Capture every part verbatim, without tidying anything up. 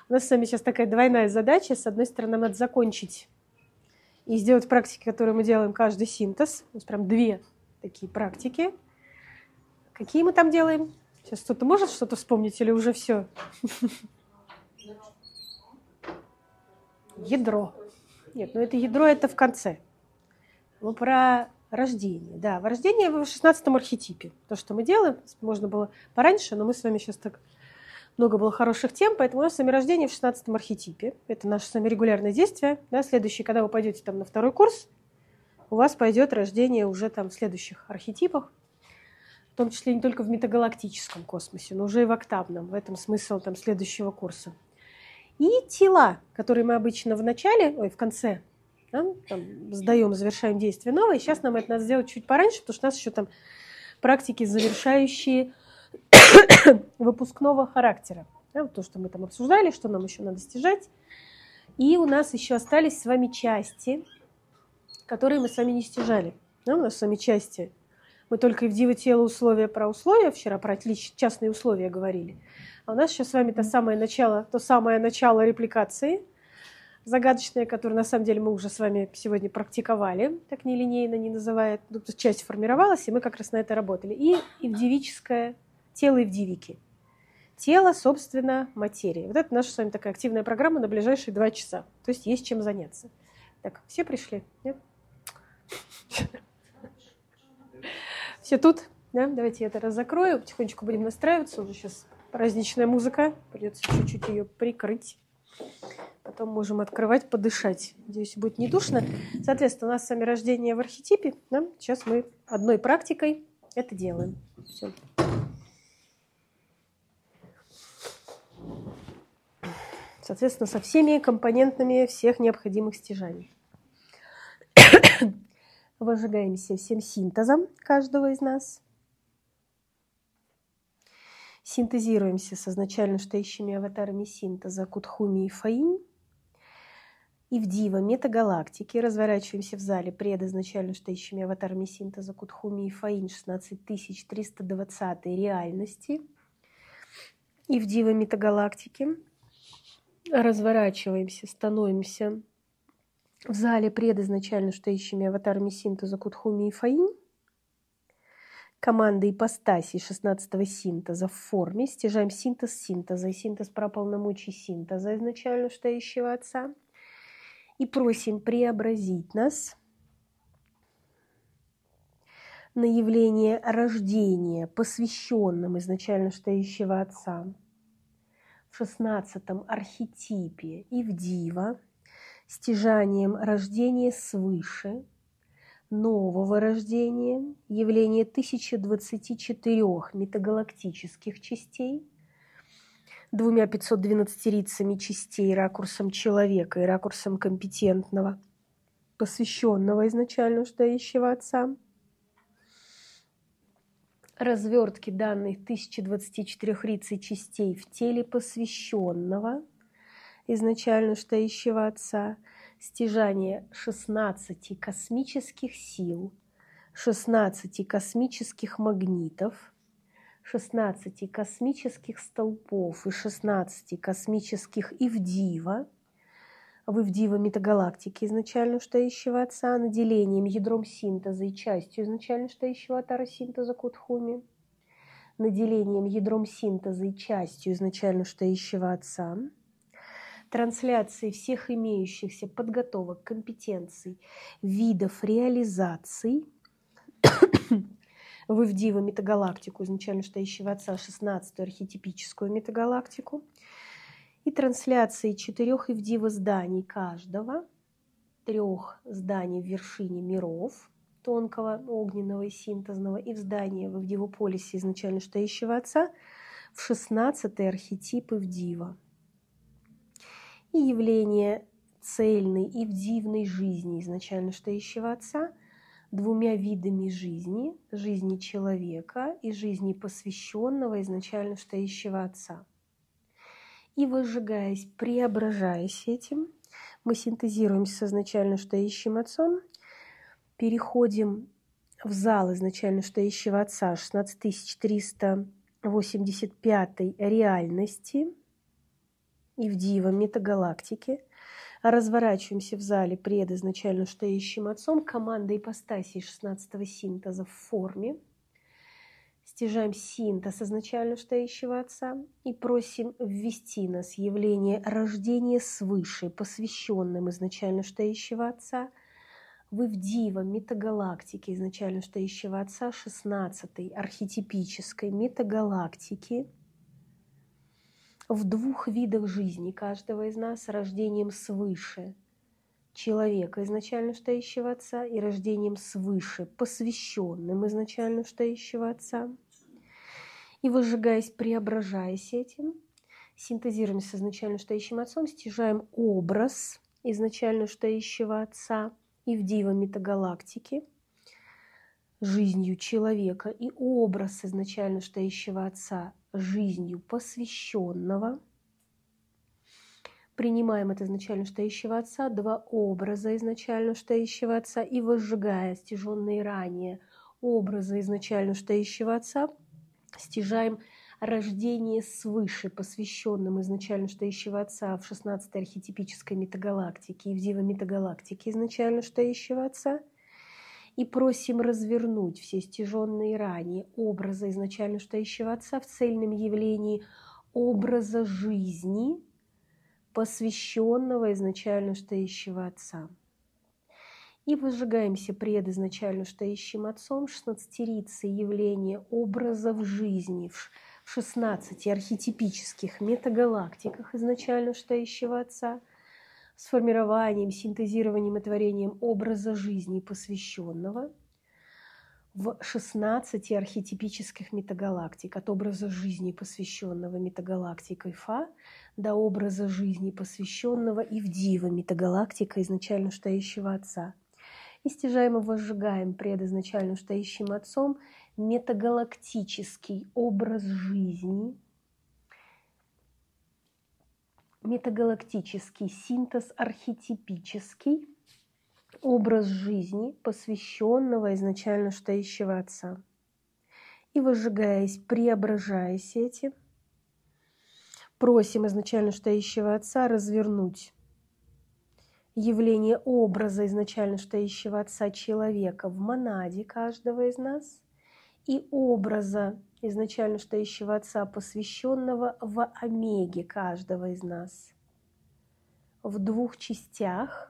У нас с вами сейчас такая двойная задача. С одной стороны, надо закончить и сделать практики, которые мы делаем каждый синтез. У нас прям две такие практики. Какие мы там делаем? Сейчас кто-то может что-то вспомнить или уже все? Ядро. Нет, ну это ядро, это в конце. Ну, про рождение. Да, в рождении в шестнадцатом архетипе. То, что мы делаем, можно было пораньше, но мы с вами сейчас так... Много было хороших тем, поэтому у нас с вами рождение в шестнадцатом архетипе. Это наше с вами регулярное действие. Да, следующий, когда вы пойдете там на второй курс, у вас пойдет рождение уже там в следующих архетипах, в том числе не только в метагалактическом космосе, но уже и в октавном. В этом смысл там следующего курса. И тела, которые мы обычно в начале, ой, в конце, да, там, сдаем, завершаем действие новое. Сейчас нам это надо сделать чуть пораньше, потому что у нас еще там практики, завершающие выпускного характера. Да, вот то, что мы там обсуждали, что нам еще надо стяжать. И у нас еще остались с вами части, которые мы с вами не стяжали. Да, у нас с вами части. Мы только и в диво тело условия про условия, вчера про частные условия говорили. А у нас сейчас с вами то самое начало, то самое начало репликации, загадочное, которое на самом деле мы уже с вами сегодня практиковали, так нелинейно не называя. Тут часть формировалась, и мы как раз на это работали. И ивдивическое тело ивдивики. Тело, собственно, материя. Вот это наша с вами такая активная программа на ближайшие два часа. То есть есть чем заняться. Так, все пришли? Нет? Все тут? Да? Давайте я это раз закрою. Потихонечку будем настраиваться. Уже сейчас праздничная музыка. Придется чуть-чуть ее прикрыть. Потом можем открывать, подышать. Надеюсь, будет не душно. Соответственно, у нас с вами рождение в архетипе. Да? Сейчас мы одной практикой это делаем. Все. Соответственно, со всеми компонентами всех необходимых стяжаний. Возжигаемся всем синтезом каждого из нас. Синтезируемся с изначально стоящими аватарами синтеза Кутхуми и Фаинь. И в диво метагалактики разворачиваемся в зале пред изначально стоящими аватарами синтеза Кутхуми и Фаинь шестнадцать тысяч триста двадцать реальности. И в диво метагалактики разворачиваемся, становимся в зале пред изначально стоящими аватарами синтеза Кутхуми и Фаинь. Команда ипостасей шестнадцатого синтеза в форме. Стяжаем синтез синтеза и синтез праполномочий синтеза изначально стоящего Отца. И просим преобразить нас на явление рождения, посвященным изначально стоящего Отца в шестнадцатом архетипе Ивдива, стяжанием рождения свыше, нового рождения, явление тысячи двадцати четырёх метагалактических частей, двумя пятьсот двенадцатирицами частей ракурсом человека и ракурсом компетентного, посвященного изначально стоящего Отца, развертки данных тысячи двадцати четырёх рицей частей в теле посвященного изначально стоящего Отца, стяжание шестнадцати космических сил, шестнадцати космических магнитов, шестнадцати космических столпов и шестнадцати космических Ивдива, в Ивдива метагалактики изначально стоящего Отца, наделением ядром синтеза и частью изначально стоящего атара синтеза Кутхуми, наделением ядром синтеза и частью изначально стоящего Отца, трансляции всех имеющихся подготовок, компетенций, видов реализаций в Ивдива метагалактику, изначально стоящего Отца, шестнадцатую архетипическую метагалактику, и трансляции четырех Ивдива зданий каждого, трех зданий в вершине миров, тонкого, огненного и синтезного, и в здании в Ивдивополисе, изначально стоящего Отца, в шестнадцатый архетип Ивдива. И явление цельной и вдивной жизни изначально стоящего Отца двумя видами жизни, жизни человека и жизни посвященного изначально стоящего Отца. И возжигаясь, преображаясь этим, мы синтезируемся с изначально стоящим Отцом, переходим в зал изначально стоящего Отца шестнадцать тысяч триста восемьдесят пятой реальности, и в Дива метагалактики. Разворачиваемся в зале пред изначально стоящим отцом, команда ипостасей шестнадцатого синтеза в форме. Стяжаем синтез изначально стоящего отца и просим ввести нас явление рождения свыше, посвященным изначально стоящего отца. Вы в Дива метагалактики изначально стоящего отца шестнадцатой архетипической метагалактики в двух видах жизни каждого из нас: рождением свыше человека изначально стоящего отца и рождением свыше посвященным изначально стоящего отца. И выжигаясь, преображаясь этим, синтезируем с изначально стоящим отцом, стяжаем образ изначально стоящего отца и в Дива метагалактики жизнью человека и образ изначально стоящего отца жизнью посвященного. Принимаем от изначально стоящего отца два образа изначально стоящего отца и возжигая стяженные ранее образы изначально стоящего отца, стяжаем рождение свыше, посвященным изначально стоящего отца в шестнадцатой архетипической метагалактике и в Дива метагалактике изначально стоящего отца, и просим развернуть все стяженные ранее образы изначально стоящего отца в цельном явлении образа жизни, посвященного изначально стоящего отца. И возжигаемся пред изначально стоящим отцом шестнадцатерицей явление образов жизни в шестнадцати архетипических метагалактиках изначально стоящего отца с формированием, синтезированием и творением образа жизни посвященного в шестнадцати архетипических метагалактик, от образа жизни посвященного метагалактикой Фа до образа жизни посвященного и в Дива метагалактика изначально стоящего отца. И стяжаем и возжигаем пред изначально стоящим отцом метагалактический образ жизни, метагалактический синтез архетипический образ жизни, посвященного изначально стоящего отца. И возжигаясь, преображаясь этим, просим изначально стоящего отца развернуть явление образа изначально стоящего отца человека в монаде каждого из нас и образа изначально стоящего отца, посвященного в омеге каждого из нас, в двух частях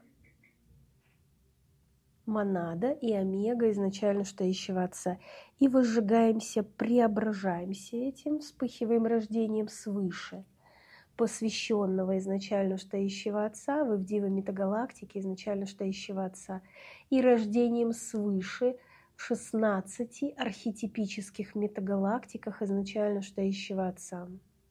монада и омега изначально стоящего отца. И возжигаемся, преображаемся этим, вспыхиваем рождением свыше, посвященного изначально стоящего отца, вы в Дива метагалактике изначально стоящего отца, и рождением свыше в шестнадцати архетипических метагалактиках изначально стоящего отца.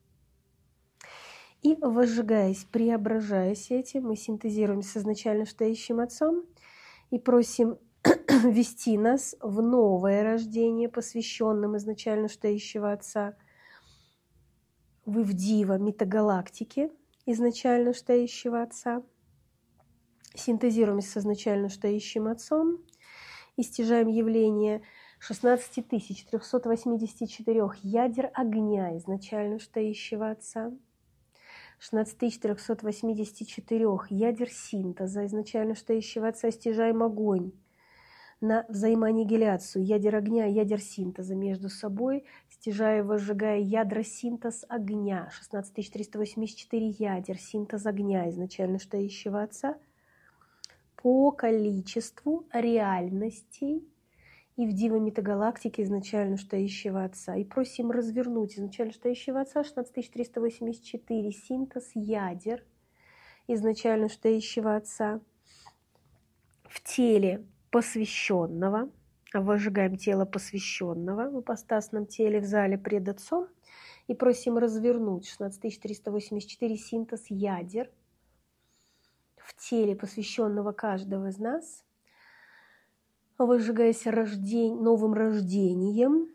И возжигаясь, преображаясь этим, мы синтезируем с изначально стоящим отцом и просим ввести нас в новое рождение, посвященным изначально стоящего отца. Вы в Дива метагалактике изначально стоящего отца. Синтезируем с изначально стоящим отцом и стяжаем явление шестнадцати тысяч трёхсот восьмидесяти четырёх ядер огня изначально стоящего отца, шестнадцати тысяч трёхсот восьмидесяти четырёх ядер синтеза изначально стоящего отца, стяжаем огонь на взаимоаннигиляцию ядер огня и ядер синтеза между собой, стяжая, возжигая ядра синтез огня, шестнадцать тысяч триста восемьдесят четыре ядер синтез огня изначально стоящего отца, по количеству реальностей и в Дива метагалактике изначально стоящего отца. И просим развернуть изначально стоящего отца шестнадцать тысяч триста восемьдесят четыре синтез ядер изначально стоящего отца в теле посвященного, возжигаем тело посвященного в ипостасном теле в зале пред отцом и просим развернуть шестнадцать тысяч триста восемьдесят четыре синтез ядер в теле посвященного каждого из нас, выжигаясь рождень, новым рождением,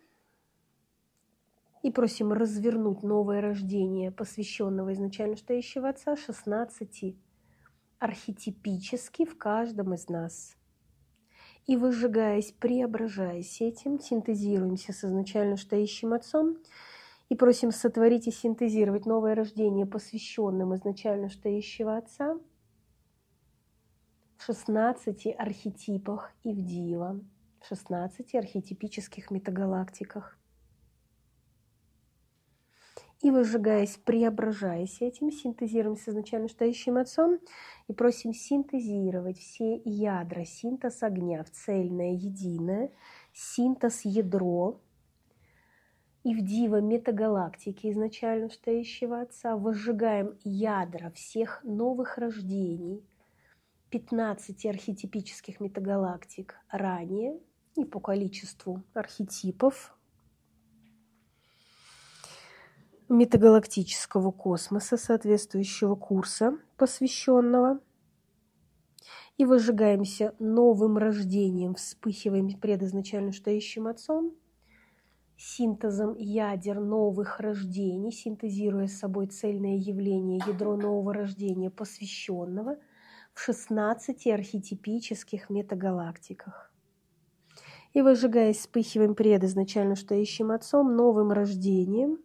и просим развернуть новое рождение посвященного изначально стоящего отца шестнадцати архетипически в каждом из нас. И выжигаясь, преображаясь этим, синтезируемся с изначально стоящим отцом И просим сотворить и синтезировать новое рождение, посвященным изначально стоящего Отца, в шестнадцати архетипах Ивдиева, в шестнадцати архетипических метагалактиках. И, выжигаясь, преображаясь этим, синтезируем с изначально стоящим Отцом и просим синтезировать все ядра, синтез огня в цельное, единое, синтез ядро Ивдиева метагалактики изначально стоящего Отца. Выжигаем ядра всех новых рождений пятнадцати архетипических метагалактик ранее и по количеству архетипов метагалактического космоса, соответствующего курса, посвященного. И выжигаемся новым рождением, вспыхиваем предизначально стоящим Отцом, синтезом ядер новых рождений, синтезируя с собой цельное явление, ядро нового рождения, посвященного в шестнадцати архетипических метагалактиках. И выжигаясь, вспыхиваем предизначально стоящим Отцом, новым рождением,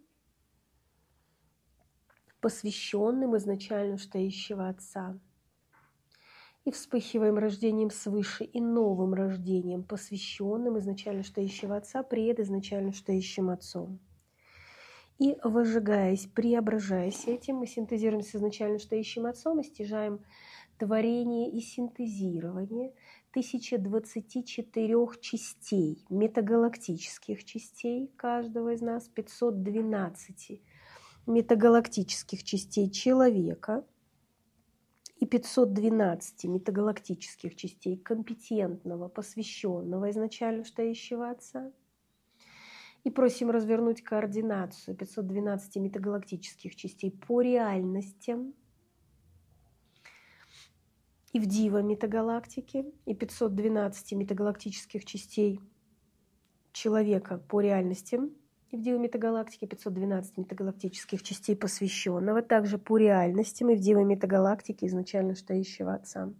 посвященным изначально стоящего Отца. И вспыхиваем рождением свыше и новым рождением, посвященным изначально стоящего Отца, предизначально стоящим Отцом. И выжигаясь, преображаясь этим, мы синтезируем с изначально стоящим Отцом и стяжаем творение и синтезирование тысячи двадцати четырёх частей, метагалактических частей каждого из нас, пятьсот двенадцати метагалактических частей человека и пятьсот двенадцати метагалактических частей компетентного, посвященного изначально стоящего Отца. И просим развернуть координацию пятьсот двенадцати метагалактических частей по реальностям Ивдиева метагалактики и пятьсот двенадцати метагалактических частей человека по реальностям Ивдиева метагалактики, пятьсот двенадцать метагалактических частей посвященного, также по реальностям Ивдиева метагалактики изначально стоящего Отца.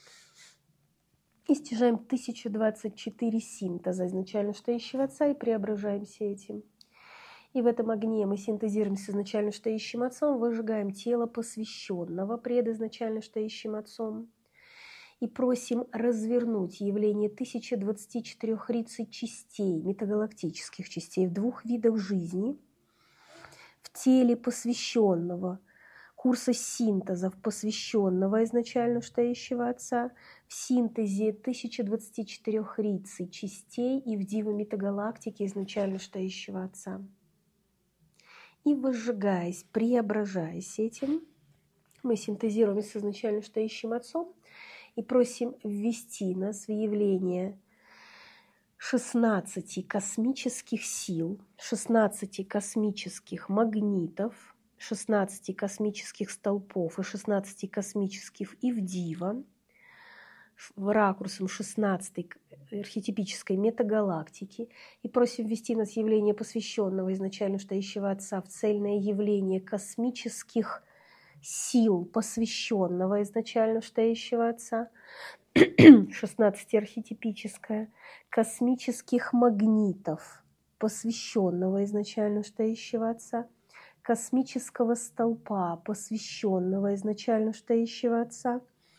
И стяжаем тысячу двадцать четыре синтеза изначально стоящего Отца и преображаемся этим. И в этом огне мы синтезируем с изначально стоящим Отцом, выжигаем тело посвященного предизначально стоящим Отцом и просим развернуть явление тысячи двадцати четырёх рицей частей, метагалактических частей в двух видах жизни, в теле посвященного, курса синтезов посвященного изначально стоящего Отца, в синтезе тысячи двадцати четырёх рицей частей Ивдиева метагалактики изначально стоящего Отца. И выжигаясь, преображаясь этим, мы синтезируем с изначально стоящим Отцом и просим ввести нас в явление шестнадцати космических сил, шестнадцати космических магнитов, шестнадцати космических столпов и шестнадцати космических Ивдиева в ракурсом шестнадцатой архетипической метагалактики и просим ввести нас в явление посвященного изначально стоящего Отца в цельное явление космических сил, посвященного изначально стоящего Отца, шестнадцати архетипическое, космических магнитов, посвященного изначально стоящего Отца, космического столпа, посвященного изначально стоящего Отца,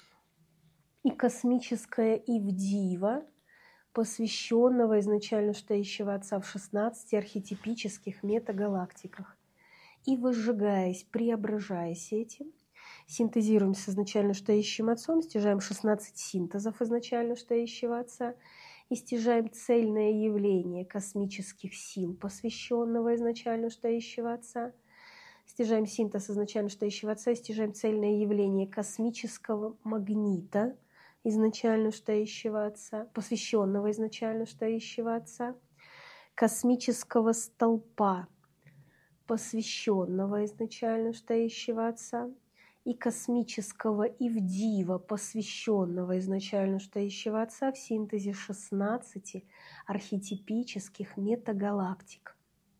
и космическое Ивдиева, посвященного изначально стоящего Отца в шестнадцати архетипических метагалактиках. И выжигаясь, преображаясь этим, синтезируем с изначально стоящим Отцом, стяжаем шестнадцать синтезов изначально стоящего Отца и стяжаем цельное явление космических сил, посвященного изначально стоящего Отца. Стяжаем синтез изначально стоящего Отца и стяжаем цельное явление космического магнита изначально стоящего Отца, посвященного изначально стоящего Отца, космического столпа, посвященного изначально стоящего Отца, и космического Ивдиева, посвященного изначально стоящего Отца в синтезе шестнадцати архетипических метагалактик.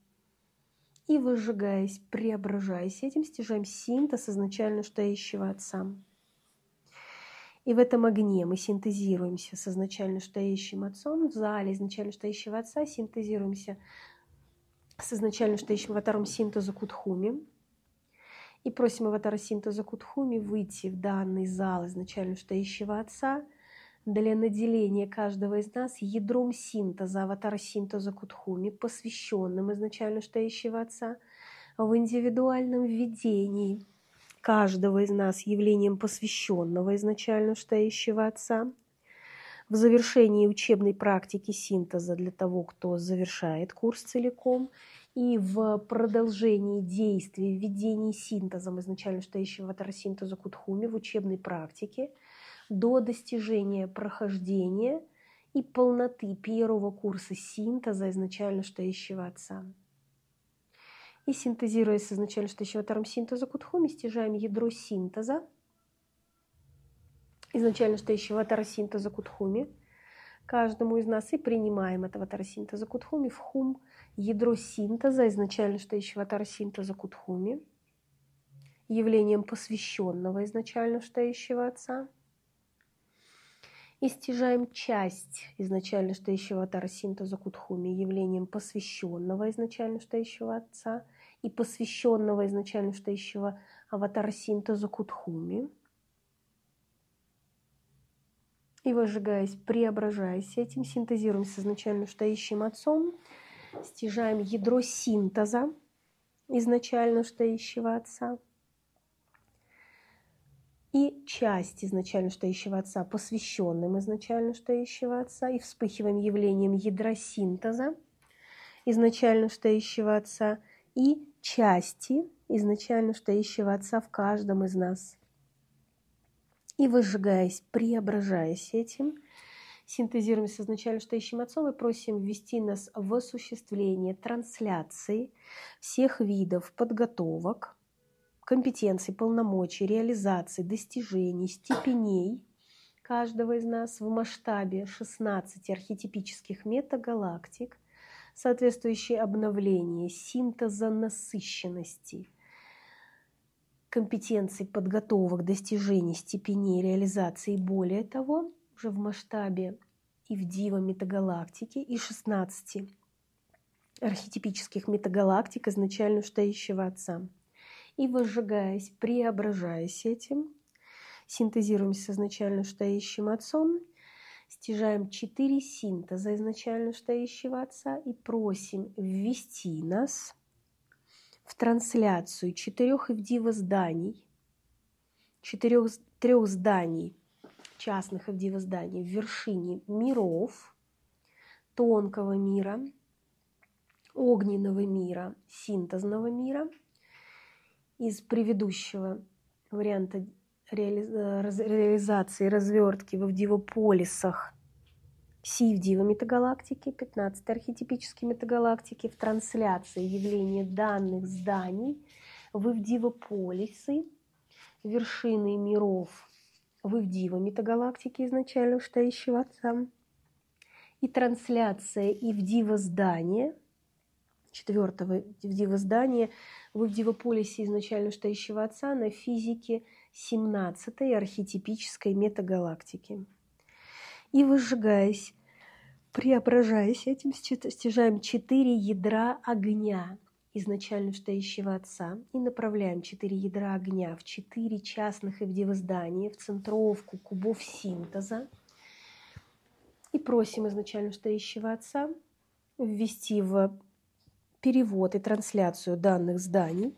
И выжигаясь, преображаясь этим, стяжаем синтез изначально стоящего Отца. И в этом огне мы синтезируемся с изначально стоящим Отцом, в зале изначально стоящего Отца синтезируемся с изначально стоящим аватаром синтеза Кудхуми. И просим аватара синтеза Кудхуми выйти в данный зал изначально стоящего Отца для наделения каждого из нас ядром синтеза аватара синтеза Кудхуми, посвященным изначально стоящего Отца, в индивидуальном видении каждого из нас явлением посвященного изначально стоящего Отца, в завершении учебной практики синтеза для того, кто завершает курс целиком, и в продолжении действий, введении синтезом изначально стоящего аватара синтеза Кудхуми в учебной практике до достижения прохождения и полноты первого курса синтеза изначально стоящего Отца. И синтезируя с изначально стоящего аватаром синтеза Кудхуми, стяжаем ядро синтеза изначально стоящего аватара синтеза Кудхуми каждому из нас и принимаем этого аватара синтеза Кудхуми в хум ядро синтеза изначально стоящего аватара синтеза Кудхуми явлением посвященного изначально стоящего Отца. И стяжаем часть изначально стоящего аватара синтеза Кудхуми явлением посвященного изначально стоящего Отца и посвященного изначально стоящего аватара синтеза Кудхуми. И выжигаясь, преображаясь этим, синтезируем с изначально стоящим Отцом, стяжаем ядро синтеза изначально стоящего Отца и часть изначально стоящего Отца, посвященным изначально стоящего Отца, и вспыхиваем явлением ядра синтеза изначально стоящего Отца и части изначально стоящего Отца в каждом из нас. И выжигаясь, преображаясь этим, синтезируем с изначально стоящим Отцом и просим ввести нас в осуществление трансляции всех видов подготовок, компетенций, полномочий, реализаций, достижений, степеней каждого из нас в масштабе шестнадцати архетипических метагалактик, соответствующие обновлению синтеза насыщенности, компетенций, подготовок, достижений, степеней, реализации и более того, уже в масштабе Ивдива метагалактики и шестнадцати архетипических метагалактик изначально стоящего Отца. И выжигаясь, преображаясь этим, синтезируемся с изначально стоящим Отцом, стяжаем четыре синтеза изначально стоящего Отца и просим ввести нас в трансляцию четырех Ивдива зданий, четырех, трех зданий, частных Ивдива зданий в вершине миров, тонкого мира, огненного мира, синтезного мира, из предыдущего варианта реализации, развертки в Ивдивополисах Си-Ивдива метагалактики, пятнадцатой архетипической метагалактики, в трансляции явления данных зданий в Ивдивополисы, вершины миров в Ивдива метагалактике изначально стоящего Отца, и трансляция Ивдива здания, четвертого Ивдива здания в Ивдивополисе изначально стоящего Отца на физике семнадцатой архетипической метагалактики. И выжигаясь, преображаясь этим, стяжаем четыре ядра огня изначально стоящего Отца и направляем четыре ядра огня в четыре частных Ивдива здания, в центровку кубов синтеза. И просим изначально стоящего Отца ввести в перевод и трансляцию данных зданий,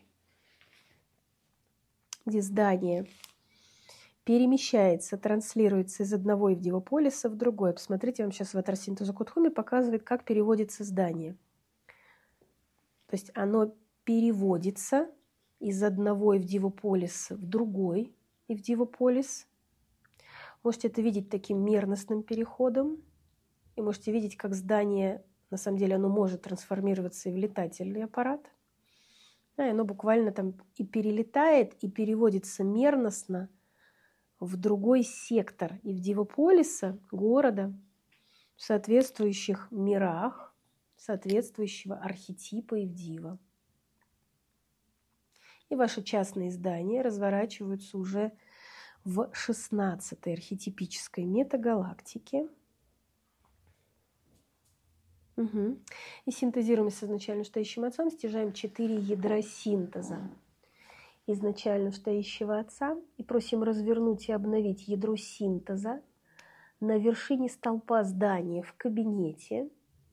где здание перемещается, транслируется из одного Ивдивополиса в другой. Посмотрите, вам сейчас аватар синтеза Кудхуми показывает, как переводится здание. То есть оно переводится из одного Ивдивополиса в другой Ивдивополис. Можете это видеть таким мерностным переходом. И можете видеть, как здание, на самом деле, оно может трансформироваться и в летательный аппарат. Да, и оно буквально там и перелетает, и переводится мерностно в другой сектор Ивдивополиса, города, в соответствующих мирах, соответствующего архетипа Ивдива. И ваши частные здания разворачиваются уже в шестнадцатой архетипической метагалактике, Угу. И синтезируем с изначально стоящим отцом, стяжаем четыре ядра синтеза изначально стоящего отца и просим развернуть и обновить ядро синтеза на вершине столпа здания в кабинете.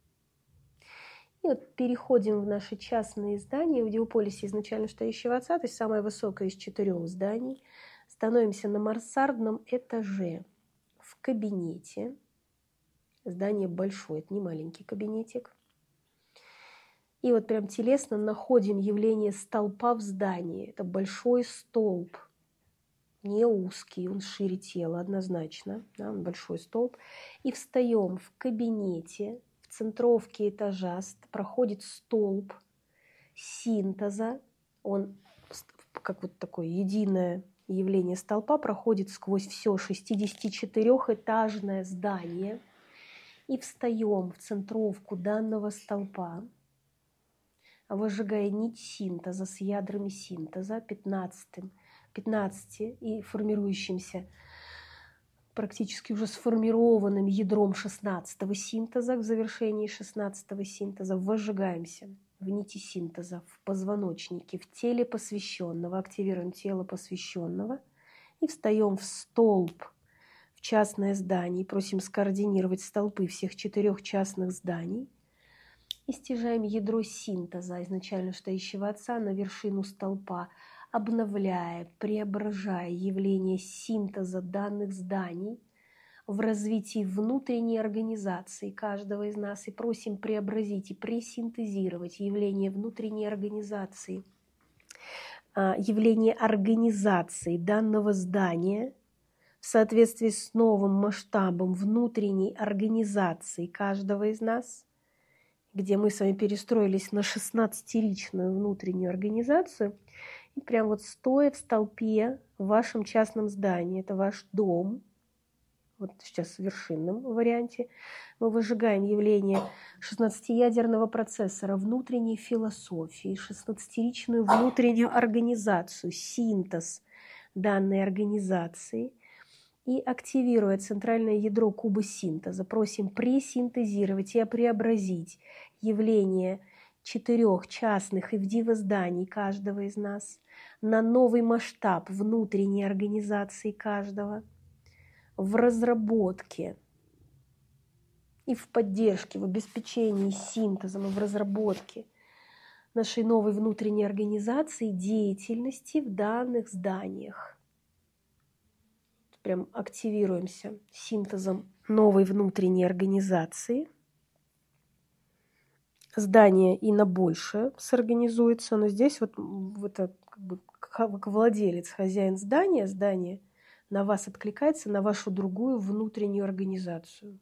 И вот переходим в наши частные здания, в диополисе изначально стоящего отца, то есть самое высокое из четырех зданий. Становимся на мансардном этаже в кабинете. Здание большое, это не маленький кабинетик. И вот прям телесно находим явление столпа в здании. Это большой столб, не узкий, он шире тела однозначно, да, он большой столб. И встаем в кабинете, в центровке этажа проходит столб синтеза. Он как вот такое единое явление столпа проходит сквозь все шестидесятичетырёхэтажное здание. И встаем в центровку данного столпа, выжигая нить синтеза с ядрами синтеза пятнадцатым, пятнадцати и формирующимся, практически уже сформированным ядром шестнадцатого синтеза, в завершении шестнадцатого синтеза выжигаемся в нити синтеза, в позвоночнике, в теле посвященного, активируем тело посвященного и встаем в столб, в частное здание, просим скоординировать столпы всех четырех частных зданий. И стяжаем ядро синтеза, изначально стоящего отца, на вершину столпа, обновляя, преображая явление синтеза данных зданий в развитии внутренней организации каждого из нас. И просим преобразить и пресинтезировать явление внутренней организации, явление организации данного здания в соответствии с новым масштабом внутренней организации каждого из нас, где мы с вами перестроились на шестнадцатиричную внутреннюю организацию, и прям вот стоя в столпе в вашем частном здании, это ваш дом, вот сейчас в вершинном варианте, мы выжигаем явление шестнадцатиядерного процессора, внутренней философии, шестнадцатиричную внутреннюю организацию, синтез данной организации, и активируя центральное ядро куба синтеза, просим пресинтезировать и преобразить явление четырех частных ивдива зданий каждого из нас на новый масштаб внутренней организации каждого, в разработке и в поддержке, в обеспечении синтезом и в разработке нашей новой внутренней организации деятельности в данных зданиях. Прям активируемся синтезом новой внутренней организации. Здание и на большее сорганизуется, но здесь вот, вот это, как бы, как владелец, хозяин здания, здание на вас откликается, на вашу другую внутреннюю организацию.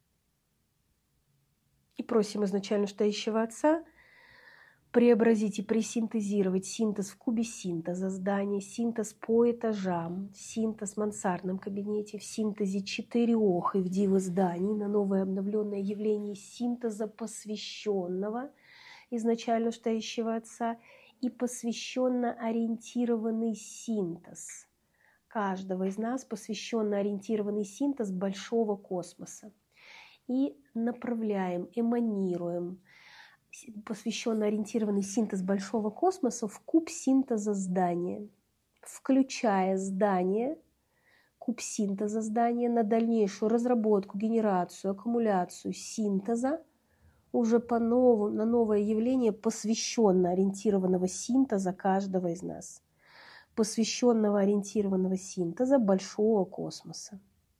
И просим изначально стоящего отца преобразить и пресинтезировать синтез в кубе синтеза здания, синтез по этажам, синтез в мансардном кабинете, в синтезе четырех ивдива зданий на новое обновленное явление синтеза посвященного изначально стоящего отца и посвященно ориентированный синтез каждого из нас, посвященно ориентированный синтез большого космоса. И направляем, эманируем посвященно ориентированный синтез большого космоса в куб синтеза здания, включая здание, куб синтеза здания на дальнейшую разработку, генерацию, аккумуляцию синтеза уже по новому, на новое явление посвященно ориентированного синтеза каждого из нас, посвященного ориентированного синтеза большого космоса.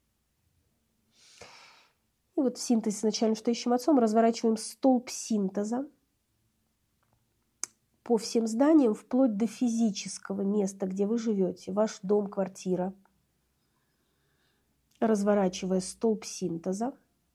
И вот в синтезе с начальным стоящим отцом разворачиваем столб синтеза по всем зданиям, вплоть до физического места, где вы живете, ваш дом, квартира. Разворачивая столб синтеза,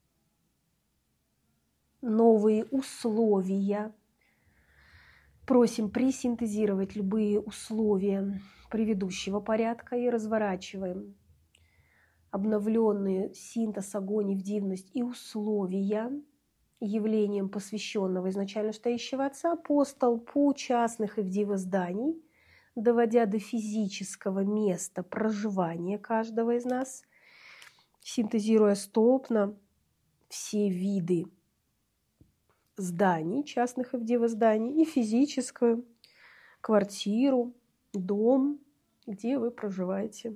новые условия. Просим пресинтезировать любые условия предыдущего порядка и разворачиваем обновленные синтез, огонь, ивдивность и условия явлением посвященного изначально стоящего отца по столпу частных ивдива зданий, доводя до физического места проживания каждого из нас, синтезируя столб на все виды зданий, частных ивдива зданий, и физическую квартиру, дом, где вы проживаете.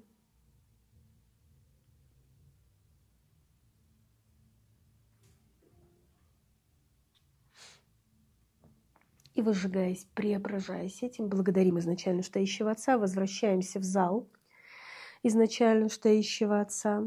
И выжигаясь, преображаясь этим, благодарим изначально стоящего Отца, возвращаемся в зал изначально стоящего Отца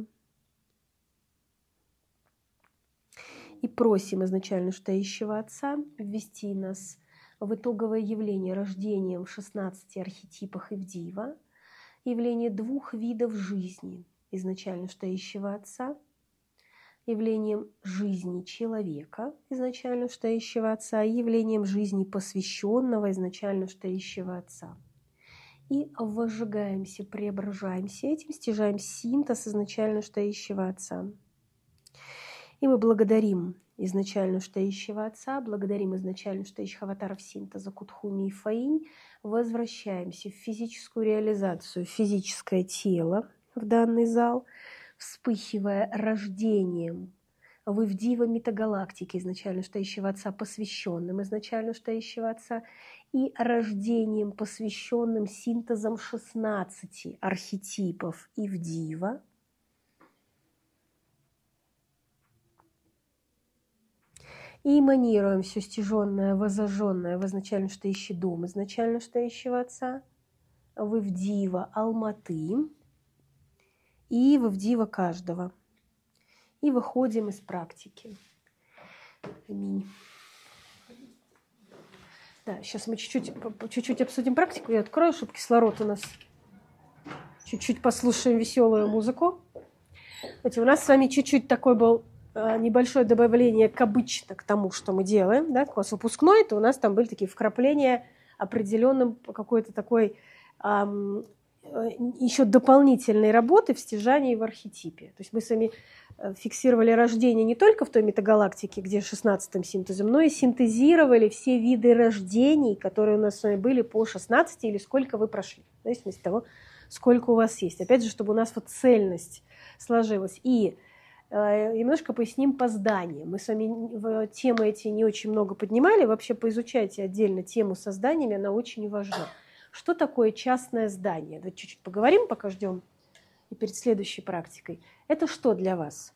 и просим изначально стоящего Отца ввести нас в итоговое явление рождением в шестнадцати архетипах Ивдива, явление двух видов жизни изначально стоящего Отца, явлением жизни человека, изначально стоящего Отца, и явлением жизни посвященного, изначально стоящего Отца. И возжигаемся, преображаемся этим, стяжаем синтез изначально стоящего Отца. И мы благодарим изначально стоящего Отца, благодарим изначально стоящих аватаров синтеза Кутхуми и Фаинь, возвращаемся в физическую реализацию, в физическое тело, в данный зал, вспыхивая рождением в Ивдива метагалактики изначально стоящего Отца, посвященным изначально стоящего Отца, и рождением, посвященным синтезом шестнадцати архетипов Ивдива, и эманируем все стяженное, возожженное в изначально стоящий дом изначально стоящего Отца, в Ивдива Алматы и в Ивдива каждого. И выходим из практики. Аминь. Да, сейчас мы чуть-чуть, чуть-чуть обсудим практику. Я открою, чтобы кислород у нас. Чуть-чуть послушаем веселую музыку. Знаете, у нас с вами чуть-чуть такой был небольшое добавление к обычно к тому, что мы делаем. Да? У нас выпускной, то у нас там были такие вкрапления определенным какой-то такой эм, еще дополнительной работы в стяжании в архетипе. То есть мы с вами фиксировали рождение не только в той метагалактике, где в шестнадцатом синтезом, но и синтезировали все виды рождений, которые у нас с вами были по шестнадцати, или сколько вы прошли, в зависимости от того, сколько у вас есть. Опять же, чтобы у нас вот цельность сложилась. И э, немножко поясним по зданиям. Мы с вами темы эти не очень много поднимали. Вообще поизучайте отдельно тему со зданиями, она очень важна. Что такое частное здание? Давайте чуть-чуть поговорим, пока ждем. И перед следующей практикой. Это что для вас?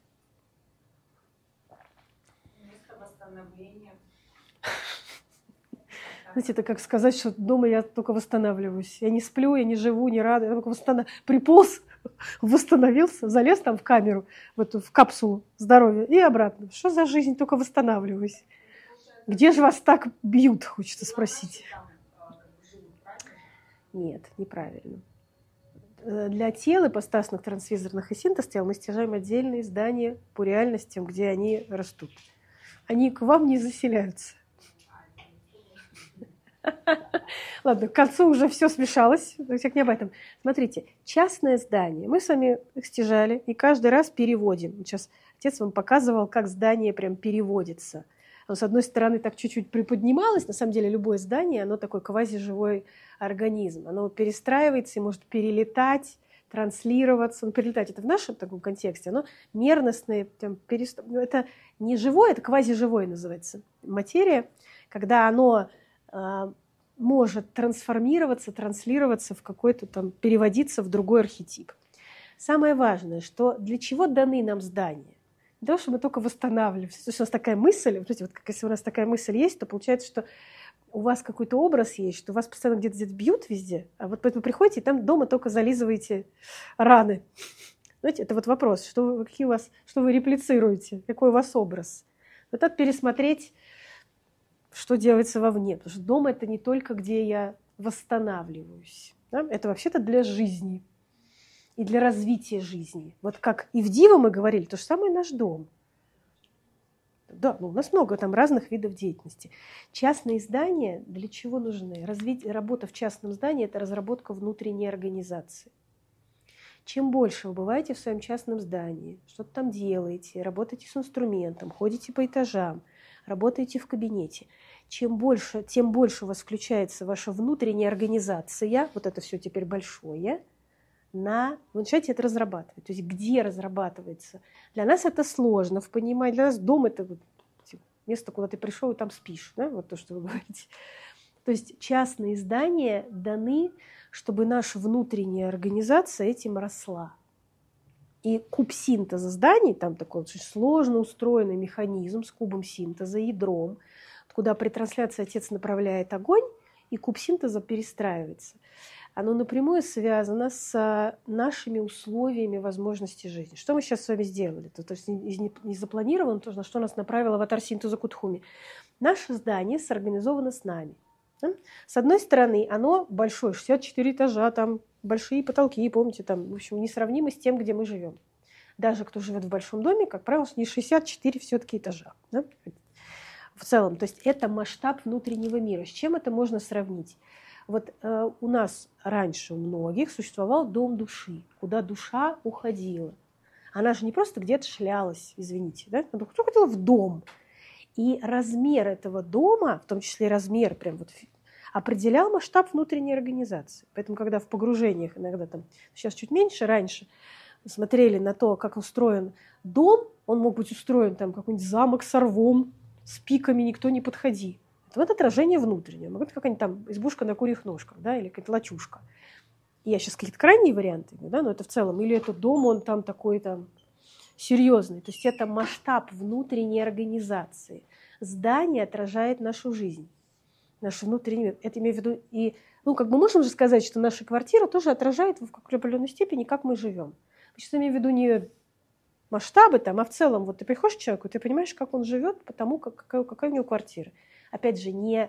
Место восстановления. Знаете, это как сказать, что дома я только восстанавливаюсь. Я не сплю, я не живу, не рада. Я только восстанов... приполз, восстановился, залез там в камеру, в эту в капсулу здоровья и обратно. Что за жизнь? Только восстанавливаюсь. Где же вас так бьют, хочется спросить. Нет, неправильно. Для тел, ипостасных, трансвизорных и синтез тел мы стяжаем отдельные здания по реальностям, где они растут. Они к вам не заселяются. Ладно, к концу уже все смешалось, так не об этом. Смотрите, частное здание. Мы с вами их стяжали и каждый раз переводим. Сейчас отец вам показывал, как здание прям переводится. Оно, с одной стороны, так чуть-чуть приподнималось. На самом деле любое здание, оно такой квазиживой организм. Оно перестраивается и может перелетать, транслироваться. Ну, перелетать это в нашем таком контексте. Оно мерностное. Там, перест... Это не живое, это квазиживое называется. Материя, когда оно э, может трансформироваться, транслироваться в какой-то там, переводиться в другой архетип. Самое важное, что для чего даны нам здания? Для того, чтобы мы только восстанавливались. То есть у нас такая мысль, вот, вот как если у нас такая мысль есть, то получается, что у вас какой-то образ есть, что вас постоянно где-то где-то бьют везде, а вот поэтому приходите, и там дома только зализываете раны. Знаете, это вот вопрос, что вы, какие у вас, что вы реплицируете, какой у вас образ. Вот так пересмотреть, что делается вовне. Потому что дом – это не только где я восстанавливаюсь. Да? Это вообще-то для жизни. И для развития жизни. Вот как и в Дива мы говорили, то же самое наш дом. Да, ну, у нас много там разных видов деятельности. Частные здания для чего нужны? Развитие, работа в частном здании – это разработка внутренней организации. Чем больше вы бываете в своем частном здании, что-то там делаете, работаете с инструментом, ходите по этажам, работаете в кабинете, чем больше, тем больше у вас включается ваша внутренняя организация, вот это все теперь большое, на, вы начинаете это разрабатывать. То есть где разрабатывается? Для нас это сложно в понимании. Для нас дом – это место, куда ты пришел и там спишь, да, вот то, что вы говорите. То есть частные здания даны, чтобы наша внутренняя организация этим росла. И куб синтеза зданий, там такой очень сложно устроенный механизм с кубом синтеза, ядром, куда при трансляции отец направляет огонь, и куб синтеза перестраивается. Оно напрямую связано с нашими условиями возможности жизни. Что мы сейчас с вами сделали? То, то есть не запланировано то, на что нас направил аватар синтеза Кутхуми. Наше здание сорганизовано с нами. С одной стороны, оно большое, шестьдесят четыре этажа, там большие потолки, помните, там, в общем, несравнимо с тем, где мы живем. Даже кто живет в большом доме, как правило, не шестьдесят четыре все-таки этажа. Да? В целом, то есть это масштаб внутреннего мира. С чем это можно сравнить? Вот э, у нас раньше, у многих, существовал дом души, куда душа уходила. Она же не просто где-то шлялась, извините, да? Она уходила в дом. И размер этого дома, в том числе размер, прям вот, определял масштаб внутренней организации. Поэтому, когда в погружениях иногда там, сейчас чуть меньше, раньше смотрели на то, как устроен дом, он мог быть устроен там какой-нибудь замок с рвом, с пиками, никто не подходи. Это вот отражение внутреннее. Может быть, какая-нибудь там избушка на курьих ножках, да, или какая-то лачушка. И я сейчас какие-то крайние варианты, да, но это в целом. Или этот дом, он там такой там серьезный. То есть это масштаб внутренней организации. Здание отражает нашу жизнь, нашу внутреннюю. Это имею в виду и, ну, как бы можем же сказать, что наша квартира тоже отражает в какой-то определенной степени, как мы живем. Сейчас имею в виду не масштабы там, а в целом, вот ты приходишь к человеку, ты понимаешь, как он живет, потому как, какая, какая у него квартира. Опять же, не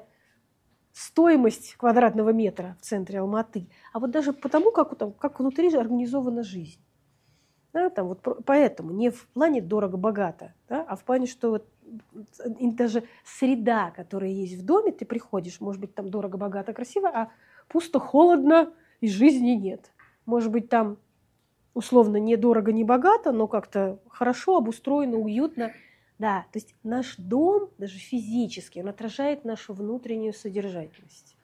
стоимость квадратного метра в центре Алматы, а вот даже потому, как, там, как внутри организована жизнь. Да, там вот поэтому не в плане дорого-богато, да, а в плане, что вот даже среда, которая есть в доме, ты приходишь, может быть, там дорого-богато, красиво, а пусто, холодно и жизни нет. Может быть, там условно не дорого, не богато, но как-то хорошо, обустроено, уютно. Да, то есть наш дом, даже физически, он отражает нашу внутреннюю содержательность.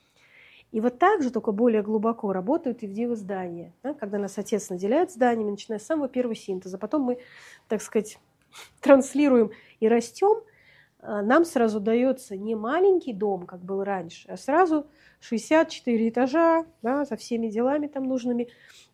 И вот так же, только более глубоко работают и в дива-здания. Да? Когда нас отец наделяет зданиями, начиная с самого первого синтеза, потом мы, так сказать, транслируем и растем, нам сразу дается не маленький дом, как был раньше, а сразу шестьдесят четыре этажа, да, со всеми делами там нужными,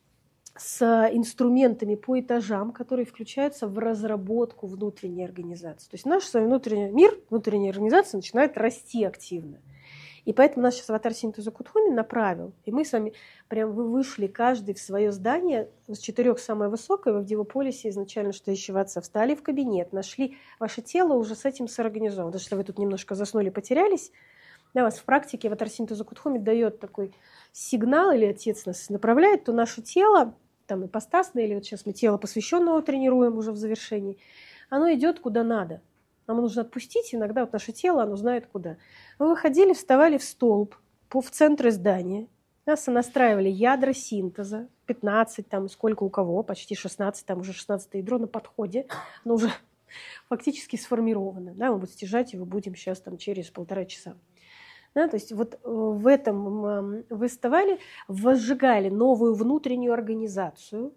с инструментами по этажам, которые включаются в разработку внутренней организации. То есть наш внутренний мир, внутренняя организация начинает расти активно. И поэтому наш сейчас аватар синтеза Кутхуми направил. И мы с вами прям вы вышли каждый в свое здание, с четырех самое высокое, вы в Дивополисе изначально стоящего отца, встали в кабинет, нашли ваше тело уже с этим сорганизовано. Даже если вы тут немножко заснули, потерялись, да, вас в практике аватар синтеза Кутхуми дает такой сигнал, или отец нас направляет, то наше тело, там ипостасное, или вот сейчас мы тело посвященного тренируем уже в завершении, оно идет куда надо. Нам нужно отпустить, иногда вот наше тело, оно знает куда. Вы выходили, вставали в столб по, в центре здания, да, сонастраивали ядра синтеза, пятнадцать, там сколько у кого, почти шестнадцать, там уже шестнадцатое ядро на подходе, но уже фактически сформировано. Да, мы будем стяжать его будем сейчас там через полтора часа. Да, то есть вот в этом вы вставали, возжигали новую внутреннюю организацию,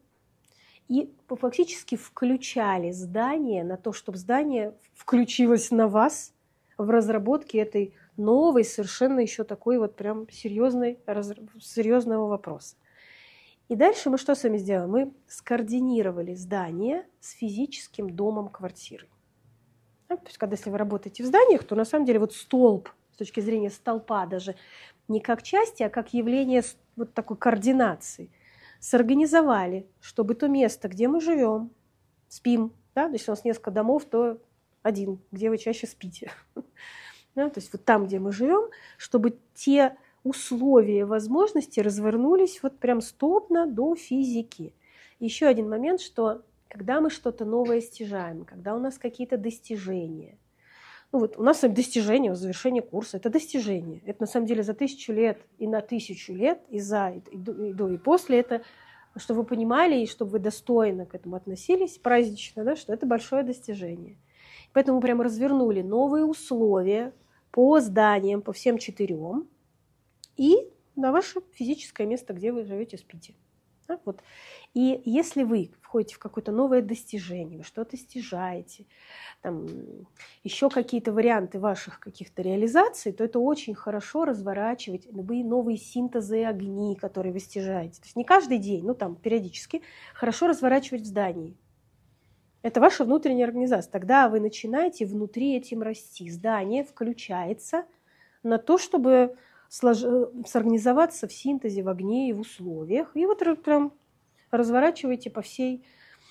и фактически включали здание на то, чтобы здание включилось на вас в разработке этой новой, совершенно еще такой вот прям серьезной, серьезного вопроса. И дальше мы что с вами сделали? Мы скоординировали здание с физическим домом квартиры. Да, то есть когда если вы работаете в зданиях, то на самом деле вот столб, с точки зрения столпа, даже не как части, а как явление вот такой координации, сорганизовали, чтобы то место, где мы живем, спим, да, то есть у нас несколько домов, то один, где вы чаще спите. Да, то есть вот там, где мы живем, чтобы те условия, возможности развернулись вот прям стопно до физики. Еще один момент, что когда мы что-то новое стяжаем, когда у нас какие-то достижения, ну вот у нас достижение, завершение курса, это достижение. Это на самом деле за тысячу лет и на тысячу лет, и за, и до, и, до, и после это, чтобы вы понимали, и чтобы вы достойно к этому относились, празднично, да, что это большое достижение. Поэтому мы прямо развернули новые условия по зданиям, по всем четырем, и на ваше физическое место, где вы живете, спите. Да, вот. И если вы входите в какое-то новое достижение, вы что-то стяжаете, там, еще какие-то варианты ваших каких-то реализаций, то это очень хорошо разворачивать любые новые синтезы и огни, которые вы стяжаете. То есть не каждый день, но там периодически хорошо разворачивать в здании. Это ваша внутренняя организация. Тогда вы начинаете внутри этим расти. Здание включается на то, чтобы слож... сорганизоваться в синтезе, в огне и в условиях. И вот прям разворачиваете по всей,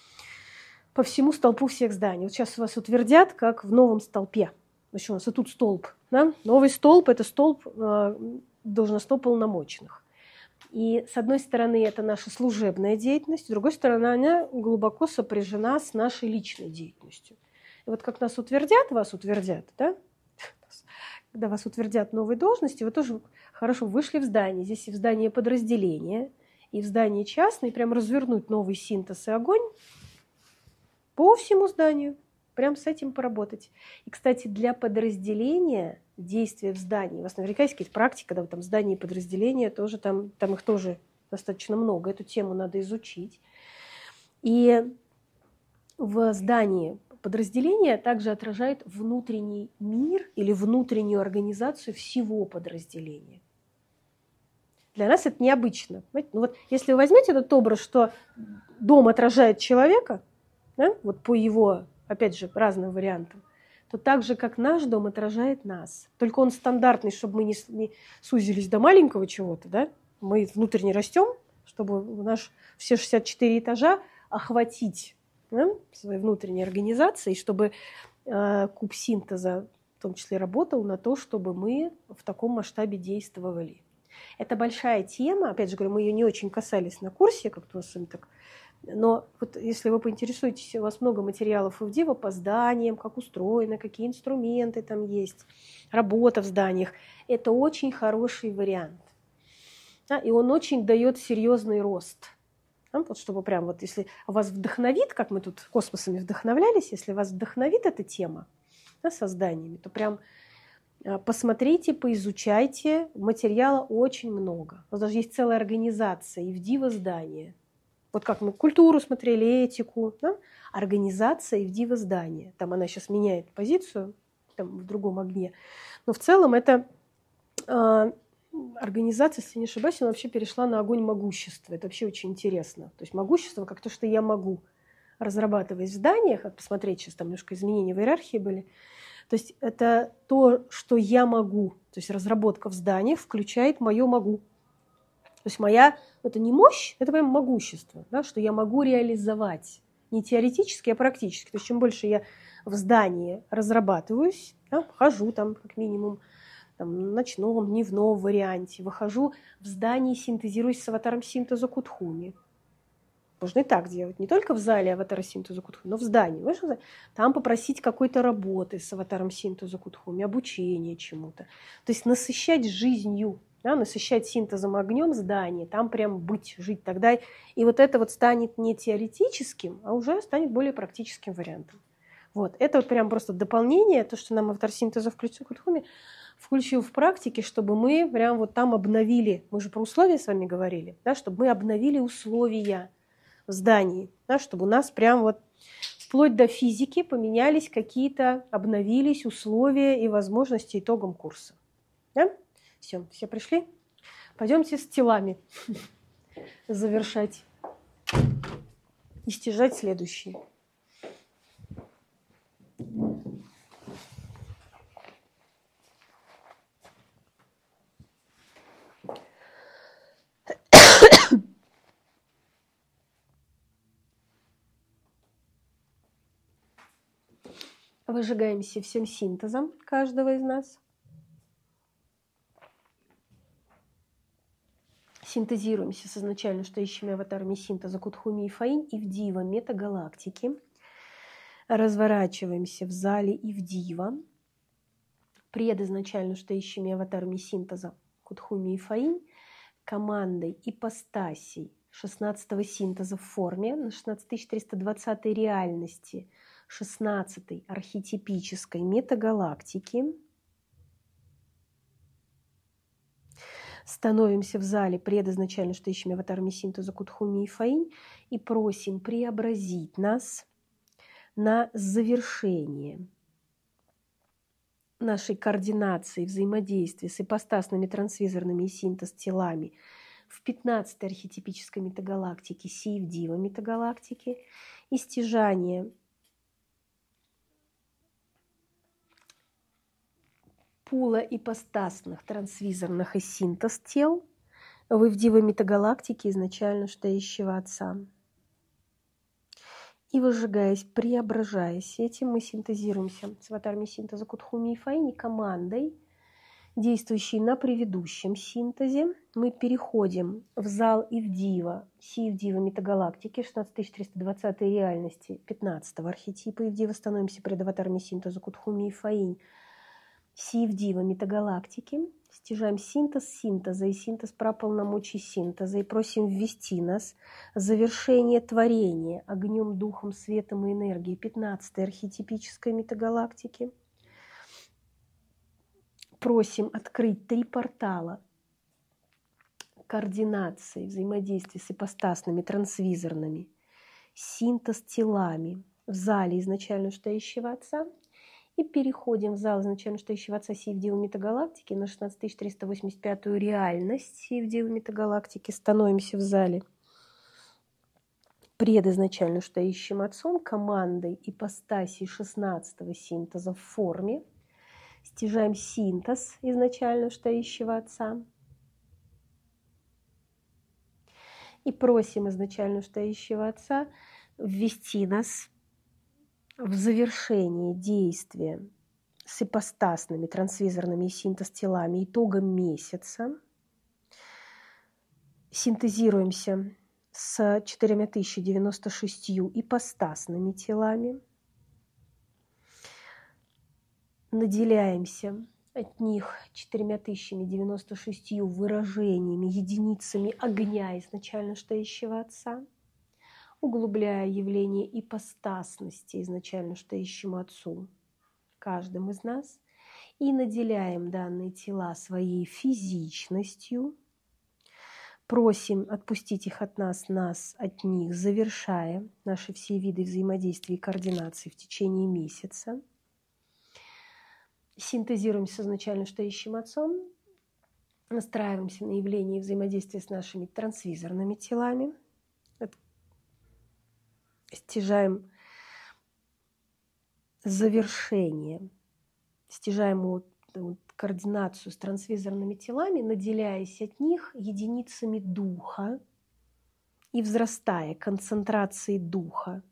по всему столпу всех зданий. Вот сейчас вас утвердят, как в новом столпе. Значит, у нас и тут столб. Да? Новый столб – это столб э, должностно полномочных. И с одной стороны, это наша служебная деятельность, с другой стороны, она глубоко сопряжена с нашей личной деятельностью. И вот как нас утвердят, вас утвердят, да? Когда вас утвердят новые должности, вы тоже хорошо вышли в здание. Здесь и в здании подразделения, и в здании частное, прям развернуть новый синтез и огонь по всему зданию. Прям с этим поработать. И, кстати, для подразделения действия в здании, у вас наверняка есть какие-то практики, когда вы там в здании подразделения, тоже там, там их тоже достаточно много, эту тему надо изучить. И в здании подразделения также отражает внутренний мир или внутреннюю организацию всего подразделения. Для нас это необычно. Ну вот, если вы возьмете этот образ, что дом отражает человека, да, вот по его, опять же, разным вариантам, то так же, как наш дом отражает нас. Только он стандартный, чтобы мы не, не сузились до маленького чего-то, да? Мы внутренне растем, чтобы наш все шестьдесят четыре этажа охватить, да, своей внутренней организацией, чтобы э, куб синтеза в том числе работал на то, чтобы мы в таком масштабе действовали. Это большая тема, опять же говорю, мы ее не очень касались на курсе, как-то у нас с вами так. Но вот если вы поинтересуетесь, у вас много материалов в ДИВа по зданиям, как устроено, какие инструменты там есть, работа в зданиях, это очень хороший вариант. Да, и он очень дает серьезный рост. Да, вот чтобы прям вот, если вас вдохновит, как мы тут космосами вдохновлялись, если вас вдохновит эта тема, да, со зданиями, то прям посмотрите, поизучайте, материала очень много. У нас даже есть целая организация и в ДИВа здания. Вот как мы культуру смотрели, этику, да? Организация и в ДИВа здания. Там она сейчас меняет позицию там, в другом огне. Но в целом это э, организация, если не ошибаюсь, она вообще перешла на огонь могущества. Это вообще очень интересно. То есть могущество как то, что я могу, разрабатывать в зданиях, посмотреть, сейчас там немножко изменения в иерархии были. То есть это то, что я могу. То есть разработка в зданиях включает мое могу. То есть моя, это не мощь, это прям могущество, да, что я могу реализовать не теоретически, а практически. То есть чем больше я в здании разрабатываюсь, да, хожу там как минимум там, в ночном, дневном варианте, выхожу в здании, синтезируюсь с аватаром синтеза Кутхуми. Можно и так делать, не только в зале аватара синтеза Кутхуми, но в здании. Там попросить какой-то работы с аватаром синтеза Кутхуми, обучения чему-то. То есть насыщать жизнью. Да, насыщать синтезом огнем здание, там прям быть, жить тогда. И вот это вот станет не теоретическим, а уже станет более практическим вариантом. Вот. Это вот прям просто дополнение, то, что нам автор синтеза включил, включил в практике, чтобы мы прям вот там обновили, мы же про условия с вами говорили, да, чтобы мы обновили условия в здании, да, чтобы у нас прям вот вплоть до физики поменялись какие-то, обновились условия и возможности итогом курса. Да? Все, все пришли? Пойдемте с телами завершать и стяжать следующие. Выжигаемся всем синтезом каждого из нас. Синтезируемся с изначально стоящими аватарами синтеза Кутхуми и Фаинь и в ДИВа метагалактики. Разворачиваемся в зале и в ДИВа пред изначально стоящими аватарами синтеза Кутхуми и Фаинь командой ипостасей шестнадцатого синтеза в форме на шестнадцать тысяч триста двадцатой реальности шестнадцатой архетипической метагалактики Становимся в зале предизначально, что ищем аватарами синтеза Кутхуми и Фаинь, и просим преобразить нас на завершение нашей координации, взаимодействия с ипостасными трансвизорными и синтез-телами в пятнадцатой архетипической метагалактике, Сиевдива метагалактики, и стяжание пула ипостасных трансвизорных и синтез-тел в Ивдива метагалактике изначально стоящего Отца. И выжигаясь, преображаясь этим, мы синтезируемся с аватарами синтеза Кутхуми и Фаини командой, действующей на предыдущем синтезе. Мы переходим в зал Ивдива, Си-Ивдива метагалактики, шестнадцать тысяч триста двадцатой реальности, пятнадцатого архетипа Ивдива, становимся перед аватарами синтеза Кутхуми и Фаинь, Си-Ивдива метагалактики, стяжаем синтез синтеза и синтез праполномочий синтеза и просим ввести нас в завершение творения огнем, духом, светом и энергией пятнадцатой архетипической метагалактики. Просим открыть три портала координации, взаимодействия с ипостасными, трансвизорными, синтез-телами в зале изначально стоящего Отца. И переходим в зал изначально стоящего Отца Си-Ивдива метагалактики на шестнадцать тысяч триста восемьдесят пятую реальность Си-Ивдива метагалактики. Становимся в зале предизначально стоящим Отцом, командой ипостасей шестнадцатого синтеза в форме. Стяжаем синтез изначально стоящего Отца. И просим изначально стоящего Отца ввести нас в завершение действия с ипостасными, трансвизорными и синтез-телами итогом месяца. Синтезируемся с четырьмя тысячами девяносто шестью ипостасными телами. Наделяемся от них четырьмя тысячами девяносто шестью выражениями, единицами огня изначально стоящего Отца, углубляя явление ипостасности изначально стоящему Отцу каждым из нас, и наделяем данные тела своей физичностью, просим отпустить их от нас, нас от них, завершая наши все виды взаимодействия и координации в течение месяца. Синтезируемся с изначально стоящим Отцом, настраиваемся на явление взаимодействия с нашими трансвизорными телами, стяжаем завершение, стяжаем вот, вот, координацию с трансвизорными телами, наделяясь от них единицами духа и взрастая концентрацией духа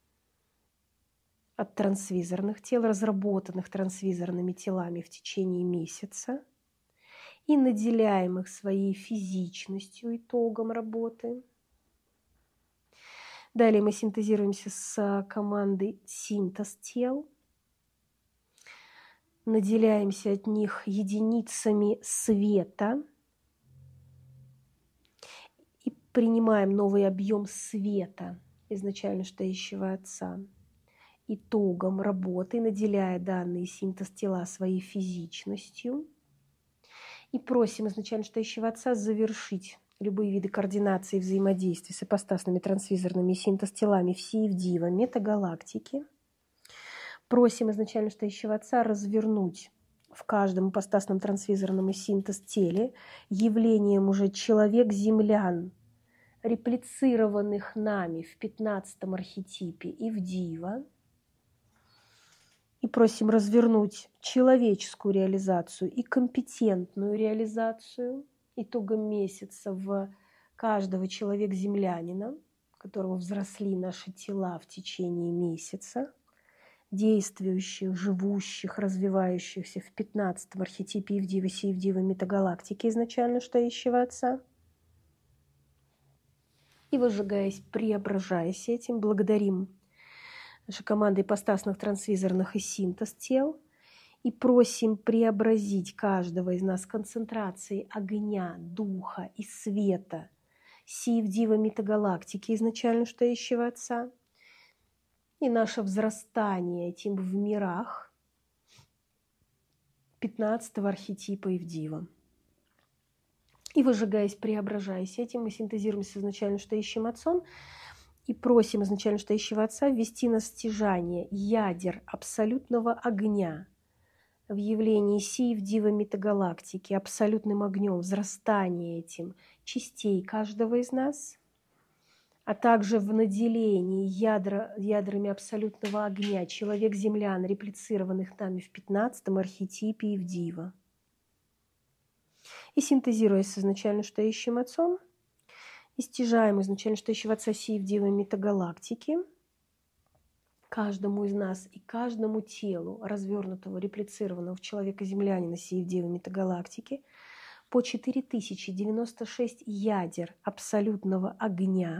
от трансвизорных тел, разработанных трансвизорными телами в течение месяца, и наделяем их своей физичностью итогом работы. Далее мы синтезируемся с командой синтез-тел, наделяемся от них единицами света и принимаем новый объем света изначально стоящего Отца итогом работы, наделяя данные синтез-тела своей физичностью, и просим изначально стоящего Отца завершить любые виды координации и взаимодействия с ипостасными трансвизорными синтез-телами в Си-Ивдива метагалактики. Просим изначально стоящего Отца развернуть в каждом ипостасном трансвизорном и синтез-теле явлением уже человек-землян, реплицированных нами в пятнадцатом архетипе Ивдива. И просим развернуть человеческую реализацию и компетентную реализацию итогом месяца в каждого человека-землянина, у которого взросли наши тела в течение месяца, действующих, живущих, развивающихся в пятнадцатом архетипе Ивдива, Си-Ивдива метагалактики изначально стоящего Отца. И выжигаясь, преображаясь этим, благодарим нашу команду ипостасных трансвизорных и синтез-тел и просим преобразить каждого из нас концентрацией огня, духа и света Си-Ивдива метагалактики изначально стоящего Отца и наше взрастание этим в мирах пятнадцатого архетипа Ивдива. И выжигаясь, преображаясь этим, мы синтезируем с изначально стоящим Отцом и просим изначально стоящего Отца ввести на стяжание ядер абсолютного огня в явлении Си в Дива метагалактики, абсолютным огнем, взрастание этим частей каждого из нас, а также в наделении ядра, ядрами абсолютного огня человек-землян, реплицированных нами в пятнадцатом архетипе и в Дива. И синтезируя с изначально стоящим Отцом, и стяжаем изначально стоящего Отца Си в Дива метагалактики, каждому из нас и каждому телу, развернутого, реплицированного в человека-землянина Си в Дива метагалактики, по четыре тысячи девяносто шесть ядер абсолютного огня,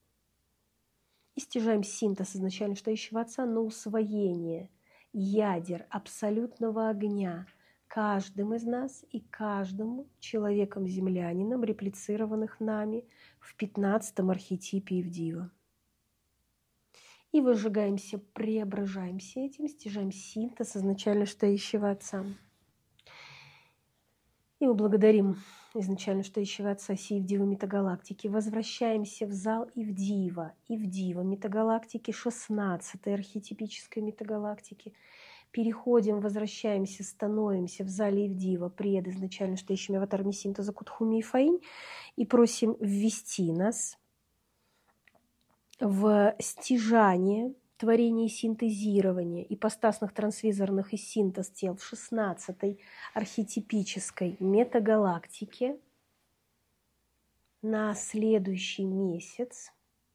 и стяжаем синтез изначально стоящего Отца на усвоение ядер абсолютного огня каждым из нас и каждому человеком-землянином, реплицированных нами в пятнадцатом архетипе и в Дива. И выжигаемся, преображаемся этим, стяжаем синтез изначально стоящего Отца. И мы благодарим изначально стоящего Отца Си в Дива метагалактики. Возвращаемся в зал и в Дива, и в Дива метагалактики, шестнадцатой архетипической метагалактики. Переходим, возвращаемся, становимся в зале и в Дива пред изначально стоящими аватарами синтеза Кутхуми и Фаинь и просим ввести нас в стяжание, творение и синтезирование ипостасных трансвизорных и синтез тел в шестнадцатой архетипической метагалактике на следующий месяц.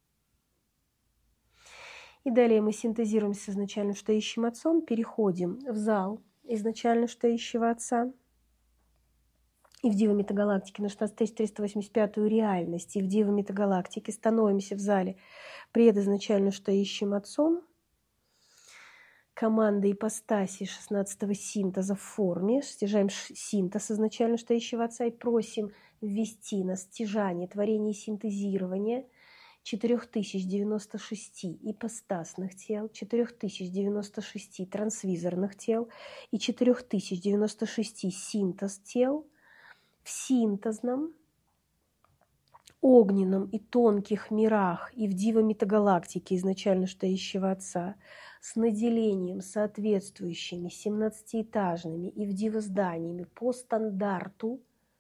И далее мы синтезируем с изначально стоящим Отцом, переходим в зал изначально стоящего Отца и в Дива метагалактике на шестнадцать тысяч триста восемьдесят пятую реальность, и в Дива метагалактике становимся в зале пред изначально стоящим Отцом, команда ипостаси шестнадцатого синтеза в форме, стяжаем синтез изначально стоящего Отца и просим ввести на стяжание, творение и синтезирование четыре тысячи девяносто шесть ипостасных тел, четыре тысячи девяносто шесть трансвизорных тел и четыре тысячи девяносто шесть синтез тел в синтезном, огненном и тонких мирах и в Дива метагалактике изначально стоящего Отца с наделением соответствующими семнадцатиэтажными и в Дива зданиями по стандарту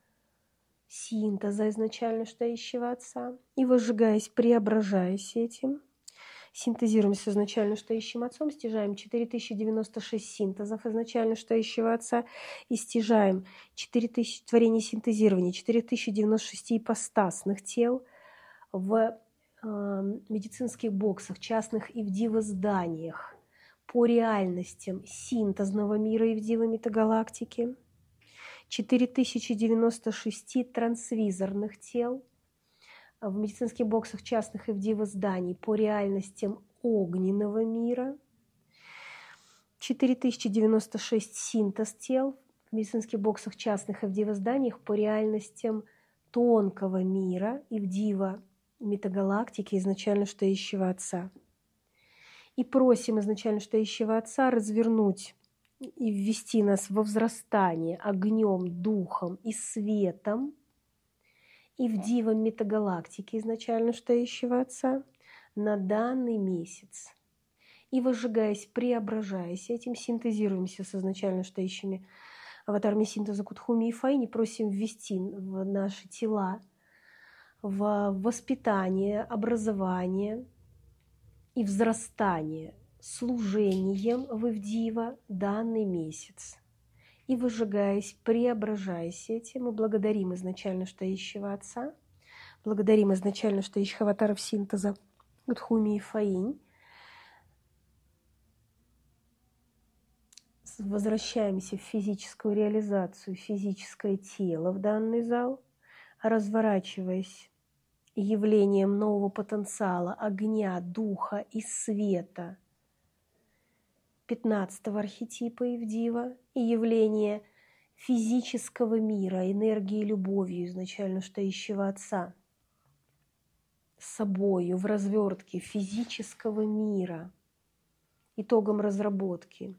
синтеза изначально стоящего Отца и, выжигаясь, преображаясь этим, синтезируем с изначально стоящим Отцом, стяжаем четыре тысячи девяносто шесть синтезов изначально стоящего Отца и стяжаем четыре тысячи творений синтезирования, четыре тысячи девяносто шесть ипостасных тел в э, медицинских боксах, частных и в Дива зданиях по реальностям синтезного мира и в Дива метагалактики, четыре тысячи девяносто шесть трансвизорных тел в медицинских боксах частных и в Дива зданий по реальностям огненного мира, четыре тысячи девяносто шесть синтез тел в медицинских боксах частных и в Дива зданиях по реальностям тонкого мира и в Дива метагалактики изначально стоящего Отца. И просим изначально стоящего Отца развернуть и ввести нас во взрастание огнем, духом и светом и в Дива метагалактике изначально стоящего Отца на данный месяц. И, выжигаясь, преображаясь этим, синтезируемся с изначально стоящими аватарами синтеза Кутхуми и Фаинь, просим ввести в наши тела в воспитание, образование и взрастание служением в Ивдива данный месяц. И, выжигаясь, преображаясь этим, мы благодарим изначально стоящего Отца, благодарим изначально стоящих аватаров синтеза Кутхуми и Фаинь, возвращаемся в физическую реализацию, физическое тело в данный зал, разворачиваясь явлением нового потенциала, огня, духа и света пятнадцатого архетипа Ивдива и явление физического мира, энергии и любовью изначально стоящего Отца с собою в развертке физического мира, итогом разработки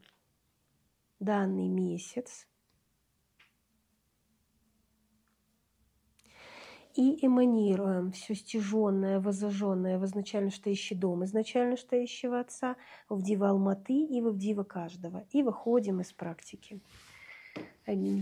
данный месяц. и эманируем все стяженное, возожженное в изначально стоящий дом, изначально стоящего Отца, в Дива Алматы и в Дива каждого. И выходим из практики. Аминь.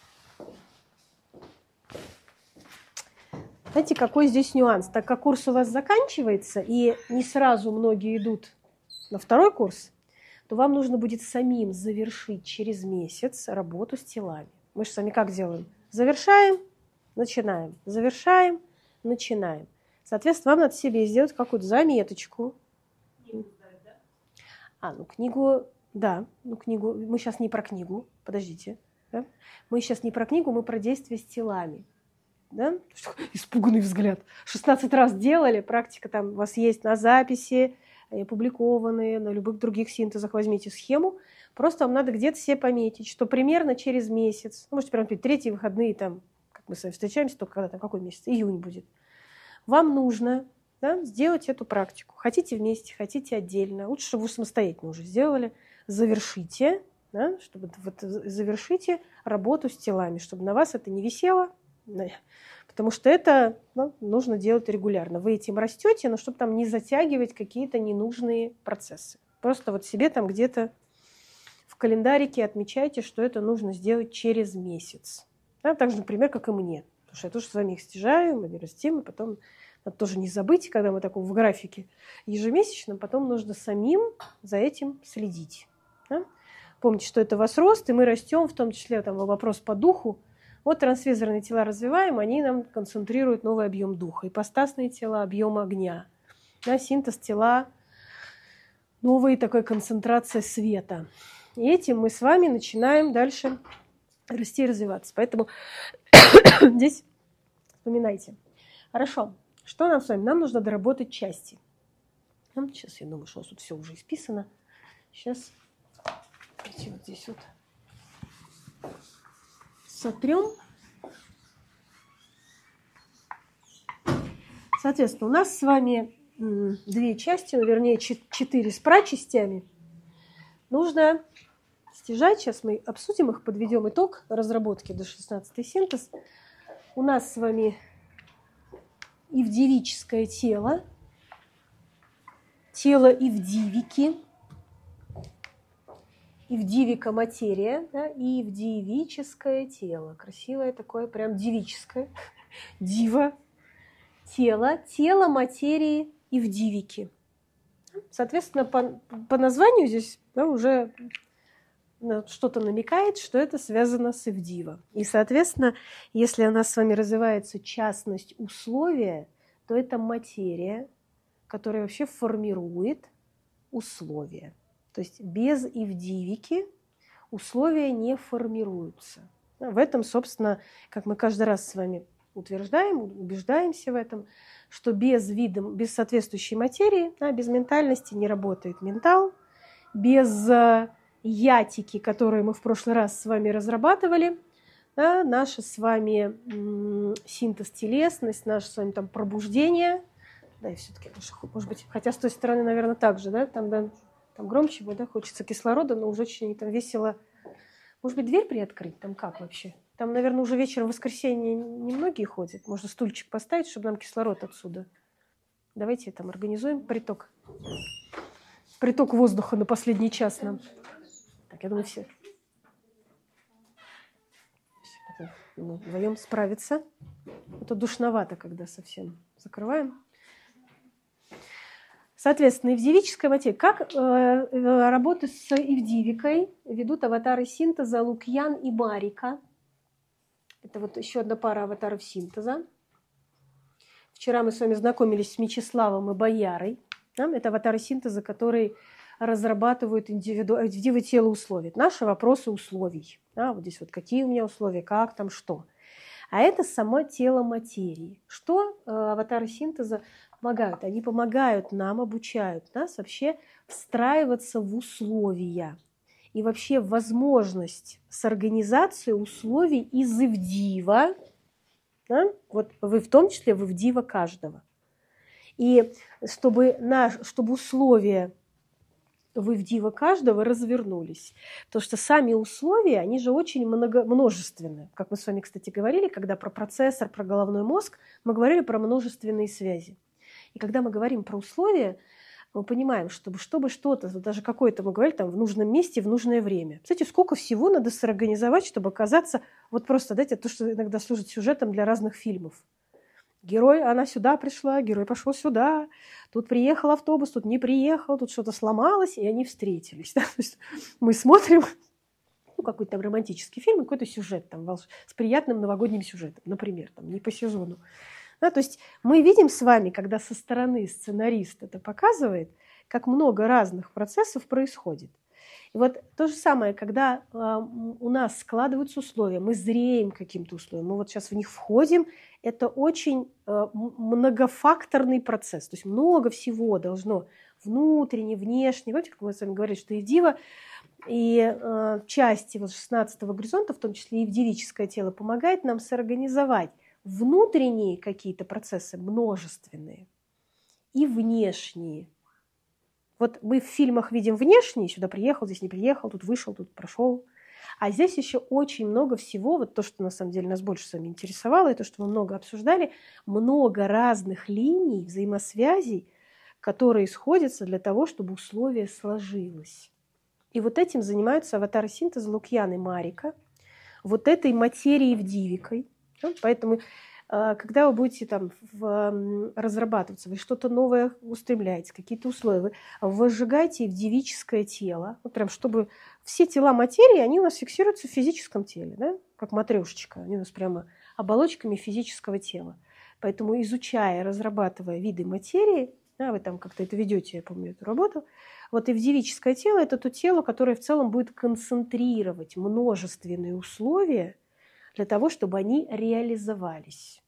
Знаете, какой здесь нюанс? Так как курс у вас заканчивается, и не сразу многие идут на второй курс, то вам нужно будет самим завершить через месяц работу с телами. Мы же с вами как делаем? Завершаем, начинаем, завершаем, начинаем. Соответственно, вам надо себе сделать какую-то заметочку. А, ну книгу, да, ну книгу, мы сейчас не про книгу, подождите. Да? Мы сейчас не про книгу, мы про действие с телами. Да? Испуганный взгляд. шестнадцать раз делали, практика там у вас есть на записи, опубликованные, на любых других синтезах. Возьмите схему. Просто вам надо где-то себе пометить, что примерно через месяц, ну, можете прям пить третьи выходные, там, как мы с вами встречаемся, только когда там, какой месяц? Июнь будет. Вам нужно, да, сделать эту практику. Хотите вместе, хотите отдельно. Лучше, чтобы вы самостоятельно уже сделали. Завершите, да, чтобы вот, завершите работу с телами, чтобы на вас это не висело. Потому что это, ну, нужно делать регулярно. Вы этим растете, но чтобы там не затягивать какие-то ненужные процессы. Просто вот себе там где-то в календарике отмечайте, что это нужно сделать через месяц. Да, так же, например, как и мне. Потому что я тоже с вами их стяжаю, мы растим, и потом надо тоже не забыть, когда мы таком в графике ежемесячном, потом нужно самим за этим следить. Да? Помните, что это у вас рост, и мы растем, в том числе там вопрос по духу. Вот трансвизорные тела развиваем, они нам концентрируют новый объем духа. Ипостасные тела – объем огня. Да, синтез тела – новая такая концентрация света. И этим мы с вами начинаем дальше расти и развиваться. Поэтому здесь вспоминайте. Хорошо. Что нам с вами? Нам нужно доработать части. Сейчас я думаю, что у нас тут все уже исписано. Сейчас вот здесь вот сотрем. Соответственно, у нас с вами две части, ну, вернее, четыре с прачастями. Нужно стяжать. Сейчас мы обсудим их, подведем итог разработки до шестнадцатый синтез. У нас с вами ивдивическое тело, тело ивдивики, ивдивика материя, да, и ивдивическое тело. Красивое такое, прям девическое. Дива. Тело, тело материи ивдивики. Соответственно, по, по названию здесь, да, уже что-то намекает, что это связано с ивдива. И, соответственно, если у нас с вами развивается частность условия, то это материя, которая вообще формирует условия. То есть без ивдивики условия не формируются. В этом, собственно, как мы каждый раз с вами утверждаем, убеждаемся в этом, что без вида, без соответствующей материи, да, без ментальности не работает ментал, без ятики, которые мы в прошлый раз с вами разрабатывали, да, наша с вами м- синтез телесность, наше с вами там пробуждение, да, и все-таки, может быть, хотя с той стороны, наверное, так же, да, там, да, там громче будет, да, хочется кислорода, но уже очень там весело. Может быть, дверь приоткрыть? Там как вообще? Там, наверное, уже вечером в воскресенье немногие ходят. Можно стульчик поставить, чтобы нам кислород отсюда. Давайте там организуем приток. Приток воздуха на последний час нам. Так, я думаю, все. Мы вдвоем справиться. Это душновато, когда совсем закрываем. Соответственно, ивдивическая материя. Как э, работы с ивдивикой ведут аватары синтеза Лукьян и Марика. Это вот еще одна пара аватаров синтеза. Вчера мы с вами знакомились с Мечиславом и Боярой. Да? Это аватары синтеза, которые разрабатывают индивиду... индивидуальное тело условий. Наши вопросы условий. Да? Вот здесь вот какие у меня условия, как там, что. А это само тело материи. Что э, аватары синтеза помогают? Они помогают нам, обучают нас вообще встраиваться в условия. И вообще возможность с организацией условий из ивдива, да? Вот вы в том числе в ивдива каждого. И чтобы, наш, чтобы условия вы в диво каждого развернулись. Потому что сами условия, они же очень много, множественны. Как мы с вами, кстати, говорили, когда про процессор, про головной мозг, мы говорили про множественные связи. И когда мы говорим про условия, мы понимаем, чтобы, чтобы что-то, даже какое-то, мы говорили, там, в нужном месте, в нужное время. Кстати, сколько всего надо сорганизовать, чтобы оказаться, вот просто, знаете, то, что иногда служит сюжетом для разных фильмов. Герой, она сюда пришла, герой пошел сюда, тут приехал автобус, тут не приехал, тут что-то сломалось, и они встретились. Да? То есть мы смотрим ну, какой-то там романтический фильм, какой-то сюжет там, с приятным новогодним сюжетом, например, там, не по сезону. Да? То есть мы видим с вами, когда со стороны сценарист это показывает, как много разных процессов происходит. И вот то же самое, когда э, у нас складываются условия, мы зреем каким-то условиям, мы вот сейчас в них входим, это очень э, многофакторный процесс, то есть много всего должно внутренне, внешне. Помните, как мы с вами говорили, что и диво, и э, части вот шестнадцатого горизонта, в том числе и девическое тело, помогает нам сорганизовать внутренние какие-то процессы, множественные, и внешние. Вот мы в фильмах видим внешний, сюда приехал, здесь не приехал, тут вышел, тут прошел. А здесь еще очень много всего, вот то, что на самом деле нас больше с вами интересовало, и то, что мы много обсуждали, много разных линий, взаимосвязей, которые сходятся для того, чтобы условие сложилось. И вот этим занимаются аватары синтеза Лукьян и Марика, вот этой материей вдивикой. Поэтому когда вы будете там в, разрабатываться, вы что-то новое устремляете, какие-то условия, вы возжигаете в девическое тело, вот прям чтобы все тела материи, они у нас фиксируются в физическом теле, да? Как матрешечка, они у нас прямо оболочками физического тела. Поэтому изучая, разрабатывая виды материи, да, вы там как-то это ведете, я помню эту работу, вот и в девическое тело это то тело, которое в целом будет концентрировать множественные условия, для того, чтобы они реализовались.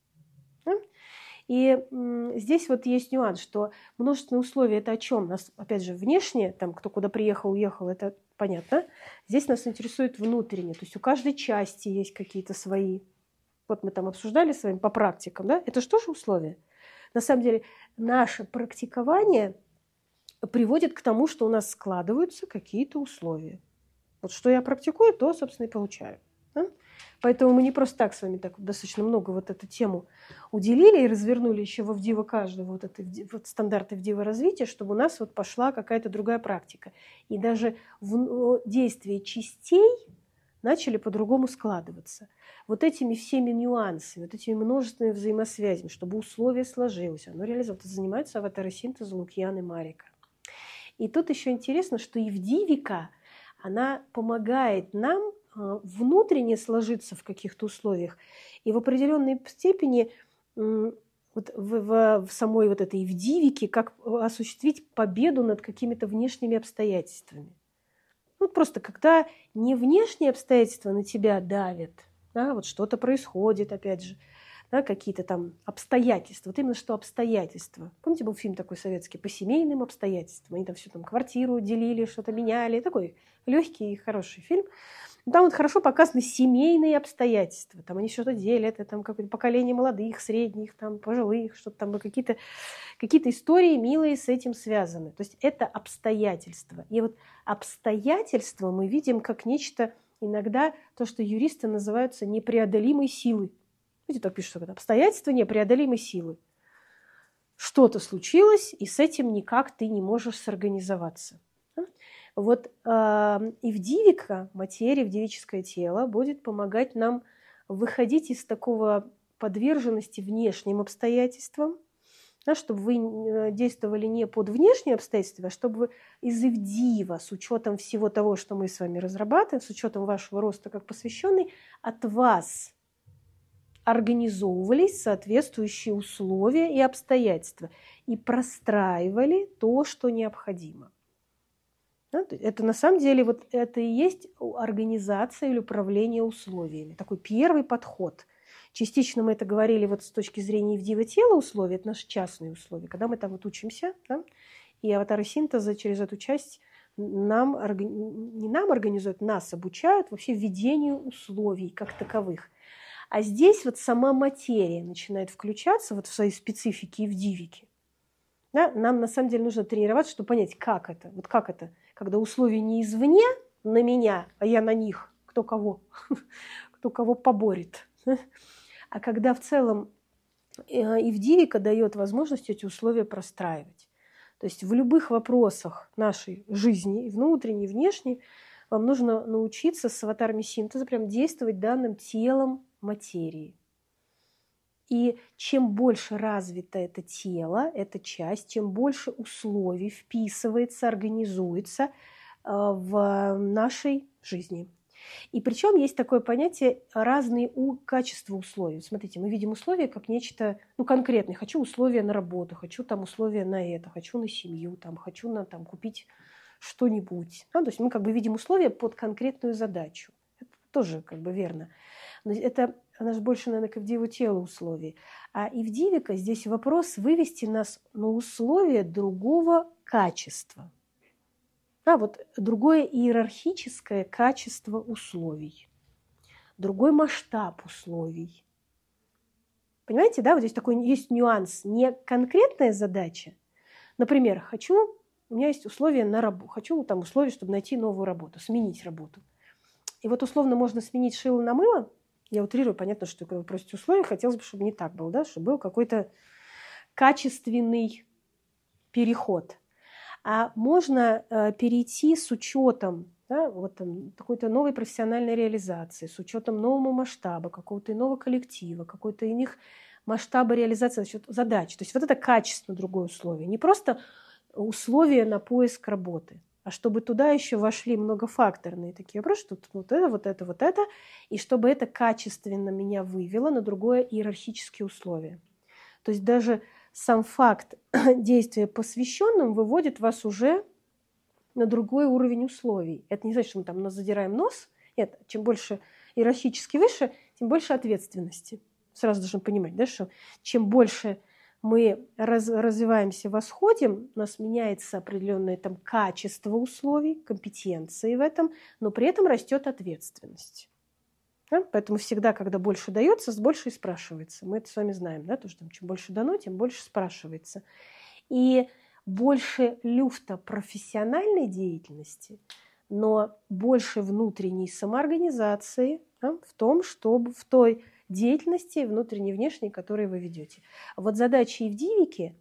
И здесь вот есть нюанс, что множественные условия – это о чем? Нас, опять же, внешне, там, кто куда приехал, уехал, это понятно. Здесь нас интересует внутренне. То есть у каждой части есть какие-то свои. Вот мы там обсуждали с вами по практикам. Да? Это что же условия? На самом деле наше практикование приводит к тому, что у нас складываются какие-то условия. Вот что я практикую, то, собственно, и получаю. Да? Поэтому мы не просто так с вами так достаточно много вот эту тему уделили и развернули еще во вдиво каждого вот это вот стандарты вдиво развития, чтобы у нас вот пошла какая-то другая практика. И даже в действия частей начали по-другому складываться. Вот этими всеми нюансами, вот этими множественными взаимосвязями, чтобы условие сложилось, оно реализовалось. Занимаются аватары синтеза Лукьян и Марика. И тут еще интересно, что и вдивика, она помогает нам внутренне сложиться в каких-то условиях и в определенной степени вот в, в, в самой вот этой вдивике как осуществить победу над какими-то внешними обстоятельствами. Вот просто когда не внешние обстоятельства на тебя давят, да, вот что-то происходит, опять же, да, какие-то там обстоятельства, вот именно что обстоятельства. Помните, был фильм такой советский «По семейным обстоятельствам», они там все там квартиру делили, что-то меняли, такой легкий и хороший фильм. Там вот хорошо показаны семейные обстоятельства. Там они что-то делят, там какое-то поколение молодых, средних, там, пожилых, что-то там, какие-то, какие-то истории милые с этим связаны. То есть это обстоятельства. И вот обстоятельства мы видим как нечто, иногда то, что юристы называются непреодолимой силой. Видите, так пишут, что обстоятельства непреодолимой силы. Что-то случилось, и с этим никак ты не можешь сорганизоваться. Вот э, и вдивика, материя, вдивическое тело будет помогать нам выходить из такого подверженности внешним обстоятельствам, да, чтобы вы действовали не под внешние обстоятельства, а чтобы вы из вдива, с учетом всего того, что мы с вами разрабатываем, с учетом вашего роста как посвященный, от вас организовывались соответствующие условия и обстоятельства и простраивали то, что необходимо. Это на самом деле вот это и есть организация или управление условиями. Такой первый подход. Частично мы это говорили вот с точки зрения вдива тела условий, это наши частные условия, когда мы там вот учимся, да, и аватары синтеза через эту часть нам, не нам организуют, нас обучают вообще введению условий как таковых. А здесь вот сама материя начинает включаться вот в своей специфике и в дивике. Да? Нам на самом деле нужно тренироваться, чтобы понять, как это. Вот как это, когда условия не извне на меня, а я на них, кто кого, кто кого поборет. А когда в целом Ивдивика дает возможность эти условия простраивать. То есть в любых вопросах нашей жизни, внутренней, внешней, вам нужно научиться с аватарами синтеза прям действовать данным телом материи. И чем больше развито это тело, эта часть, чем больше условий вписывается, организуется в нашей жизни. И причем есть такое понятие разные у качества условий. Смотрите, мы видим условия как нечто ну, конкретное. Хочу условия на работу, хочу там условия на это, хочу на семью, там, хочу на, там, купить что-нибудь. Ну, то есть мы как бы видим условия под конкретную задачу. Это тоже как бы верно. Но это она же больше, наверное, к Ивдиву телу условий. А Ивдивика здесь вопрос вывести нас на условия другого качества. А вот другое иерархическое качество условий, другой масштаб условий. Понимаете, да, вот здесь такой есть нюанс. Не конкретная задача. Например, хочу, у меня есть условия на работу, хочу там условия, чтобы найти новую работу, сменить работу. И вот условно можно сменить шило на мыло. Я утрирую, понятно, что когда вы просите условия, хотелось бы, чтобы не так было, да, чтобы был какой-то качественный переход. А можно э, перейти с учетом да, вот, там, какой-то новой профессиональной реализации, с учетом нового масштаба, какого-то иного коллектива, какой-то иных масштаба реализации за счет задач. То есть вот это качественно другое условие. Не просто условия на поиск работы, а чтобы туда еще вошли многофакторные такие вопросы, что вот это, вот это, вот это, и чтобы это качественно меня вывело на другое иерархические условия. То есть даже сам факт действия посвященным выводит вас уже на другой уровень условий. Это не значит, что мы там задираем нос. Нет, чем больше иерархически выше, тем больше ответственности. Сразу должны понимать, да, что чем больше мы раз, развиваемся, восходим, у нас меняется определенное там качество условий, компетенции в этом, но при этом растет ответственность. Да? Поэтому всегда, когда больше дается, больше и спрашивается. Мы это с вами знаем, да, то, что там, чем больше дано, тем больше спрашивается. И больше люфта профессиональной деятельности, но больше внутренней самоорганизации да, в том, чтобы в той деятельности внутренней и внешней, которые вы ведете. Вот задача Ивдивики,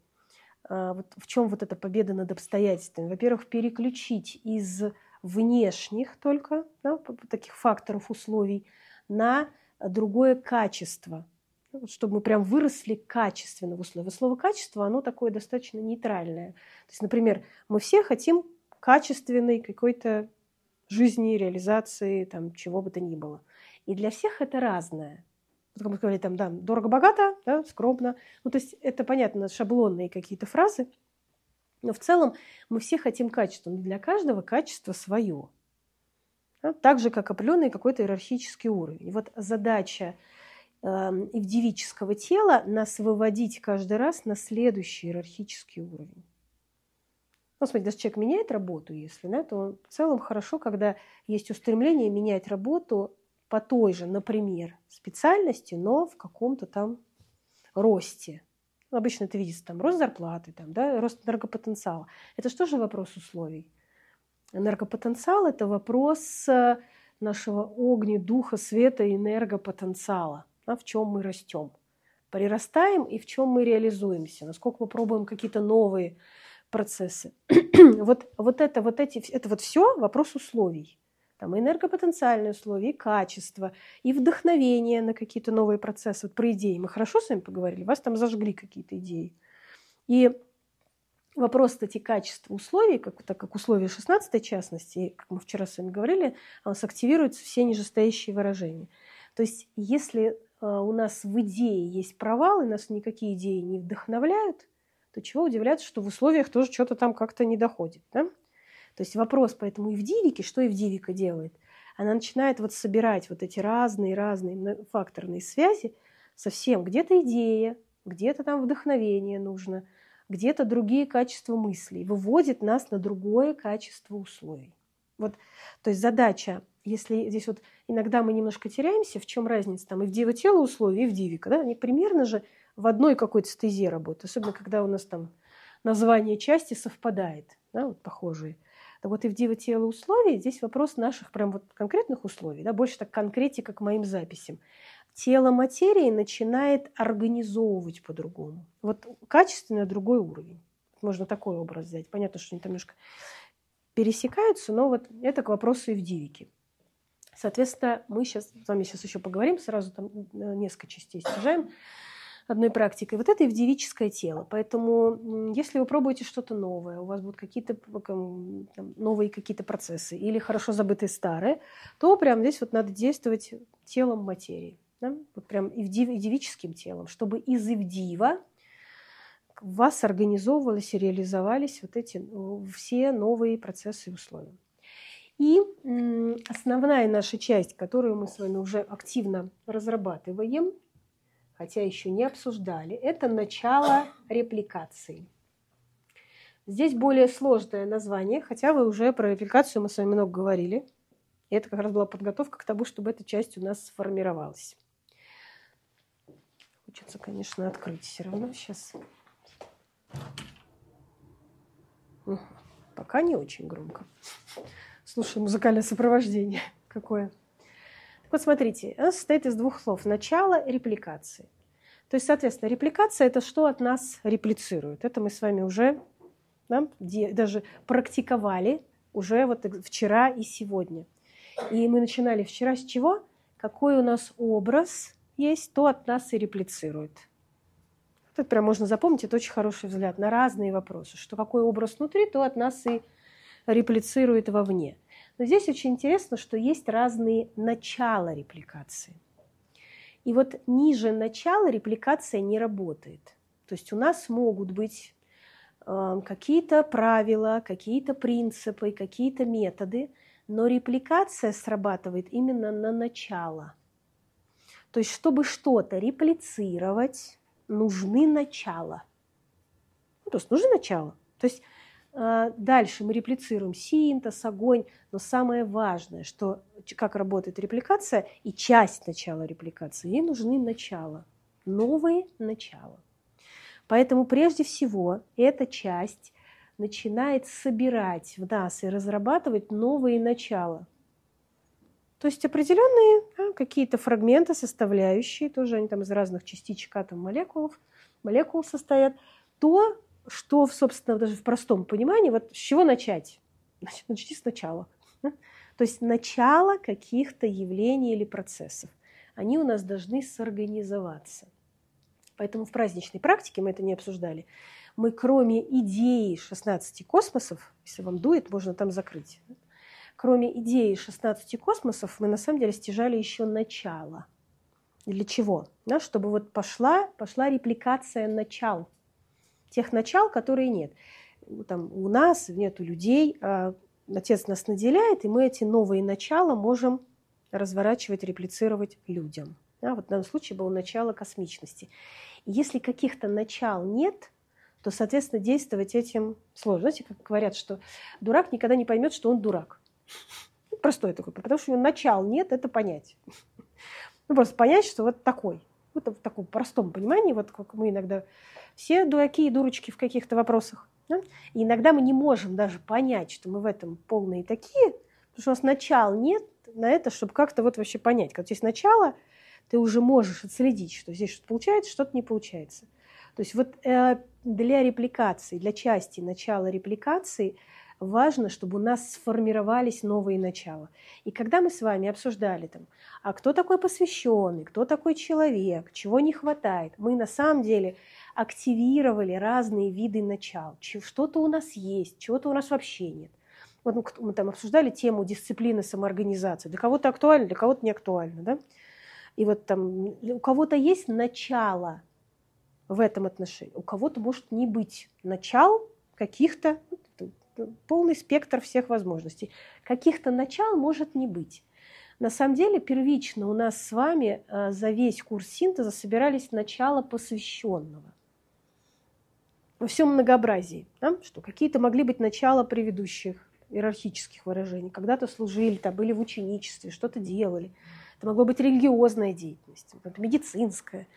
вот в чем вот эта победа над обстоятельствами? Во-первых, переключить из внешних только да, таких факторов, условий на другое качество, чтобы мы прям выросли качественно в условиях. Слово «качество» оно такое достаточно нейтральное. То есть, например, мы все хотим качественной какой-то жизни, реализации, там, чего бы то ни было. И для всех это разное. Вот, как мы говорили, там, да, дорого-богато, да, скромно. Ну, то есть это, понятно, шаблонные какие-то фразы. Но в целом мы все хотим качества. Но для каждого качество свое. Да? Так же, как определенный какой-то иерархический уровень. И вот задача э, ивдивического тела нас выводить каждый раз на следующий иерархический уровень. Ну, смотрите, даже человек меняет работу, если, да, то в целом хорошо, когда есть устремление менять работу по той же, например, специальности, но в каком-то там росте. Ну, обычно это видится там рост зарплаты, там, да, рост энергопотенциала. Это что же вопрос условий? Энергопотенциал – это вопрос нашего огня, духа, света и энергопотенциала. Да, в чем мы растем. Прирастаем и в чем мы реализуемся. Насколько мы пробуем какие-то новые процессы. вот, вот, это, вот, эти, это вот все вопрос условий. Там и энергопотенциальные условия, и качество, и вдохновение на какие-то новые процессы. Вот про идеи мы хорошо с вами поговорили, вас там зажгли какие-то идеи. И вопрос, кстати, качества условий, как, так как условия шестнадцатой частности, как мы вчера с вами говорили, у нас активируются все нижестоящие выражения. То есть если у нас в идее есть провал, и нас никакие идеи не вдохновляют, то чего удивляться, что в условиях тоже что-то там как-то не доходит. Да? То есть вопрос поэтому Ивдивики, что Ивдивика делает? Она начинает вот собирать вот эти разные-разные факторные связи совсем. Где-то идея, где-то там вдохновение нужно, где-то другие качества мыслей. Выводит нас на другое качество условий. Вот, то есть задача, если здесь вот иногда мы немножко теряемся, в чем разница там Ивдива тело условий, Ивдивика, да? Они примерно же в одной какой-то стезе работают. Особенно, когда у нас там название части совпадает, да, вот похожие. Так вот и в диво тело условий здесь вопрос наших прям вот конкретных условий, да, больше так конкретика к моим записям. Тело материи начинает организовывать по-другому. Вот качественно другой уровень. Можно такой образ взять. Понятно, что они там немножко пересекаются, но вот это к вопросу Евдивики. Соответственно, мы сейчас с вами сейчас еще поговорим, сразу там несколько частей стяжаем одной практикой. Вот это евдивическое тело. Поэтому если вы пробуете что-то новое, у вас будут какие-то там, новые какие-то процессы или хорошо забытые старые, то прям здесь вот надо действовать телом материи. Да? Вот прям евдивическим телом, чтобы из евдива в вас организовывались и реализовались вот эти все новые процессы и условия. И основная наша часть, которую мы с вами уже активно разрабатываем, хотя еще не обсуждали, это начало репликации. Здесь более сложное название, хотя вы уже про репликацию мы с вами много говорили. И это как раз была подготовка к тому, чтобы эта часть у нас сформировалась. Хочется, конечно, открыть все равно сейчас. Пока не очень громко. Слушай, музыкальное сопровождение какое. Так вот, смотрите, оно состоит из двух слов. Начало репликации. То есть, соответственно, репликация – это что от нас реплицирует. Это мы с вами уже да, даже практиковали уже вот вчера и сегодня. И мы начинали вчера с чего? Какой у нас образ есть, то от нас и реплицирует. Это прям можно запомнить, это очень хороший взгляд на разные вопросы. Что какой образ внутри, то от нас и реплицирует вовне. Но здесь очень интересно, что есть разные начала репликации. И вот ниже начала репликация не работает. То есть у нас могут быть э, какие-то правила, какие-то принципы, какие-то методы, но репликация срабатывает именно на начало. То есть чтобы что-то реплицировать, нужны начала. Ну, то есть нужно начало. То есть дальше мы реплицируем синтез, огонь, но самое важное, что как работает репликация и часть начала репликации, ей нужны начала, новые начала. Поэтому прежде всего эта часть начинает собирать в нас и разрабатывать новые начала. То есть определенные да, какие-то фрагменты, составляющие, тоже они там из разных частичек атом молекул, молекул состоят, то, что, собственно, даже в простом понимании, вот с чего начать? Значит, начни сначала. То есть начало каких-то явлений или процессов. Они у нас должны сорганизоваться. Поэтому в праздничной практике, мы это не обсуждали, мы кроме идеи шестнадцати космосов, если вам дует, можно там закрыть, кроме идеи шестнадцати космосов, мы на самом деле стяжали еще начало. Для чего? Да, чтобы вот пошла, пошла репликация начал. Тех начал, которые нет. Там у нас нет у людей, а Отец нас наделяет, и мы эти новые начала можем разворачивать, реплицировать людям. Да, вот в данном случае было начало космичности. И если каких-то начал нет, то, соответственно, действовать этим сложно. Знаете, как говорят, что дурак никогда не поймет, что он дурак. Простой такой, потому что у него начал нет, это понять. Ну, просто понять, что вот такой. Вот в таком простом понимании, вот как мы иногда все дураки и дурочки в каких-то вопросах. Да? И иногда мы не можем даже понять, что мы в этом полные такие, потому что у нас начала нет на это, чтобы как-то вот вообще понять. Когда есть начало, ты уже можешь отследить, что здесь что-то получается, что-то не получается. То есть вот э, для репликации, для части начала репликации важно, чтобы у нас сформировались новые начала. И когда мы с вами обсуждали, там, а кто такой посвященный, кто такой человек, чего не хватает, мы на самом деле активировали разные виды начал. Что-то у нас есть, чего-то у нас вообще нет. Вот мы там обсуждали тему дисциплины самоорганизации. Для кого-то актуально, для кого-то не актуально. Да? И вот там у кого-то есть начало в этом отношении, у кого-то может не быть начал каких-то, полный спектр всех возможностей. Каких-то начал может не быть. На самом деле первично у нас с вами за весь курс синтеза собирались начала посвященного. Во всем многообразии. Да? Что какие-то могли быть начала предыдущих иерархических выражений. Когда-то служили, там, были в ученичестве, что-то делали. Это могло быть религиозная деятельность, медицинская,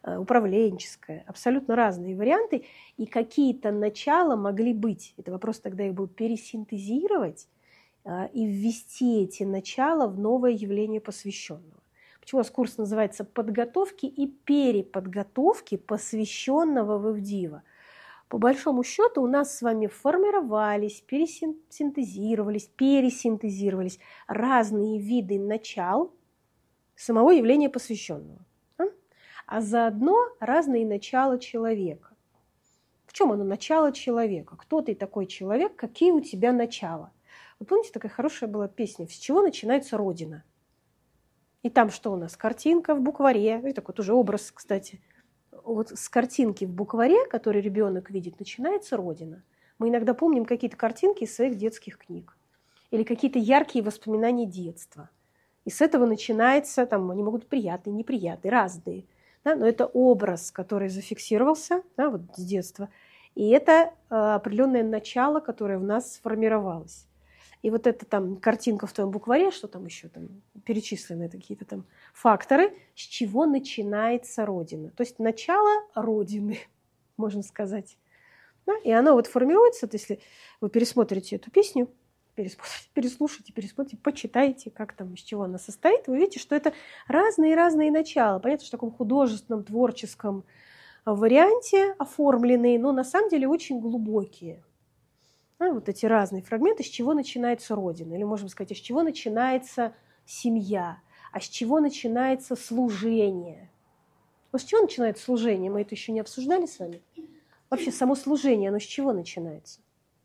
управленческое, абсолютно разные варианты, и какие-то начала могли быть. Это вопрос тогда их был пересинтезировать и ввести эти начала в новое явление посвященного. Почему у нас курс называется «Подготовки и переподготовки посвященного в Ивдива». По большому счету у нас с вами формировались, пересинтезировались, пересинтезировались разные виды начал самого явления посвященного, а заодно разные начала человека. В чем оно начало человека? Кто ты такой человек? Какие у тебя начала? Вы помните, такая хорошая была песня «С чего начинается Родина?» И там что у нас? Картинка в букваре. И такой тоже образ, кстати. Вот с картинки в букваре, который ребенок видит, начинается Родина. Мы иногда помним какие-то картинки из своих детских книг. Или какие-то яркие воспоминания детства. И с этого начинается, там, они могут быть приятные, неприятные, разные. Да? Но это образ, который зафиксировался, да, вот с детства. И это э, определенное начало, которое в нас сформировалось. И вот эта там картинка в твоем букваре, что там еще там перечислены какие-то там факторы, с чего начинается Родина. То есть начало Родины, можно сказать. Да? И оно вот формируется, вот если вы пересмотрите эту песню, пересмотрите, переслушайте, пересмотрите, почитайте, как там, из чего она состоит, вы увидите, что это разные-разные начала. Понятно, что в таком художественном, творческом варианте оформленные, но на самом деле очень глубокие. А, вот эти разные фрагменты, с чего начинается Родина, или, можем сказать, с чего начинается семья, а с чего начинается служение. Вот с чего начинается служение? Мы это еще не обсуждали с вами. Вообще само служение, оно с чего начинается?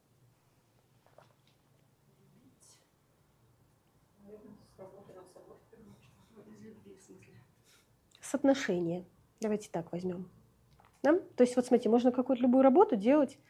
С отношения. Давайте так возьмем. Да? То есть вот смотрите, можно какую-то любую работу делать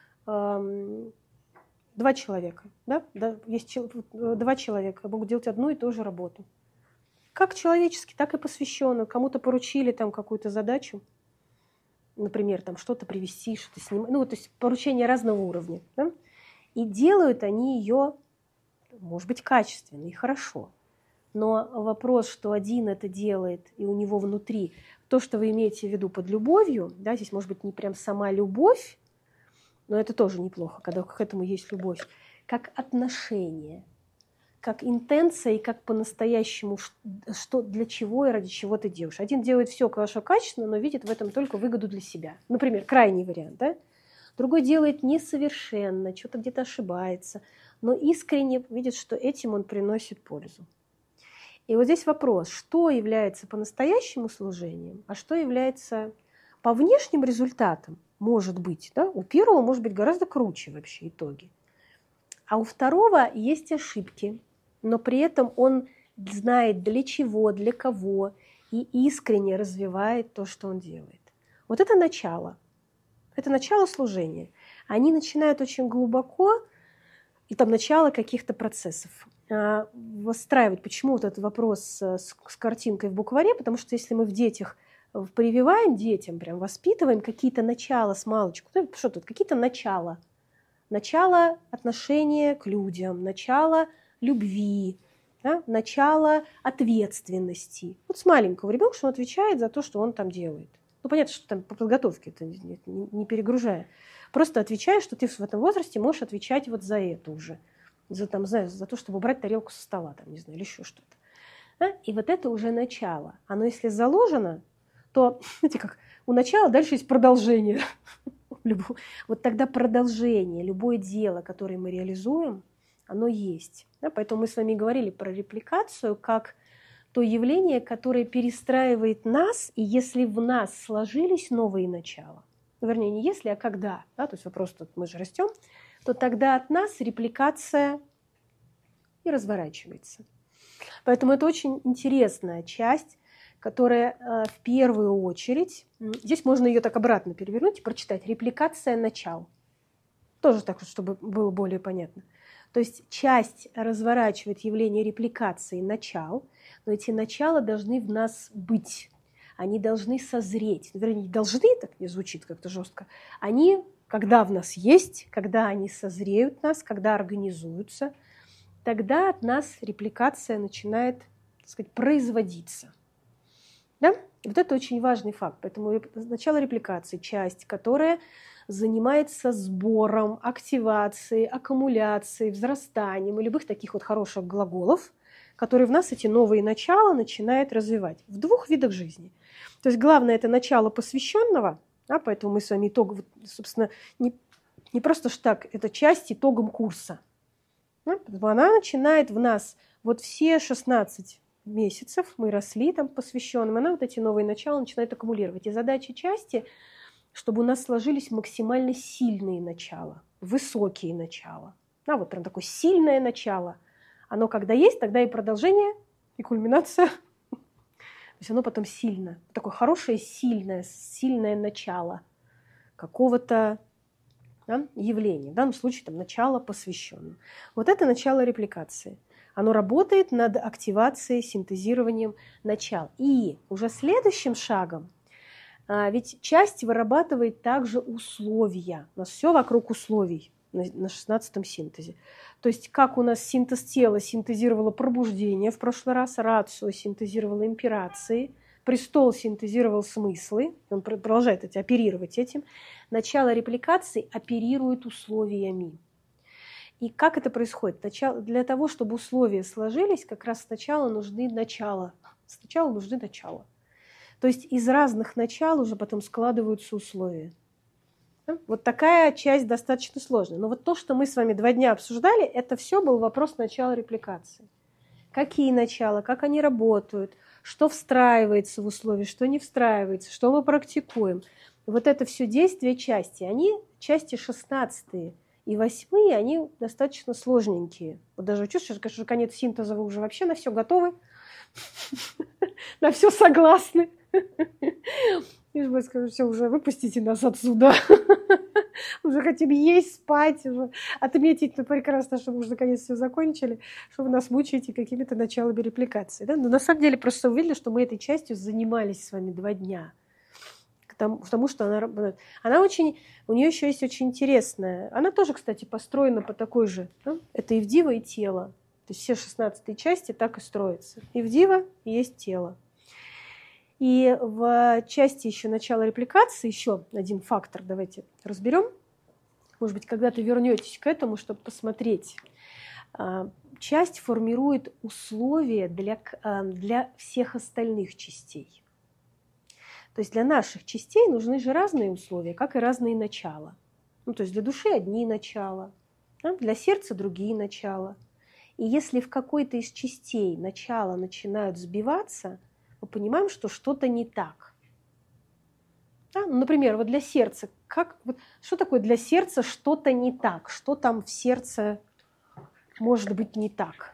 эм, два человека. Да? Да, есть два человека могут делать одну и ту же работу. Как человечески, так и посвященно. Кому-то поручили там какую-то задачу, например, там что-то привезти, что-то снимать. Ну, то есть поручения разного уровня. Да? И делают они ее, может быть, качественно и хорошо. Но вопрос, что один это делает, и у него внутри то, что вы имеете в виду под любовью, да, здесь может быть не прям сама любовь, но это тоже неплохо, когда к этому есть любовь, как отношение, как интенция и как по-настоящему, что, для чего и ради чего ты делаешь. Один делает все хорошо, качественно, но видит в этом только выгоду для себя. Например, крайний вариант, да? Другой делает несовершенно, что-то где-то ошибается, но искренне видит, что этим он приносит пользу. И вот здесь вопрос, что является по-настоящему служением, а что является по внешним результатам, может быть. Да? У первого может быть гораздо круче вообще итоги. А у второго есть ошибки, но при этом он знает для чего, для кого и искренне развивает то, что он делает. Вот это начало. Это начало служения. Они начинают очень глубоко, и там начало каких-то процессов. Выстраивать. Почему вот этот вопрос с, с картинкой в букваре? Потому что если мы в детях прививаем детям, прям воспитываем какие-то начала с малочку, ну, что тут, какие-то начала. Начало отношения к людям, начало любви, да? Начало ответственности. Вот с маленького ребенка, что он отвечает за то, что он там делает. Ну, понятно, что там по подготовке это не, не, не перегружая. Просто отвечаешь, что ты в этом возрасте можешь отвечать вот за это уже. За, там, знаю, за то, чтобы убрать тарелку со стола, там, не знаю, или еще что-то. Да? И вот это уже начало. Оно если заложено, то, знаете, как у начала дальше есть продолжение. Вот тогда продолжение, любое дело, которое мы реализуем, оно есть. Да? Поэтому мы с вами говорили про репликацию как то явление, которое перестраивает нас, и если в нас сложились новые начала, ну, вернее, не если, а когда, да? То есть вопрос тут, мы же растем, то тогда от нас репликация и разворачивается. Поэтому это очень интересная часть, которая э, в первую очередь, здесь можно ее так обратно перевернуть и прочитать, репликация начал. Тоже так, чтобы было более понятно. То есть часть разворачивает явление репликации начал, но эти начала должны в нас быть, они должны созреть. Вернее, должны, так не звучит как-то жестко, они... Когда в нас есть, когда они созреют в нас, когда организуются, тогда от нас репликация начинает, так сказать, производиться. Да? Вот это очень важный факт. Поэтому начало репликации – часть, которая занимается сбором, активацией, аккумуляцией, взрастанием и любых таких вот хороших глаголов, которые в нас эти новые начала начинают развивать в двух видах жизни. То есть главное – это начало посвященного, да, поэтому мы с вами итог, собственно, не, не просто ж так, это часть итогом курса. Да, она начинает в нас вот все шестнадцать месяцев, мы росли там посвященным, она вот эти новые начала начинает аккумулировать. И задача части – чтобы у нас сложились максимально сильные начала, высокие начала. Да, вот прям такое сильное начало. Оно когда есть, тогда и продолжение, и кульминация. То есть оно потом сильно. Такое хорошее, сильное, сильное начало какого-то, да, явления. В данном случае там начало посвященное. Вот это начало репликации. Оно работает над активацией, синтезированием начал. И уже следующим шагом, а ведь часть вырабатывает также условия. У нас все вокруг условий на шестнадцатом синтезе. То есть как у нас синтез тела синтезировало пробуждение в прошлый раз, рацио синтезировало имперации, престол синтезировал смыслы, он продолжает эти, оперировать этим. Начало репликации оперирует условиями. И как это происходит? Для того, чтобы условия сложились, как раз сначала нужны начала. Сначала нужны начала. То есть из разных начал уже потом складываются условия. Вот такая часть достаточно сложная. Но вот то, что мы с вами два дня обсуждали, это все был вопрос начала репликации. Какие начала, как они работают, что встраивается в условия, что не встраивается, что мы практикуем. И вот это все действие части. Они части шестнадцатые и восьмые, они достаточно сложненькие. Вот даже чувствуешь, что конец синтеза, вы уже вообще на все готовы, на все согласны. Я скажу, все, уже выпустите нас отсюда. Уже хотим есть, спать, уже отметить ну, прекрасно, чтобы уже наконец все закончили, что вы нас мучаете какими-то началами репликации. Да? Но на самом деле просто увидели, что мы этой частью занимались с вами два дня. Потому что она, она очень, у нее еще есть очень интересная. Она тоже, кстати, построена по такой же. Да? Это Ивдива и тело. То есть все шестнадцатые части так и строятся. Ивдива и есть тело. И в части еще начала репликации, еще один фактор, давайте разберем. Может быть, когда-то вернетесь к этому, чтобы посмотреть. Часть формирует условия для, для всех остальных частей. То есть для наших частей нужны же разные условия, как и разные начала. Ну, то есть для души одни начала, да? Для сердца другие начала. И если в какой-то из частей начала начинают сбиваться, мы понимаем, что что-то не так. Да? Ну, например, вот для сердца. Как, вот, что такое для сердца что-то не так? Что там в сердце может быть не так?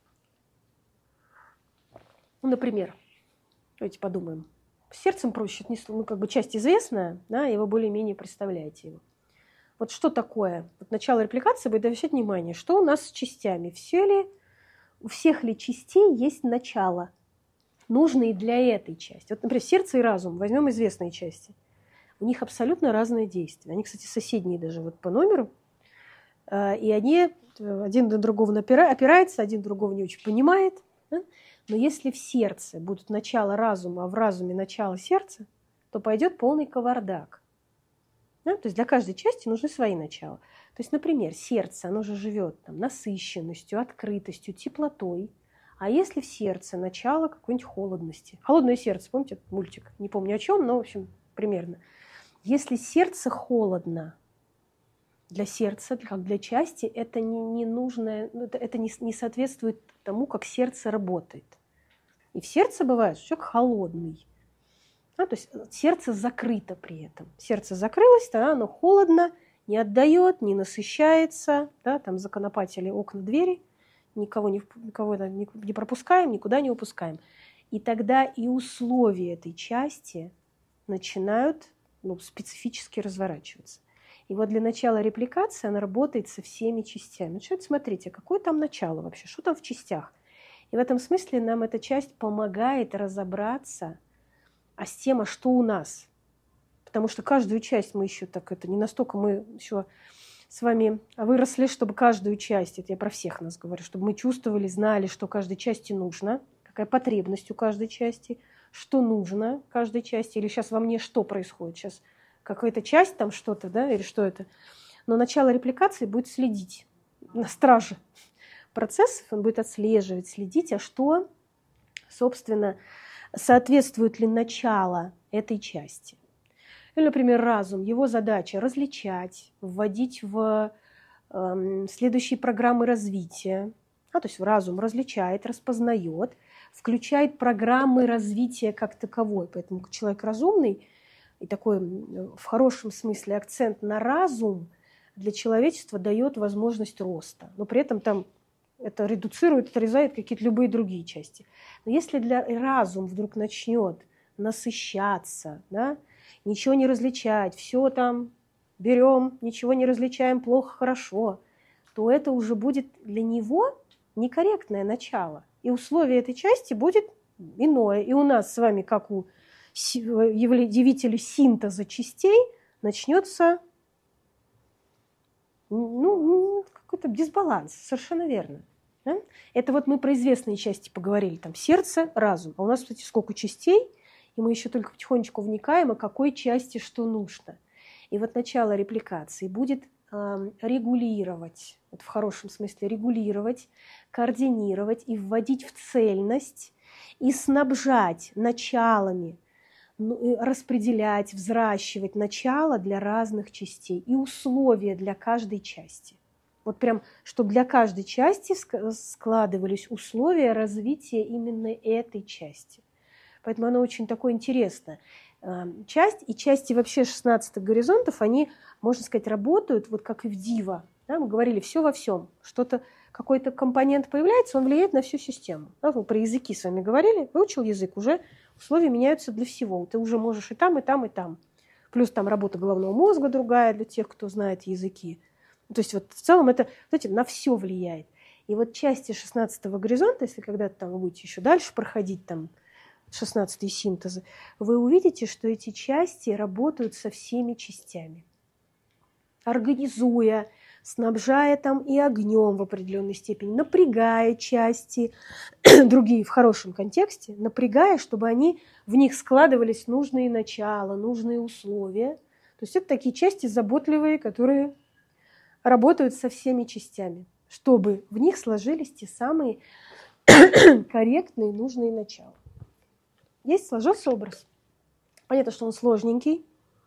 Ну, например, давайте подумаем. С сердцем проще, ну, как бы часть известная, да, и вы более-менее представляете его. Вот что такое? Вот начало репликации, будет обращать внимание, что у нас с частями? Все ли, у всех ли частей есть начало? Нужные для этой части. Вот, например, сердце и разум, возьмем известные части. У них абсолютно разные действия. Они, кстати, соседние даже вот по номеру. И они один на другого опираются, один другого не очень понимает. Да? Но если в сердце будут начало разума, а в разуме начало сердца, то пойдет полный кавардак. Да? То есть для каждой части нужны свои начала. То есть, например, сердце, оно же живет там, насыщенностью, открытостью, теплотой. А если в сердце начало какой-нибудь холодности? «Холодное сердце», помните этот мультик? Не помню о чем, но, в общем, примерно. Если сердце холодно, для сердца, как для части, это не, не нужно, это, это не, не соответствует тому, как сердце работает. И в сердце бывает, что человек холодный. А, то есть сердце закрыто при этом. Сердце закрылось, тогда оно холодно, не отдает, не насыщается. Да, там законопатили окна, двери. Никого, не, никого не пропускаем, никуда не упускаем. И тогда и условия этой части начинают ну, специфически разворачиваться. И вот для начала репликации она работает со всеми частями. Вот смотрите, какое там начало вообще, что там в частях. И в этом смысле нам эта часть помогает разобраться а с тем, а что у нас. Потому что каждую часть мы еще так, это не настолько мы еще... с вами выросли, чтобы каждую часть, это я про всех нас говорю, чтобы мы чувствовали, знали, что каждой части нужно, какая потребность у каждой части, что нужно каждой части, или сейчас во мне что происходит, сейчас какая-то часть там что-то, да, или что это. Но начало репликации будет следить на страже процессов, он будет отслеживать, следить, а что, собственно, соответствует ли начало этой части. Или, например, разум, его задача различать, вводить в э, следующие программы развития. А, то есть разум различает, распознает, включает программы развития как таковой. Поэтому человек разумный, и такой в хорошем смысле акцент на разум для человечества дает возможность роста. Но при этом там это редуцирует, отрезает какие-то любые другие части. Но если для разум вдруг начнет насыщаться, да, ничего не различать, все там берем, ничего не различаем, плохо, хорошо, то это уже будет для него некорректное начало. И условие этой части будет иное. И у нас с вами, как у явителей синтеза частей, начнется ну, какой-то дисбаланс. Совершенно верно. Да? Это вот мы про известные части поговорили. Там сердце, разум. А у нас, кстати, сколько частей, и мы еще только потихонечку вникаем, о какой части что нужно. И вот начало репликации будет э, регулировать, вот в хорошем смысле регулировать, координировать и вводить в цельность, и снабжать началами, ну, распределять, взращивать начало для разных частей и условия для каждой части. Вот прям, чтобы для каждой части складывались условия развития именно этой части. Поэтому оно очень такое интересное. Часть и части вообще шестнадцати горизонтов, они, можно сказать, работают вот как и в Дива. Да, мы говорили, все во всем. Что-то, какой-то компонент появляется, он влияет на всю систему. Да, мы про языки с вами говорили, выучил язык, уже условия меняются для всего. Ты уже можешь и там, и там, и там. Плюс там работа головного мозга другая для тех, кто знает языки. То есть вот в целом это, знаете, на все влияет. И вот части шестнадцатого горизонта, если когда-то там вы будете еще дальше проходить там шестнадцатые синтезы, вы увидите, что эти части работают со всеми частями. Организуя, снабжая там и огнем в определенной степени, напрягая части, другие в хорошем контексте, напрягая, чтобы они, в них складывались нужные начала, нужные условия. То есть это такие части заботливые, которые работают со всеми частями, чтобы в них сложились те самые корректные, нужные начала. Есть, сложился образ. Понятно, что он сложненький.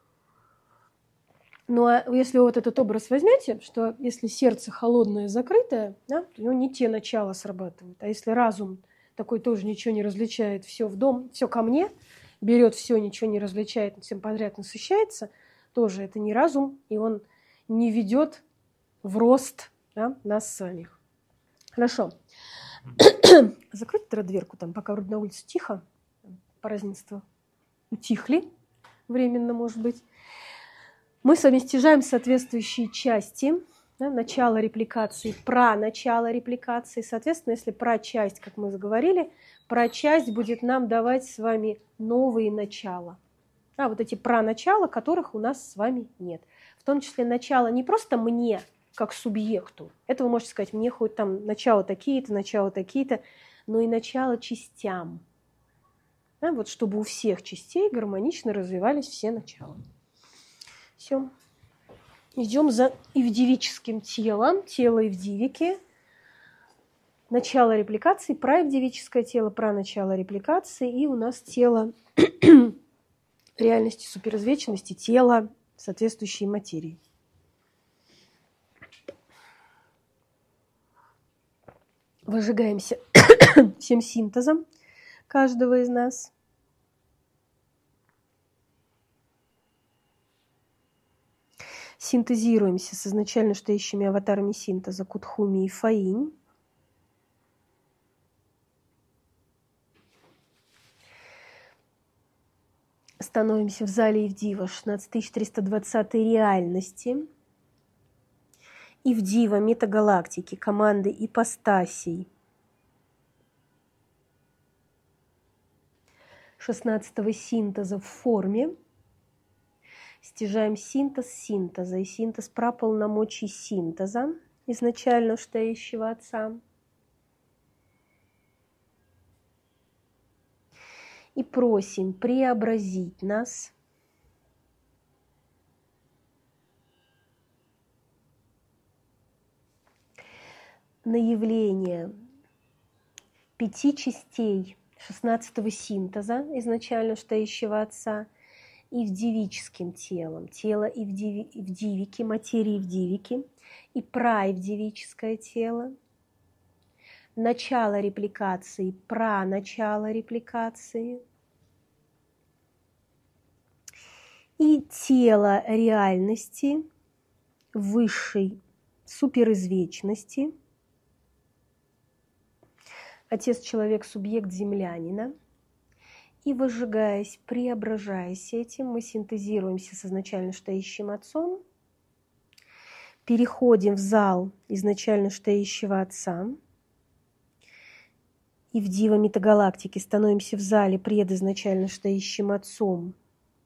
Но если вы вот этот образ возьмете, что если сердце холодное, закрытое, да, то у него не те начала срабатывают. А если разум такой тоже ничего не различает, все в дом, все ко мне, берет все, ничего не различает, всем подряд насыщается, тоже это не разум, и он не ведет в рост, да, нас самих. Хорошо. Закрыть тогда дверку, там, пока вроде на улице тихо. Празднества утихли, временно, может быть. Мы с вами стяжаем соответствующие части, да, начало репликации, про начало репликации. Соответственно, если про часть, как мы заговорили, про часть будет нам давать с вами новые начала. А вот эти про начала, которых у нас с вами нет. В том числе начало не просто мне, как субъекту. Это вы можете сказать, мне хоть там начало такие-то, начало такие-то, но и начало частям. Да, вот чтобы у всех частей гармонично развивались все начала. Все. Идем за ивдивическим телом. Тело ивдивики. Начало репликации. Праивдивическое тело, про начало репликации. И у нас тело реальности, суперизвеченности, тело соответствующей материи. Выжигаемся всем синтезом каждого из нас. Синтезируемся с изначально стоящими аватарами синтеза Кутхуми и Фаинь. Становимся в зале Ивдива шестнадцать тысяч триста двадцатой реальности. Ивдива метагалактики, команды ипостасей шестнадцатого синтеза в форме. Стяжаем синтез синтеза и синтез праполномочий синтеза изначально стоящего Отца. и просим преобразить нас на явление пяти частей шестнадцатого синтеза изначально стоящего Отца ивдивическим телом, тело ивдиви, ивдивики, материи ивдивики и праивдивическое тело, начало репликации, праначало репликации и тело реальности высшей суперизвечности, Отец, человек, субъект землянина. И возжигаясь, преображаясь этим, мы синтезируемся с изначально стоящим Отцом, переходим в зал изначально стоящего Отца, и в Дива Метагалактики становимся в зале пред изначально стоящим Отцом,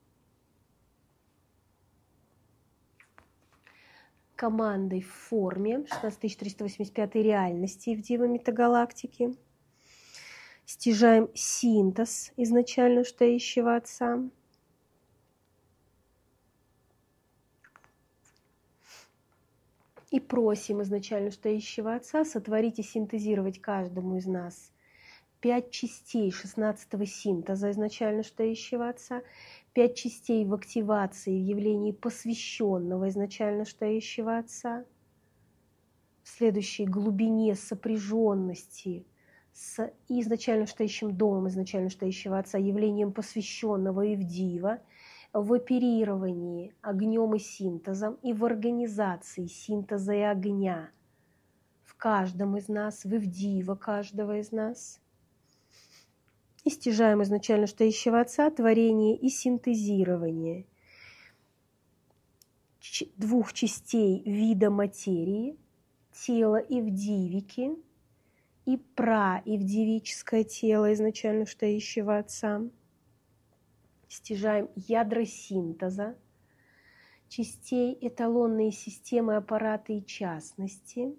командой в форме шестнадцать тысяч триста восемьдесят пятой реальности в Дива Метагалактики. Стяжаем синтез изначально стоящего Отца. И просим изначально стоящего Отца сотворить и синтезировать каждому из нас пять частей шестнадцатого синтеза изначально стоящего Отца, пять частей в активации, в явлении посвященного изначально стоящего Отца, в следующей глубине сопряженности с изначально стоящим домом изначально стоящего Отца, явлением посвященного Ивдива, в оперировании огнем и синтезом и в организации синтеза и огня в каждом из нас, в Ивдива каждого из нас. И стяжаем изначально стоящего Отца творение и синтезирование двух частей вида материи, тела Ивдивики и праивдивическое тело изначально стоящего Отца. Стяжаем ядра синтеза, частей эталонной системы аппарата и частности.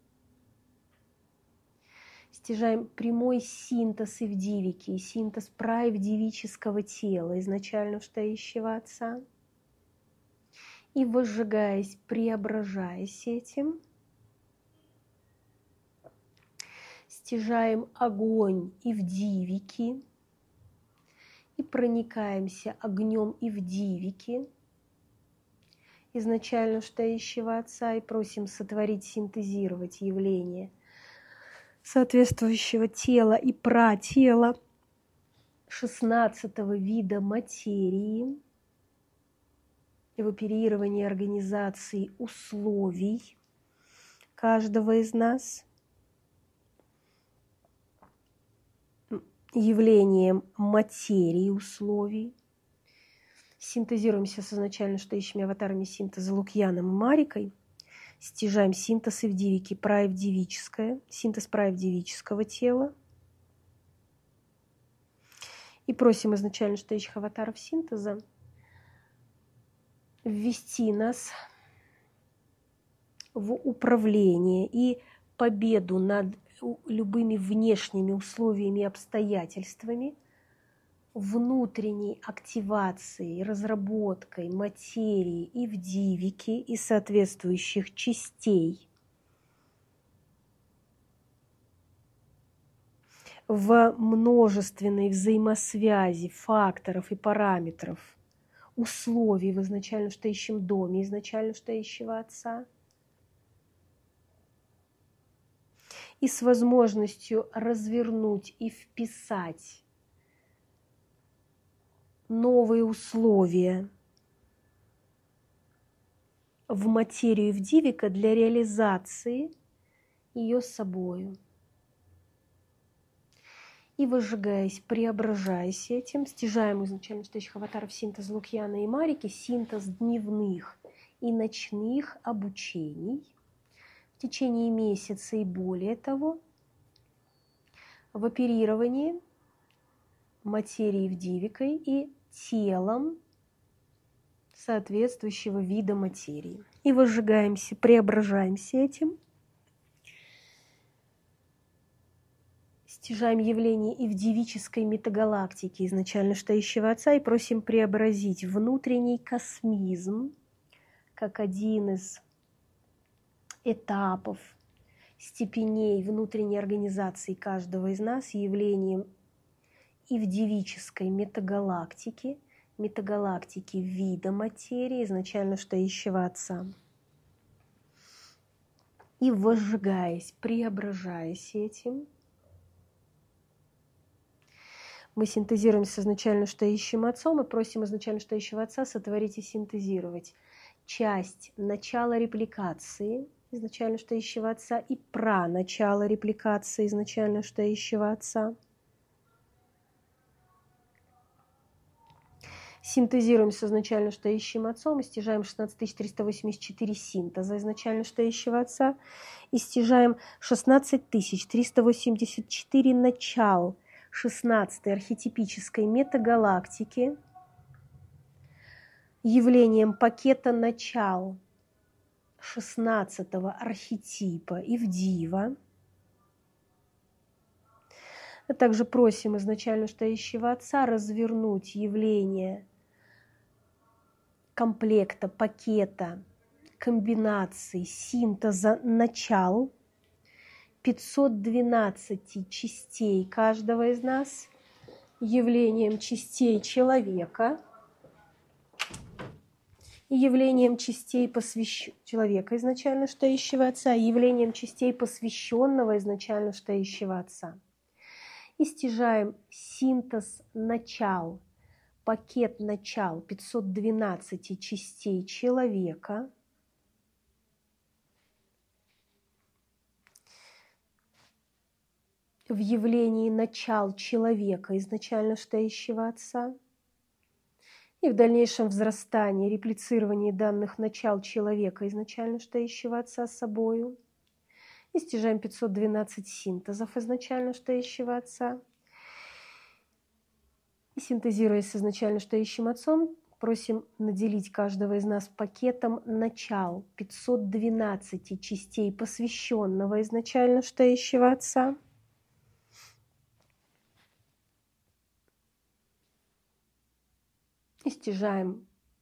Стяжаем прямой синтез ивдивики и синтез праивдивического тела изначально стоящего Отца. И возжигаясь, преображаясь этим, стяжаем огонь ивдивики и проникаемся огнем ивдивики изначально стоящего Отца и просим сотворить, синтезировать явление соответствующего тела и пратела шестнадцатого вида материи и в оперировании организации условий каждого из нас, явлением материи условий. Синтезируемся с изначально стоящими аватарами синтеза Лукьяном и Марикой. Стяжаем синтез ивдивики, праивдивическое, синтез праивдивического тела. И просим изначально стоящих аватаров синтеза ввести нас в управление и победу над любыми внешними условиями и обстоятельствами, внутренней активацией, разработкой материи ивдивики и соответствующих частей в множественной взаимосвязи факторов и параметров, условий в изначально стоящем доме изначально стоящего Отца и с возможностью развернуть и вписать новые условия в материю ивдивика для реализации ее собою. И возжигаясь, преображаясь этим, стяжаем изначально стоящих аватаров синтез Лукьяна и Марики, синтез дневных и ночных обучений в течение месяца и более того, в оперировании материи ивдивикой и телом соответствующего вида материи. И возжигаемся, преображаемся этим, Стяжаем явление и в девической метагалактике изначально стоящего Отца и просим преобразить внутренний космизм как один из этапов, степеней внутренней организации каждого из нас явлением и в девической метагалактике, метагалактики вида материи, изначально стоящего Отца. И возжигаясь, преображаясь этим, мы синтезируем с изначально стоящим Отцом и просим изначально стоящего Отца сотворить и синтезировать часть начала репликации изначально стоящего Отца и праначала репликации изначально стоящего Отца. Синтезируем с изначально стоящим Отцом и стяжаем шестнадцать тысяч триста восемьдесят четыре синтеза изначально стоящего Отца и стяжаем шестнадцать тысяч триста восемьдесят четыре начал шестнадцатой архетипической метагалактики явлением пакета начал шестнадцатого архетипа Ивдива. А также просим изначально стоящего Отца развернуть явление комплекта, пакета, комбинаций, синтеза начал пятьсот двенадцать частей каждого из нас явлением частей человека и явлением частей посвящ... человека изначально стоящего Отца, и явлением частей посвященного изначально стоящего Отца. И стяжаем синтез начал, пакет начал пятьсот двенадцать частей человека в явлении начал человека изначально стоящего Отца и в дальнейшем взрастании, реплицировании данных начал человека изначально стоящего Отца с собою. И стяжаем пятьсот двенадцать синтезов изначально стоящего Отца. И синтезируясь с изначально стоящим Отцом, просим наделить каждого из нас пакетом начал пятьсот двенадцать частей посвященного изначально стоящего Отца. И стяжаем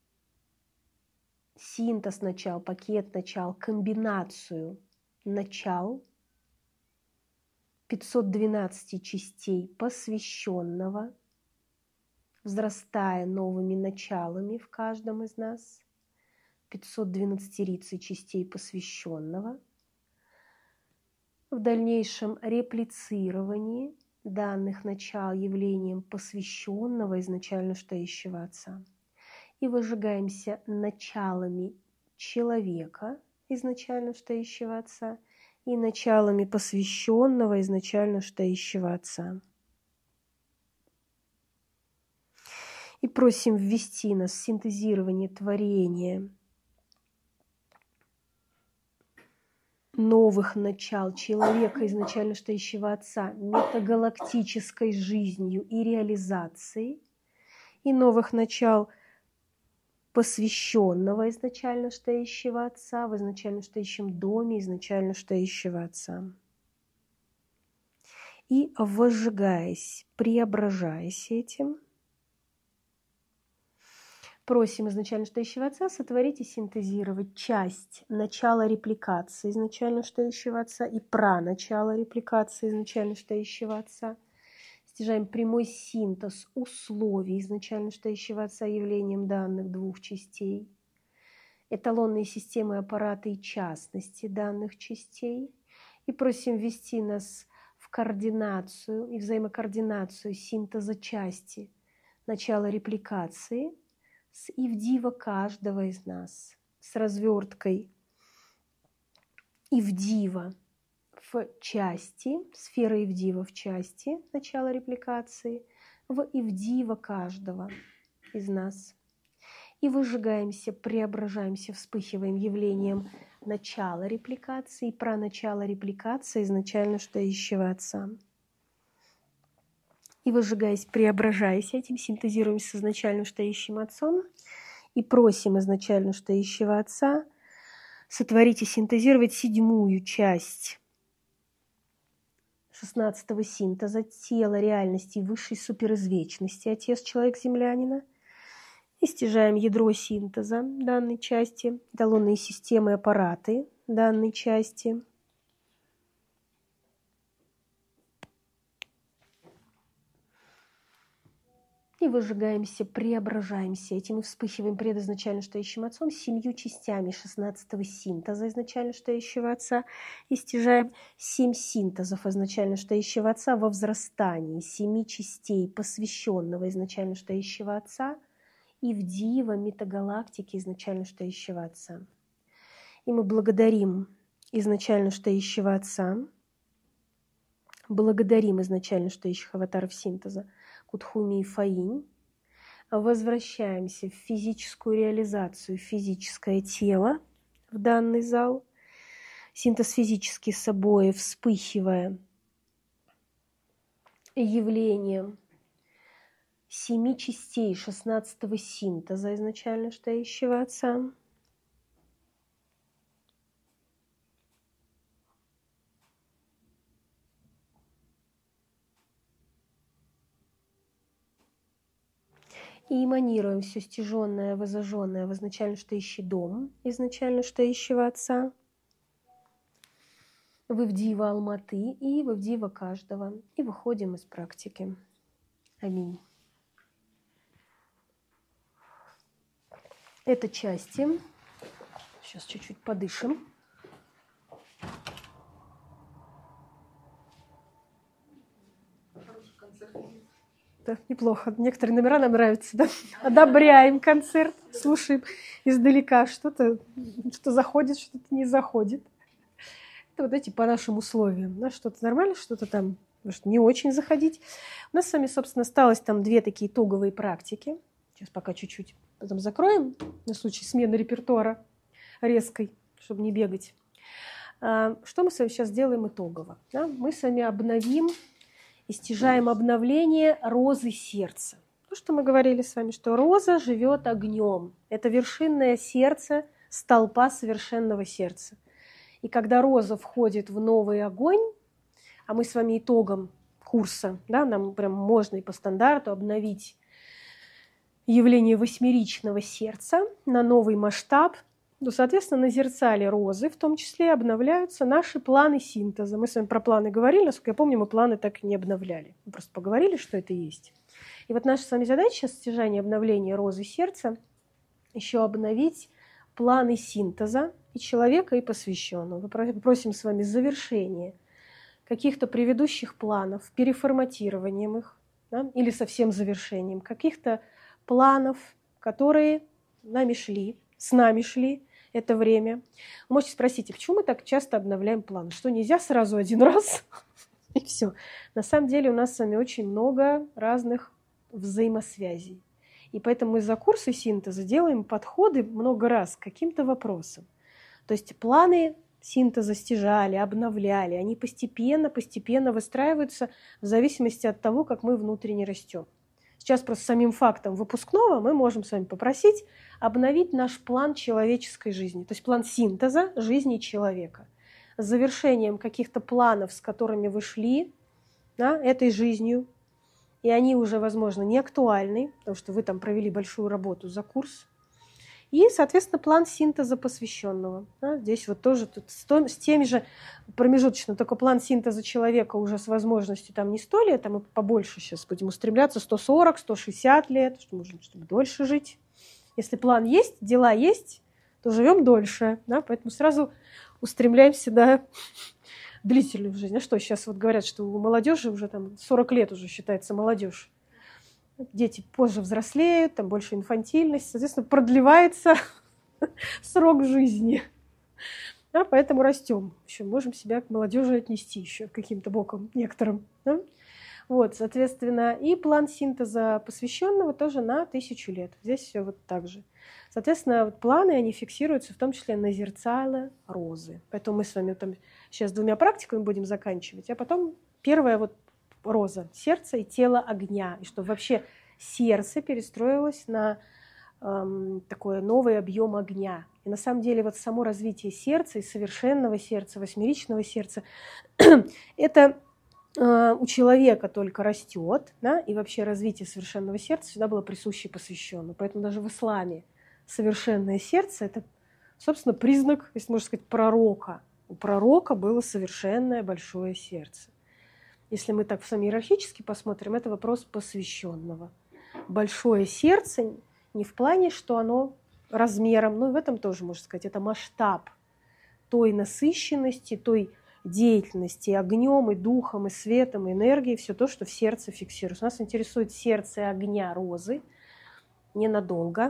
синтез начал, пакет начал, комбинацию начал пятьсот двенадцать частей посвященного, взрастая новыми началами в каждом из нас, пятьсот двенадцать частей посвященного, в дальнейшем реплицировании данных начал явлением посвященного изначально стоящего Отца. И выжигаемся началами человека изначально стоящего Отца и началами посвященного изначально стоящего Отца. И просим ввести нас в синтезирование творения новых начал человека изначально стоящего Отца метагалактической жизнью и реализацией, и новых начал посвященного изначально стоящего Отца в изначально стоящем доме изначально стоящего Отца. И возжигаясь, преображаясь этим, просим изначально стоящего Отца сотворить и синтезировать часть начала репликации изначально стоящего Отца и праначала репликации изначально стоящего Отца. Стяжаем прямой синтез условий изначально стоящего Отца явлением данных двух частей, эталонные системы аппарата и частности данных частей, и просим ввести нас в координацию и взаимокоординацию синтеза части начала репликации с Ивдива каждого из нас, с разверткой Ивдива в части, сфера Ивдива в части начала репликации, в Ивдива каждого из нас. И выжигаемся, преображаемся, вспыхиваем явлением начала репликации, про начало репликации изначально стоящего Отца. И выжигаясь, преображаясь этим, синтезируем с изначально стоящим Отцом и просим изначально стоящего Отца сотворить и синтезировать седьмую часть шестнадцатого синтеза, тела, реальности и высшей суперизвечности, отец человек-землянина. И стяжаем ядро синтеза данной части, эталонные системы и аппараты данной части. И выжигаемся, преображаемся. Этим мы вспыхиваем предизначально стоящим отцом семью частями шестнадцатого синтеза изначально стоящего отца и стяжаем семь синтезов изначально стоящего отца во взрастании семи частей посвященного изначально стоящего отца и в дива метагалактики изначально стоящего отца. И мы благодарим изначально стоящего отца, благодарим изначально стоящих аватаров синтеза, Кутхуми и Фаинь, возвращаемся в физическую реализацию, физическое тело в данный зал, синтез физически собой, вспыхивая явлением семи частей шестнадцатого синтеза изначально стоящего отца. И эманируем все стяженное, возожженное в изначально стоящий дом, изначально стоящего отца, в Ивдива Алматы и в Ивдива каждого. И выходим из практики. Аминь. Это части. Сейчас чуть-чуть подышим. Да, неплохо. Некоторые номера нам нравятся, да? Одобряем концерт, слушаем издалека. Что-то что заходит, что-то не заходит. Это вот эти по нашим условиям. Да? Что-то нормально, что-то там может не очень заходить. У нас с вами, собственно, осталось там две такие итоговые практики. Сейчас пока чуть-чуть потом закроем на случай смены репертуара резкой, чтобы не бегать. Что мы с вами сейчас делаем итогово? Да? Мы с вами обновим и стяжаем обновление розы сердца. То, что мы говорили с вами, что роза живет огнем. Это вершинное сердце, столпа совершенного сердца. И когда роза входит в новый огонь, а мы с вами итогом курса, да, нам прям можно и по стандарту обновить явление восьмеричного сердца на новый масштаб, то, соответственно, на зерцале розы в том числе обновляются наши планы синтеза. Мы с вами про планы говорили, насколько я помню, мы планы так и не обновляли. Мы просто поговорили, что это есть. И вот наша с вами задача сейчас стяжания обновления розы сердца еще обновить планы синтеза и человека, и посвященного. Мы просим с вами завершение каких-то предыдущих планов, переформатированием их, да, или совсем завершением каких-то планов, которые нами шли, с нами шли это время. Вы можете спросить, а почему мы так часто обновляем планы? Что нельзя сразу один раз и все? На самом деле у нас с вами очень много разных взаимосвязей. И поэтому мы за курсы синтеза делаем подходы много раз к каким-то вопросам. То есть планы синтеза стяжали, обновляли. Они постепенно-постепенно выстраиваются в зависимости от того, как мы внутренне растем. Сейчас просто самим фактом выпускного мы можем с вами попросить обновить наш план человеческой жизни, то есть план синтеза жизни человека, с завершением каких-то планов, с которыми вы шли, да, этой жизнью, и они уже, возможно, не актуальны, потому что вы там провели большую работу за курс. И, соответственно, план синтеза посвященного. Да, здесь вот тоже тут с, том, с теми же промежуточно, только план синтеза человека уже с возможностью там не сто лет, а мы побольше сейчас будем устремляться, сто сорок, сто шестьдесят лет, что можно, чтобы дольше жить. Если план есть, дела есть, то живем дольше. Да, поэтому сразу устремляемся до длительную жизнь. А что, сейчас вот говорят, что у молодежи уже там сорок лет уже считается молодежь. Дети позже взрослеют, там больше инфантильность, соответственно, продлевается срок жизни. Да, поэтому растем. Еще можем себя к молодежи отнести еще каким-то боком некоторым. Да? Вот, соответственно, и план синтеза посвященного тоже на тысячу лет. Здесь все вот так же. Соответственно, вот планы, они фиксируются в том числе на зерцале розы. Поэтому мы с вами там сейчас двумя практиками будем заканчивать, а потом первая вот роза, сердце и тело огня. И чтобы вообще сердце перестроилось на эм, такой новый объем огня. И на самом деле вот само развитие сердца и совершенного сердца, восьмеричного сердца, это у человека только растет, да, и вообще развитие совершенного сердца всегда было присуще посвященному. Поэтому даже в исламе совершенное сердце – это, собственно, признак, если можно сказать, пророка. У пророка было совершенное большое сердце. Если мы так иерархически посмотрим, это вопрос посвященного. Большое сердце не в плане, что оно размером, но и в этом тоже, можно сказать, это масштаб той насыщенности, той деятельности, и огнем, и духом, и светом, и энергией, все то, что в сердце фиксируется. Нас интересует сердце огня розы, ненадолго.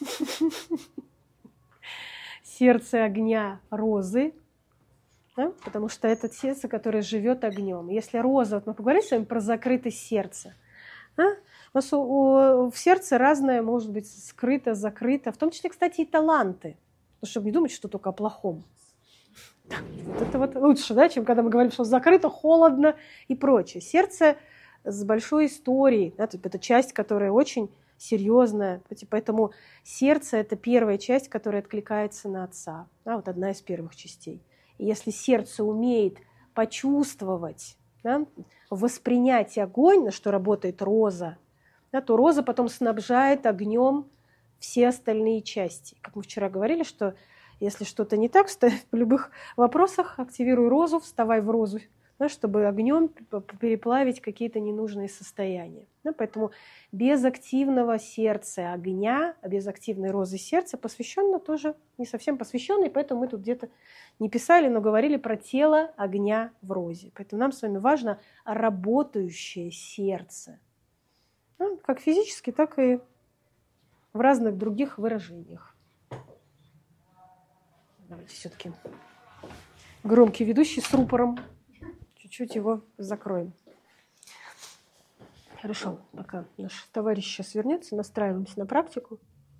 Сердце огня розы, да? Потому что это сердце, которое живет огнем. Если роза, вот мы поговорили с вами про закрытость сердца, да? У нас у, у, в сердце разное может быть скрыто, закрыто, в том числе, кстати, и таланты, ну, чтобы не думать, что только о плохом. Вот это вот лучше, да, чем когда мы говорим, что закрыто, холодно и прочее. Сердце с большой историей, да, это часть, которая очень серьезная, поэтому сердце – это первая часть, которая откликается на Отца, да, вот одна из первых частей. И если сердце умеет почувствовать, да, воспринять огонь, на что работает роза, да, то роза потом снабжает огнем все остальные части. Как мы вчера говорили, что если что-то не так, в любых вопросах активируй розу, вставай в розу, да, чтобы огнем переплавить какие-то ненужные состояния. Да, поэтому без активного сердца огня, без активной розы сердца посвященно тоже не совсем посвященный, поэтому мы тут где-то не писали, но говорили про тело огня в розе. Поэтому нам с вами важно работающее сердце. Да, как физически, так и в разных других выражениях. Давайте все-таки громкий ведущий с рупором. Чуть-чуть его закроем. Хорошо, пока наш товарищ сейчас вернется, настраиваемся на практику.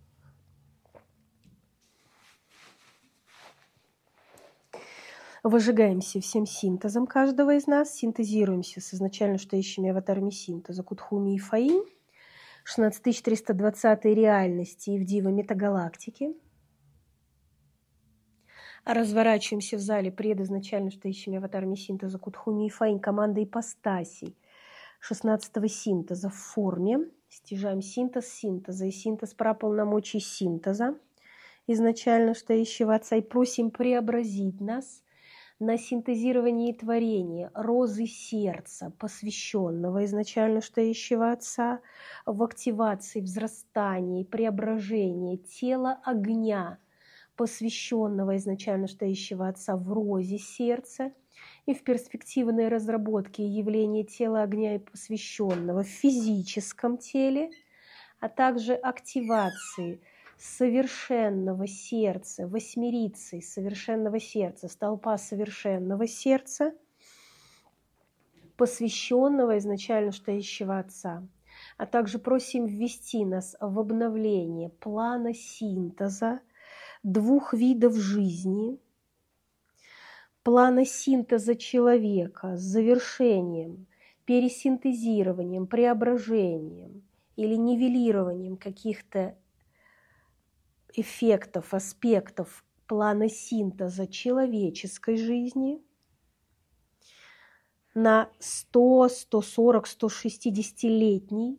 Выжигаемся всем синтезом каждого из нас, синтезируемся с изначально стоящими аватарами синтеза Кутхуми и Фаинь, шестнадцать тысяч триста двадцатой реальности и в дивы метагалактики. Разворачиваемся в зале предизначально стоящими аватарами синтеза Кутхуми и Фаинь, команда ипостасей шестнадцатого синтеза в форме. Стяжаем синтез синтеза и синтез праполномочий синтеза изначально стоящего Отца и просим преобразить нас на синтезирование и творение розы сердца, посвященного изначально стоящего Отца, в активации, взрастании, преображении тела огня, посвященного изначально стоящего Отца в розе сердца, и в перспективной разработке явления тела огня и посвященного в физическом теле, а также активации совершенного сердца, восьмерицы совершенного сердца, столпа совершенного сердца, посвященного изначально стоящего Отца. А также просим ввести нас в обновление плана синтеза двух видов жизни, плана синтеза человека с завершением, пересинтезированием, преображением или нивелированием каких-то эффектов, аспектов плана синтеза человеческой жизни на сто, сто сорок, сто шестидесятилетний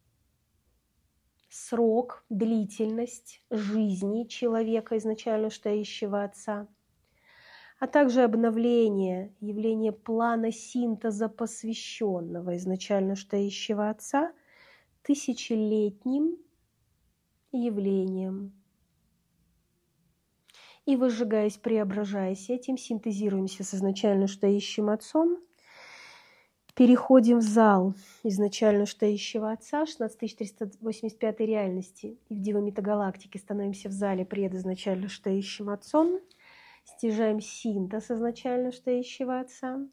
срок, длительность жизни человека, изначально стоящего Отца, а также обновление, явление плана синтеза посвященного, изначально стоящего Отца, тысячелетним явлением. И, выжигаясь, преображаясь этим, синтезируемся с изначально стоящим Отцом, переходим в зал изначально стоящего Отца, шестнадцать тысяч триста восемьдесят пятой реальности, и в дивы метагалактики становимся в зале предизначально стоящим Отцом, стяжаем синтез изначально стоящего Отца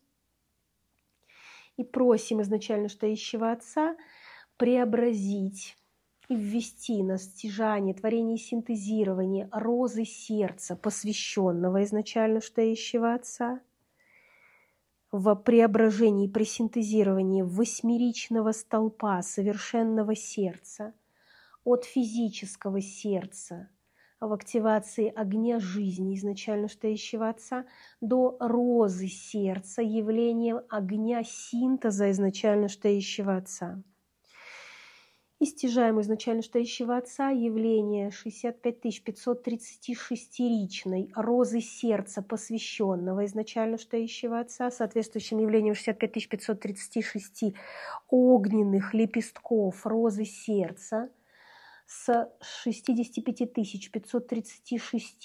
и просим изначально стоящего Отца преобразить и ввести на стяжание, творение и синтезирование розы сердца, посвященного изначально стоящего Отца, в преображении и пресинтезировании восьмеричного столпа совершенного сердца от физического сердца в активации огня жизни изначально стоящего Отца до розы сердца, явлением огня синтеза изначально стоящего Отца. И стяжаем изначально стоящего Отца явление шестьдесят пять тысяч пятьсот тридцать шесть-ричной розы сердца, посвященного изначально стоящего Отца, соответствующим явлением шестьдесят пять тысяч пятьсот тридцать шесть огненных лепестков розы сердца, с шестьдесят пять тысяч пятьсот тридцать шесть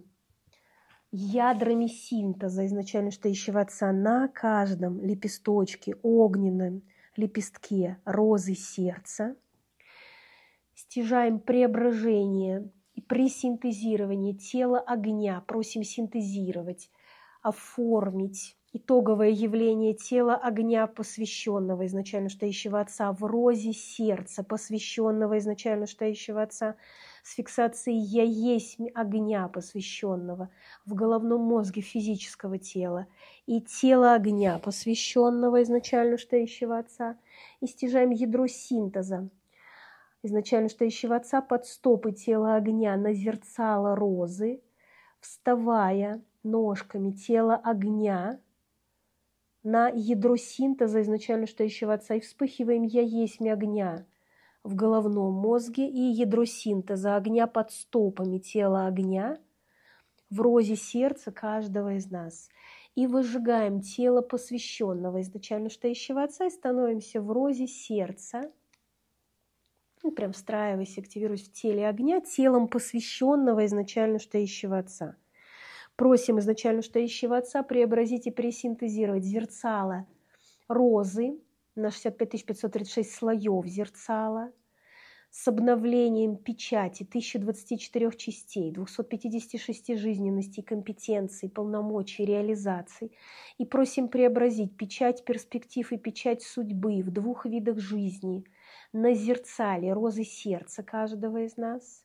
ядрами синтеза изначально стоящего Отца на каждом лепесточке, огненном лепестке розы сердца. Стяжаем преображение и пресинтезирование тела огня. Просим синтезировать, оформить итоговое явление тела огня, посвященного изначально стоящего Отца, в розе сердца, посвященного изначально стоящего Отца, с фиксацией «Я есть огня», посвященного в головном мозге физического тела, и тело огня, посвященного изначально стоящего Отца, и стяжаем ядро синтеза изначально стоящего Отца под стопы тела огня на зерцало розы, вставая ножками тела огня на ядро синтеза изначально стоящего Отца, и вспыхиваем «Я есть огня» в головном мозге, и ядро синтеза огня под стопами тела огня в розе сердца каждого из нас. И выжигаем тело посвященного изначально стоящего Отца и становимся в розе сердца, ну, прям встраиваясь, активируясь в теле огня, телом посвященного изначально стоящего Отца. Просим изначально стоящего Отца преобразить и пресинтезировать зерцало розы на шестьдесят пять тысяч пятьсот тридцать шесть слоев зерцала с обновлением печати тысячи двадцати четырёх частей, двухсот пятидесяти шести жизненностей, компетенций, полномочий, реализаций. И просим преобразить печать перспектив и печать судьбы в двух видах жизни на зерцале розы сердца каждого из нас.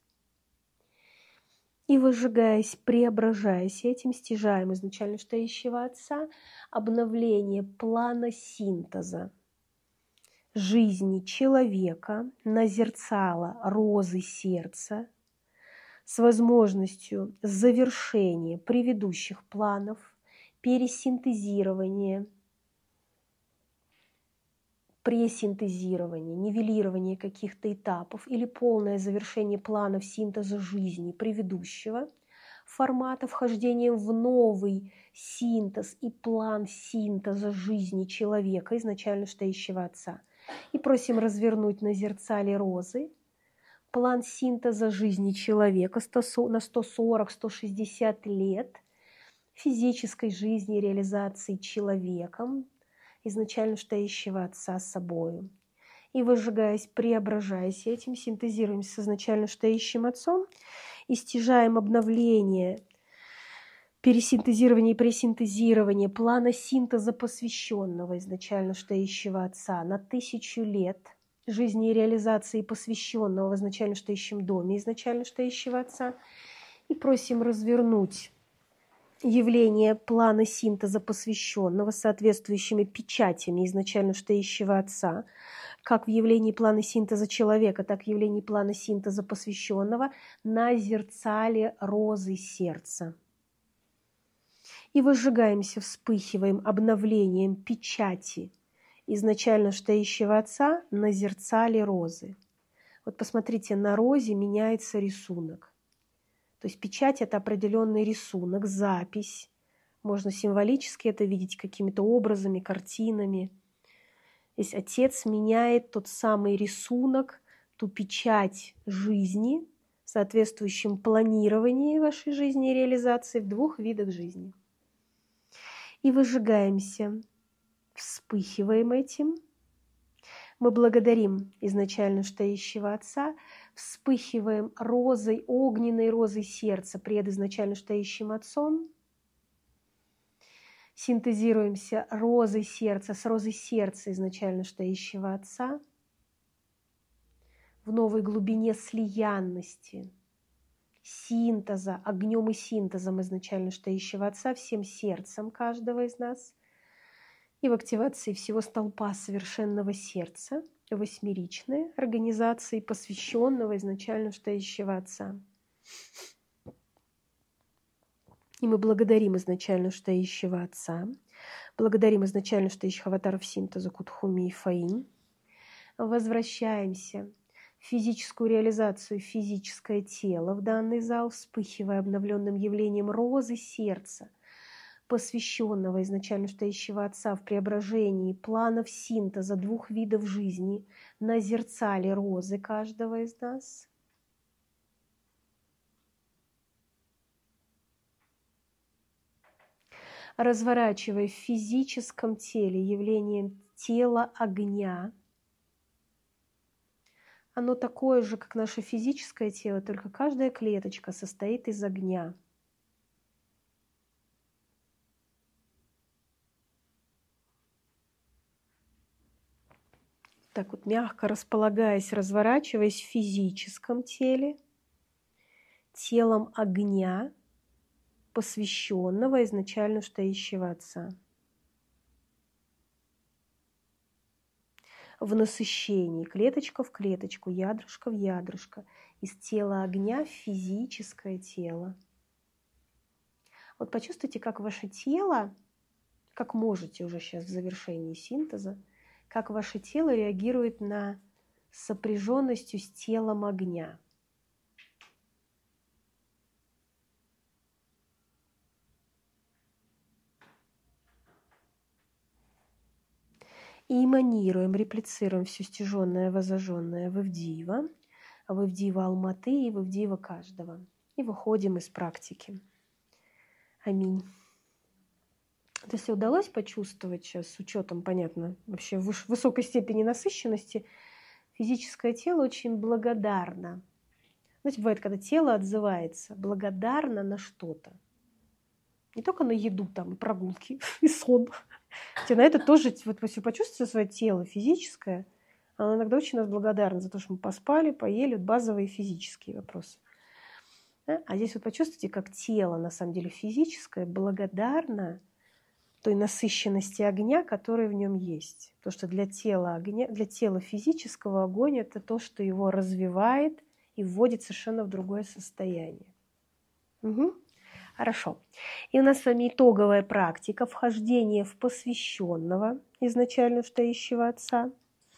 И выжигаясь, преображаясь, этим стяжаем изначально стоящего Отца обновление плана синтеза жизни человека на зерцало розы сердца с возможностью завершения предыдущих планов, пересинтезирования, пресинтезирование, нивелирование каких-то этапов или полное завершение планов синтеза жизни предыдущего формата, вхождением в новый синтез и план синтеза жизни человека, изначально стоящего Отца. И просим развернуть на зерцале розы план синтеза жизни человека на сто сорок - сто шестьдесят лет физической жизни и реализации человеком, изначально стоящего Отца с собою. И выжигаясь, преображаясь этим, синтезируемся с изначально стоящим Отцом и стяжаем обновление, пересинтезирование и пресинтезирование плана синтеза посвященного изначально стоящего Отца на тысячу лет жизни и реализации посвященного в изначально стоящем доме изначально стоящего Отца. И просим развернуть явление плана синтеза посвященного соответствующими печатями изначально стоящего Отца, как в явлении плана синтеза человека, так и в явлении плана синтеза посвященного на зерцале розы сердца. И выжигаемся, вспыхиваем обновлением печати изначально стоящего Отца на зерцале розы. Вот посмотрите, на розе меняется рисунок. То есть печать – это определенный рисунок, запись. Можно символически это видеть какими-то образами, картинами. Здесь Отец меняет тот самый рисунок, ту печать жизни, соответствующем планировании вашей жизни и реализации в двух видах жизни. И выжигаемся, вспыхиваем этим. Мы благодарим изначально стоящего Отца, вспыхиваем розой, огненной розой сердца пред изначально стоящим Отцом, синтезируемся розой сердца с розой сердца изначально стоящего Отца в новой глубине слиянности, синтеза, огнем и синтезом изначально стоящего Отца всем сердцем каждого из нас и в активации всего столпа совершенного сердца, восьмеричной организации, посвященного изначально стоящего Отца. И мы благодарим изначально Штаищего Отца, благодарим изначально Штаищих аватаров синтеза Кутхуми и Фаинь, возвращаемся в физическую реализацию, физическое тело в данный зал, вспыхивая обновленным явлением розы сердца, посвященного изначально Штаищего Отца в преображении планов синтеза двух видов жизни на зерцале розы каждого из нас. Разворачивая в физическом теле явление тела огня. Оно такое же, как наше физическое тело, только каждая клеточка состоит из огня. Так вот, мягко располагаясь, разворачиваясь в физическом теле, телом огня, посвященного изначально Штаищего Отца. В насыщении, клеточка в клеточку, ядрышко в ядрышко, из тела огня в физическое тело. Вот почувствуйте, как ваше тело, как можете уже сейчас в завершении синтеза, как ваше тело реагирует на сопряженностью с телом огня. И эманируем, реплицируем все стяженное, возожженное в Ивдиева, в Ивдиева Алматы и в Ивдиева каждого. И выходим из практики. Аминь. Вот если удалось почувствовать сейчас с учетом, понятно, вообще высокой степени насыщенности, физическое тело очень благодарно. Знаете, бывает, когда тело отзывается благодарно на что-то. Не только на еду, там, и прогулки, и сон. Хотя на это тоже, вот если почувствуете свое тело физическое, оно иногда очень нас благодарно за то, что мы поспали, поели, вот базовые физические вопросы. Да? А здесь вот почувствуйте, как тело, на самом деле, физическое, благодарно той насыщенности огня, которая в нем есть. Потому что для тела, огня, для тела физического огонь – это то, что его развивает и вводит совершенно в другое состояние. Угу. Хорошо. И у нас с вами итоговая практика вхождения в посвященного изначально Штаищего Отца.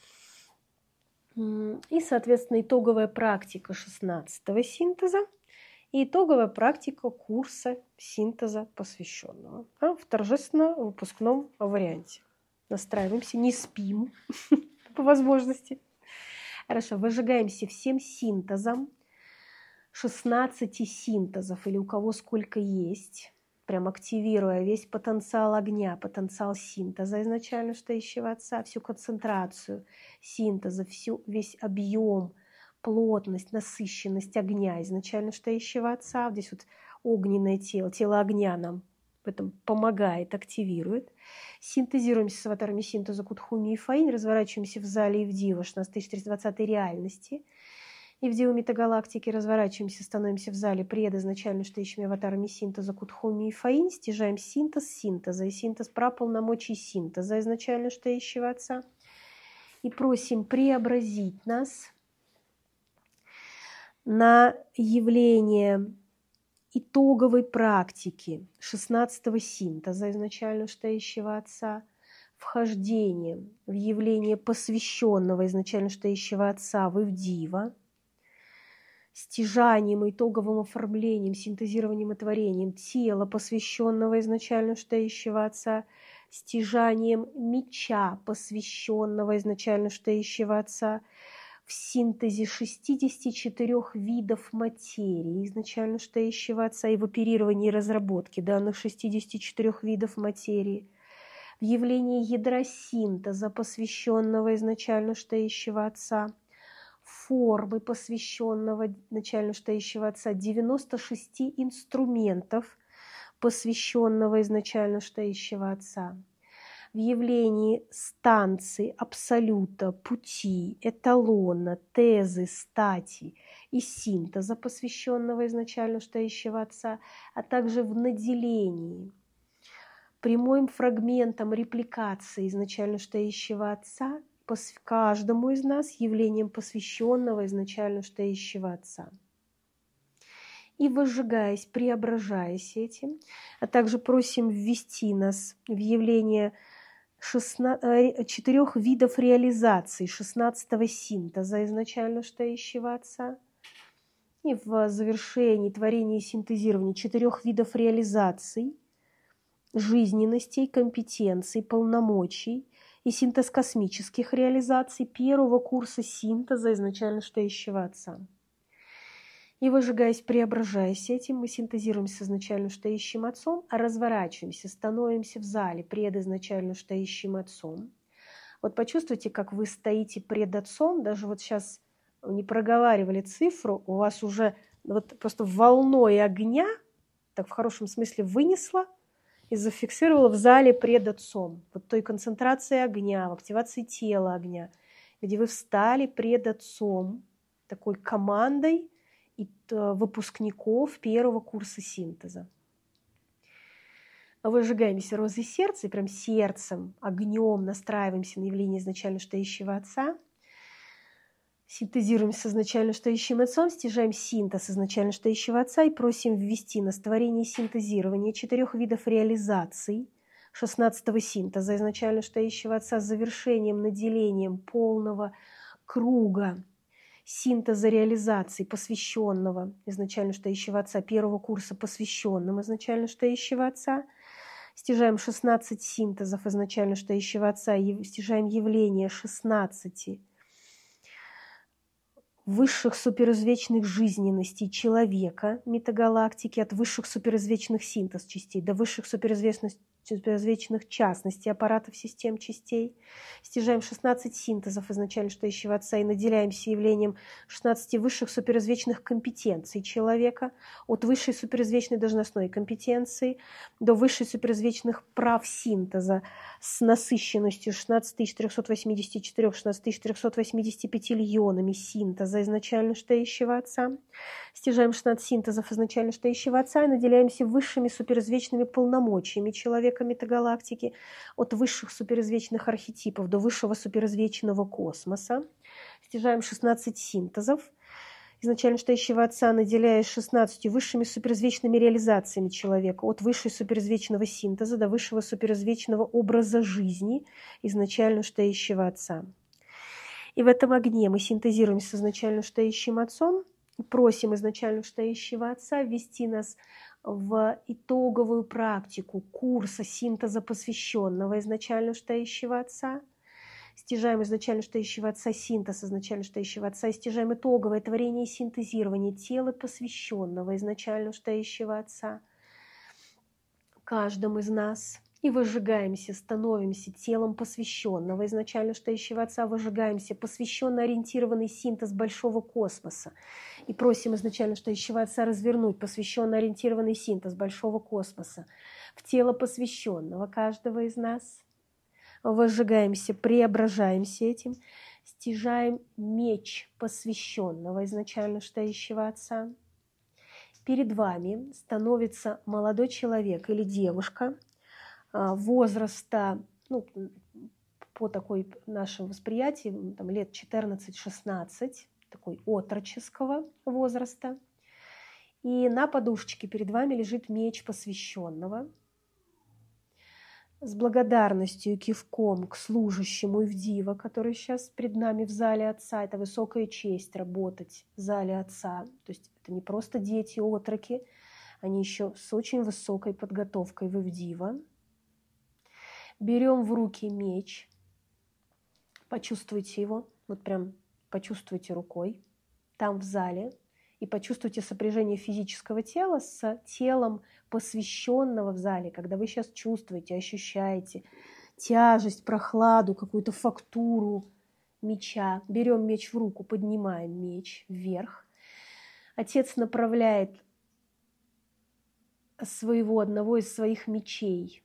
И, соответственно, итоговая практика шестнадцатого синтеза и итоговая практика курса синтеза посвященного а, в торжественно-выпускном варианте. Настраиваемся, не спим по возможности. Хорошо, выжигаемся всем синтезом. шестнадцати синтезов, или у кого сколько есть, прям активируя весь потенциал огня, потенциал синтеза изначально Штаищего Отца, всю концентрацию синтеза, всю, весь объем, плотность, насыщенность огня изначально Штаищего Отца. Здесь вот огненное тело, тело огня нам в этом помогает, активирует. Синтезируемся с аватарами синтеза Кутхуми и Фаинь, разворачиваемся в зале Ивдиева шестнадцать тысяч четыреста двадцатой реальности. И в Ивдиева метагалактики разворачиваемся, становимся в зале предизначально Штаищими аватарами синтеза Кутхуми и Фаинь, стяжаем синтез синтеза и синтез праполномочий синтеза изначально Штаищего Отца. И просим преобразить нас на явление итоговой практики шестнадцатого синтеза изначально Штаищего Отца, вхождением в явление посвященного изначально Штаищего Отца в Ивдиева, стяжанием, итоговым оформлением, синтезированием и творением тела, посвященного изначально Штаищего Отца, стяжанием меча, посвященного изначально Штаищего Отца, в синтезе шестидесяти четырёх видов материи изначально Штаищего Отца и в оперировании и разработке данных шестидесяти четырёх видов материи, в явлении ядра синтеза, посвященного изначально Штаищего Отца, формы, посвященного изначально Штаищего Отца, девяноста шести инструментов, посвященного изначально Штаищего Отца, в явлении станции, абсолюта, пути, эталона, тезы, стати и синтеза, посвященного изначально Штаищего Отца, а также в наделении прямым фрагментом репликации изначально Штаищего Отца по каждому из нас явлением посвященного изначально Штаищего Отца. и возжигаясь, преображаясь этим, а также просим ввести нас в явление шестна... четырех видов реализации шестнадцатого синтеза изначально штающего Отца, и в завершении творения и синтезирования четырех видов реализаций, жизненностей, компетенций, полномочий и синтез космических реализаций первого курса синтеза изначально штающего Отца. И выжигаясь, преображаясь этим, мы синтезируемся с изначально штающим Отцом, а разворачиваемся, становимся в зале пред изначально штающим Отцом. Вот почувствуйте, как вы стоите пред Отцом, даже вот сейчас не проговаривали цифру, у вас уже вот просто волной огня, так в хорошем смысле вынесла и зафиксировала в зале пред Отцом. Вот той концентрации огня, в активации тела огня, где вы встали пред Отцом, такой командой и выпускников первого курса синтеза. Выжигаемся розой сердца и прям сердцем, огнем настраиваемся на явление изначально штающего Отца. Синтезируем с изначально штающим Отцом, стяжаем синтез изначально штающего Отца и просим ввести нас творение и синтезирование четырех видов реализаций шестнадцатого синтеза изначально штающего Отца с завершением, наделением полного круга синтеза реализаций, посвященного изначально штающего Отца, первого курса, посвященным изначально штающего Отца. Стяжаем шестнадцать синтезов изначально штающего Отца и стяжаем явление шестнадцати высших суперизвечных жизненностей человека, метагалактики, от высших суперизвечных синтез частей до высших суперизвечных, суперизвечных частностей аппаратов систем частей. Стяжаем шестнадцать синтезов изначально штающего Отца и наделяемся явлением шестнадцати высших суперизвечных компетенций человека, от высшей суперизвечной должностной компетенции до высшей суперизвечных прав синтеза с насыщенностью шестнадцать тысяч четыреста восемьдесят четыре — шестнадцать тысяч четыреста восемьдесят пять льонами синтеза изначально штающего Отца. Стяжаем шестнадцать синтезов изначально штающего Отца и наделяемся высшими суперизвечными полномочиями человека метагалактики от высших суперизвечных архетипов до высшего суперизвечного космоса. Стяжаем шестнадцать синтезов изначально штающего Отца, наделяясь шестнадцатью высшими суперизвечными реализациями человека от высшей суперизвечного синтеза до высшего суперизвечного образа жизни изначально штающего Отца. И в этом огне мы синтезируем с изначально штающим Отцом, просим изначально штающего Отца ввести нас в итоговую практику курса синтеза посвященного изначально штающего Отца. Стяжаем изначально штающего Отца синтез изначально штающего Отца и стяжаем итоговое творение и синтезирование тела посвященного изначально штающего Отца каждому из нас. И выжигаемся, становимся телом посвященного изначально штающего Отца, выжигаемся посвященно ориентированный синтез большого космоса. И просим изначально штающего Отца развернуть посвященно ориентированный синтез большого космоса в тело посвященного каждого из нас. Выжигаемся, преображаемся этим, стяжаем меч посвященного изначально штающего Отца. Перед вами становится молодой человек или девушка возраста, ну, по такой нашему восприятию, там, лет четырнадцать-шестнадцать, такой отроческого возраста. И на подушечке перед вами лежит меч посвященного. С благодарностью и кивком к служащему Ивдива, который сейчас пред нами в зале Отца. Это высокая честь работать в зале Отца. То есть это не просто дети, отроки, они еще с очень высокой подготовкой в Ивдива. Берем в руки меч, почувствуйте его, вот прям почувствуйте рукой, там в зале, и почувствуйте сопряжение физического тела с телом посвященного в зале, когда вы сейчас чувствуете, ощущаете тяжесть, прохладу, какую-то фактуру меча. Берем меч в руку, поднимаем меч вверх. Отец направляет своего, одного из своих мечей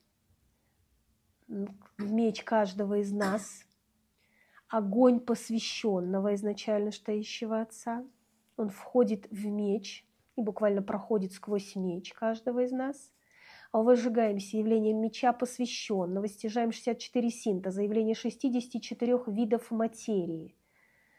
в меч каждого из нас, огонь посвященного изначально штающего Отца. Он входит в меч и буквально проходит сквозь меч каждого из нас. А выжигаемся явлением меча посвященного, стяжаем шестьдесят четыре синтеза, явление шестидесяти четырёх видов материи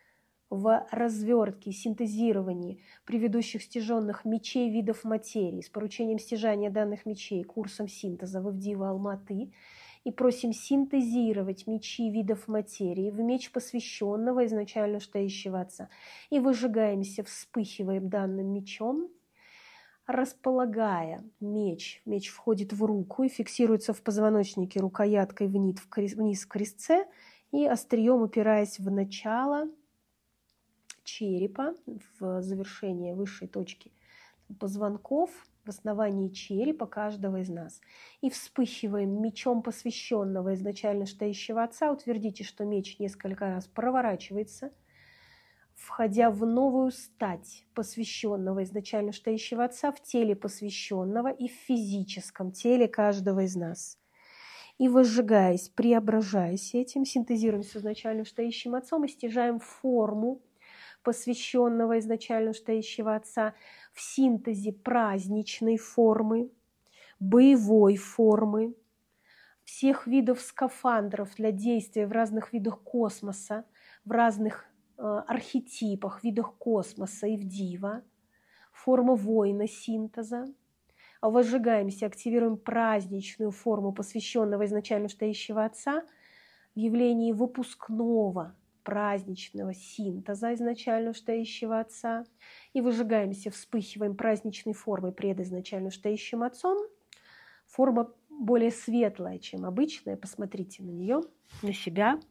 в развертке, синтезировании предыдущих стяженных мечей видов материи с поручением стяжания данных мечей курсом синтеза в Ивдива Алматы и просим синтезировать мечи видов материи в меч посвященного изначально стоящего Отца. И выжигаемся, вспыхиваем данным мечом, располагая меч. Меч входит в руку и фиксируется в позвоночнике рукояткой вниз в крестце и острием упираясь в начало черепа, в завершение высшей точки позвонков, в основании черепа каждого из нас. И вспыхиваем мечом посвященного изначально стоящего Отца. Утвердите, что меч несколько раз проворачивается, входя в новую стать посвященного изначально стоящего Отца в теле посвященного и в физическом теле каждого из нас. И возжигаясь, преображаясь этим, синтезируем с изначально стоящим Отцом и стяжаем форму посвященного изначально стоящего Отца в синтезе праздничной формы, боевой формы, всех видов скафандров для действия в разных видах космоса, в разных э, архетипах, видах космоса Ивдива, форма воина синтеза. Возжигаемся, активируем праздничную форму посвященного изначально стоящего Отца в явлении выпускного праздничного синтеза изначально стоящего Отца и выжигаемся, вспыхиваем праздничной формой пред изначально стоящим Отцом. Форма более светлая, чем обычная. Посмотрите на нее, на себя.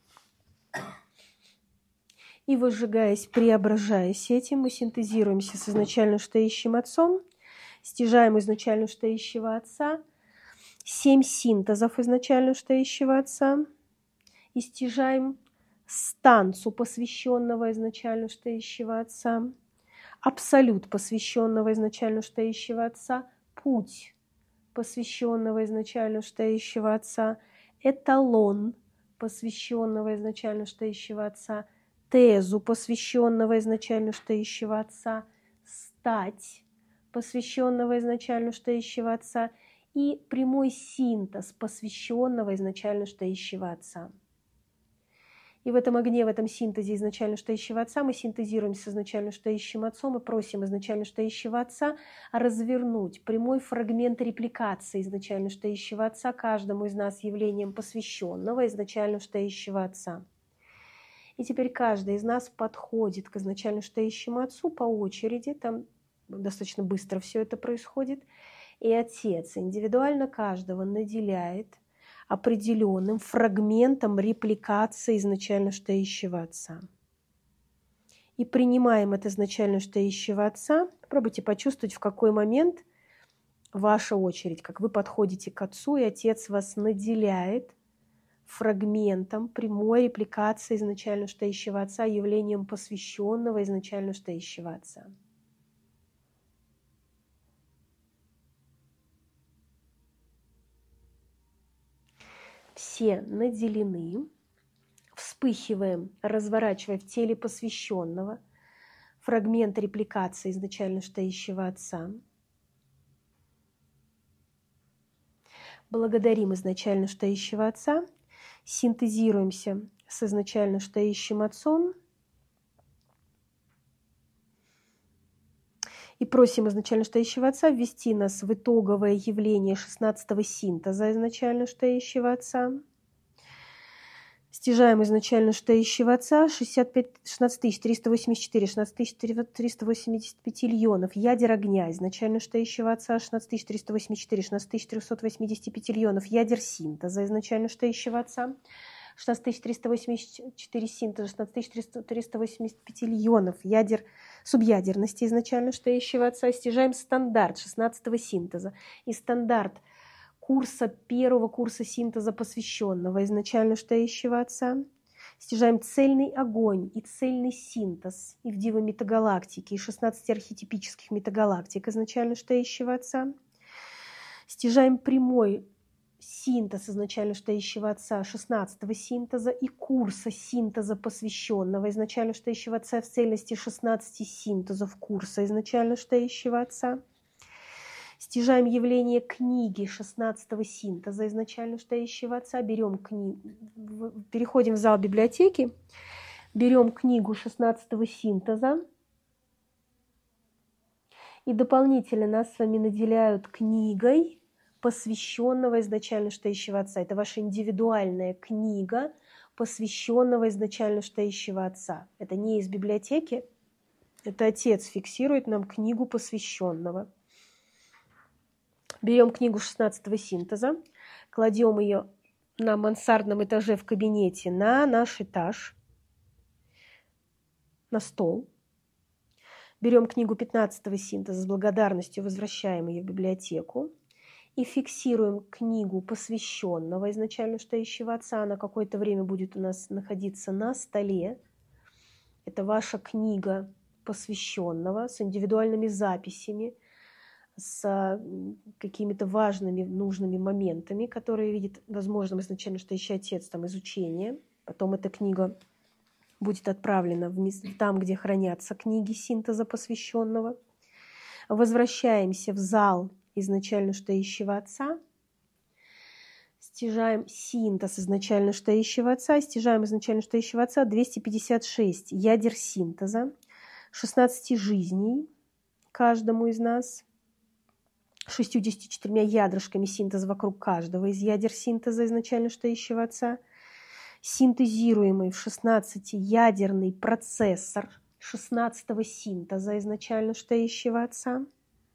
И выжигаясь, преображаясь этим, мы синтезируемся с изначально стоящим Отцом, стяжаем изначально стоящего Отца, семь синтезов изначально стоящего Отца и стяжаем станцу посвященного изначально стоящего Отца, абсолют посвященного изначально стоящего Отца, путь посвященного изначально стоящего Отца, эталон посвященного изначально стоящего Отца, тезу посвященного изначально стоящего Отца, стать посвященного изначально стоящего Отца и прямой синтез посвященного изначально стоящего Отца. И в этом огне, в этом синтезе изначально стоящего Отца мы синтезируем с изначально стоящим Отцом и просим изначально стоящего Отца развернуть прямой фрагмент репликации изначально стоящего Отца каждому из нас явлением посвященного изначально стоящего Отца. И теперь каждый из нас подходит к изначально стоящему Отцу по очереди, там достаточно быстро все это происходит, и Отец индивидуально каждого наделяет определенным фрагментом репликации изначально стоящего Отца. И принимаем это изначально стоящего Отца. Попробуйте почувствовать, в какой момент ваша очередь, как вы подходите к Отцу, и Отец вас наделяет фрагментом прямой репликации изначально стоящего Отца, явлением посвященного изначально стоящего Отца. Все наделены, вспыхиваем, разворачивая в теле посвященного фрагмент репликации изначально стоящего Отца. Благодарим изначально стоящего Отца, синтезируемся с изначально стоящим Отцом и просим изначально стоящего Отца ввести нас в итоговое явление шестнадцатого синтеза изначально стоящего Отца. Стяжаем изначально стоящего Отца шестьдесят пять, шестнадцать тысяч триста восемьдесят четыре, шестнадцать тысяч триста восемьдесят пять иллионов ядер огня изначально стоящего Отца, шестнадцать тысяч триста восемьдесят четыре, шестнадцать тысяч триста восемьдесят пять иллионов ядер синтеза изначально стоящего Отца, шестнадцать тысяч триста восемьдесят четыре синтеза, шестнадцать тысяч триста восемьдесят пять иллионов ядер субъядерности изначально стоящего Отца. Стяжаем стандарт шестнадцатого синтеза и стандарт курса первого курса синтеза посвященного изначально стоящего Отца. Стяжаем цельный огонь и цельный синтез Ивдива метагалактики и шестнадцати архетипических метагалактик изначально стоящего Отца. Стяжаем прямой синтез изначально стоящего Отца шестнадцатого синтеза и курса синтеза посвященного изначально стоящего Отца в цельности шестнадцати синтезов курса изначально стоящего Отца. Стяжаем явление книги шестнадцатого синтеза изначально стоящего Отца, берем книгу, переходим в зал библиотеки, берем книгу шестнадцатого синтеза, и дополнительно нас с вами наделяют книгой, посвященного изначально Штающего Отца. Это ваша индивидуальная книга, посвященного изначально Штающего Отца. Это не из библиотеки, это Отец фиксирует нам книгу посвященного. Берем книгу шестнадцатого синтеза, кладем ее на мансардном этаже в кабинете на наш этаж, на стол. Берем книгу пятнадцатого синтеза, с благодарностью возвращаем ее в библиотеку и фиксируем книгу посвященного изначально Штающего Отца. Она какое-то время будет у нас находиться на столе. Это ваша книга посвященного с индивидуальными записями, с какими-то важными, нужными моментами, которые видит возможным изначально Штающий Отец, там изучение. Потом эта книга будет отправлена в мест, там, где хранятся книги синтеза посвященного. Возвращаемся в зал изначально Штающего Отца, стяжаем синтез изначально Штающего Отца, стяжаем изначально Штающего Отца двести пятьдесят шесть ядер синтеза, шестнадцать жизней каждому из нас, шестьюдесятью четырьмя ядрышками синтеза вокруг каждого из ядер синтеза изначально Штающего Отца, синтезируемый в шестнадцатиядерный процессор шестнадцатого синтеза изначально Штающего Отца.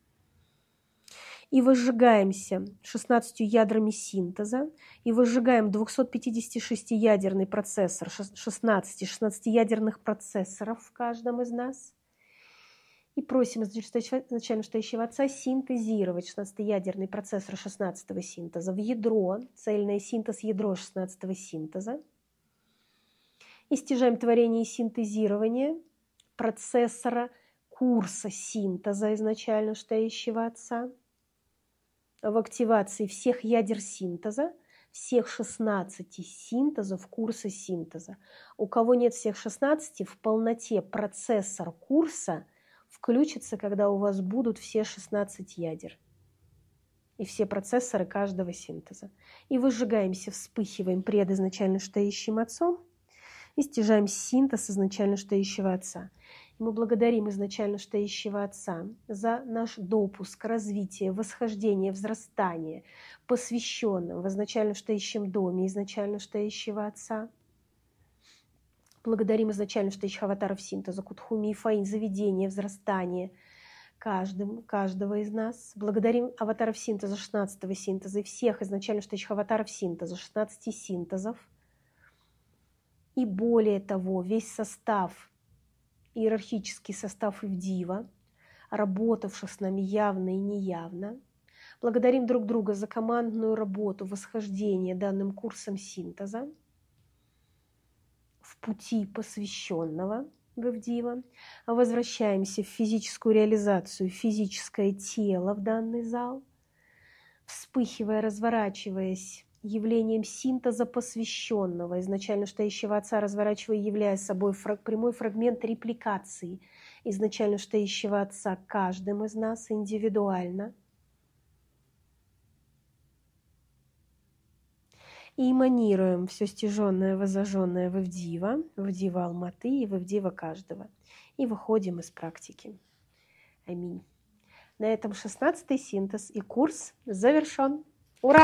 И возжигаемся шестнадцатью ядрами синтеза, и возжигаем двухсотпятидесятишестиядерный процессор шестнадцати шестнадцатиядерных процессоров в каждом из нас. И просим изначально Штающего Отца синтезировать шестнадцатиядерный процессор шестнадцатого синтеза в ядро, цельное синтез ядро шестнадцатого синтеза. И стяжаем творение и синтезирование процессора курса синтеза изначально Штающего Отца в активации всех ядер синтеза, всех шестнадцати синтезов курса синтеза. У кого нет всех шестнадцати, в полноте процессор курса включится, когда у вас будут все шестнадцать ядер и все процессоры каждого синтеза. И выжигаемся, вспыхиваем пред изначально Штающим Отцом и стяжаем синтез изначально Штающего Отца. И мы благодарим изначально Штающего Отца за наш допуск, развитие, восхождение, взрастание, посвященным в изначально Штающем доме изначально Штающего Отца. Благодарим изначально Штающих аватаров синтеза, Кутхуми и Фаин, за ведение, взрастание каждым, каждого из нас. Благодарим аватаров синтеза, шестнадцатого синтеза и всех изначально Штающих аватаров синтеза, шестнадцати синтезов. И более того, весь состав, иерархический состав Ивдива, работавших с нами явно и неявно. Благодарим друг друга за командную работу, восхождение данным курсом синтеза в пути посвященного в Ивдива. Возвращаемся в физическую реализацию, физическое тело в данный зал, вспыхивая, разворачиваясь явлением синтеза посвященного, изначально Штающего Отца, разворачивая, являя собой фраг, прямой фрагмент репликации изначально Штающего Отца каждым из нас индивидуально. И эманируем все стяженное, возожженное в Ивдива, в Ивдива Алматы и в Ивдива каждого. И выходим из практики. Аминь. На этом шестнадцатый синтез и курс завершен. Ура!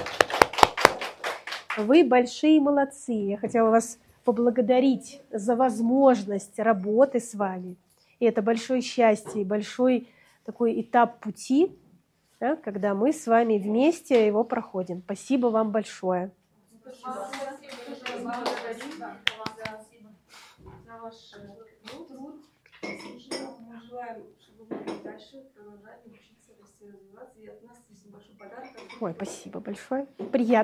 Вы большие молодцы. Я хотела вас поблагодарить за возможность работы с вами. И это большое счастье, и большой такой этап пути, да, когда мы с вами вместе его проходим. Спасибо вам большое. Спасибо за ваш труд. Мы желаем, чтобы вы дальше продолжали учиться, расти, развиваться. И от нас здесь небольшой подарок. Ой, спасибо большое. Приятно.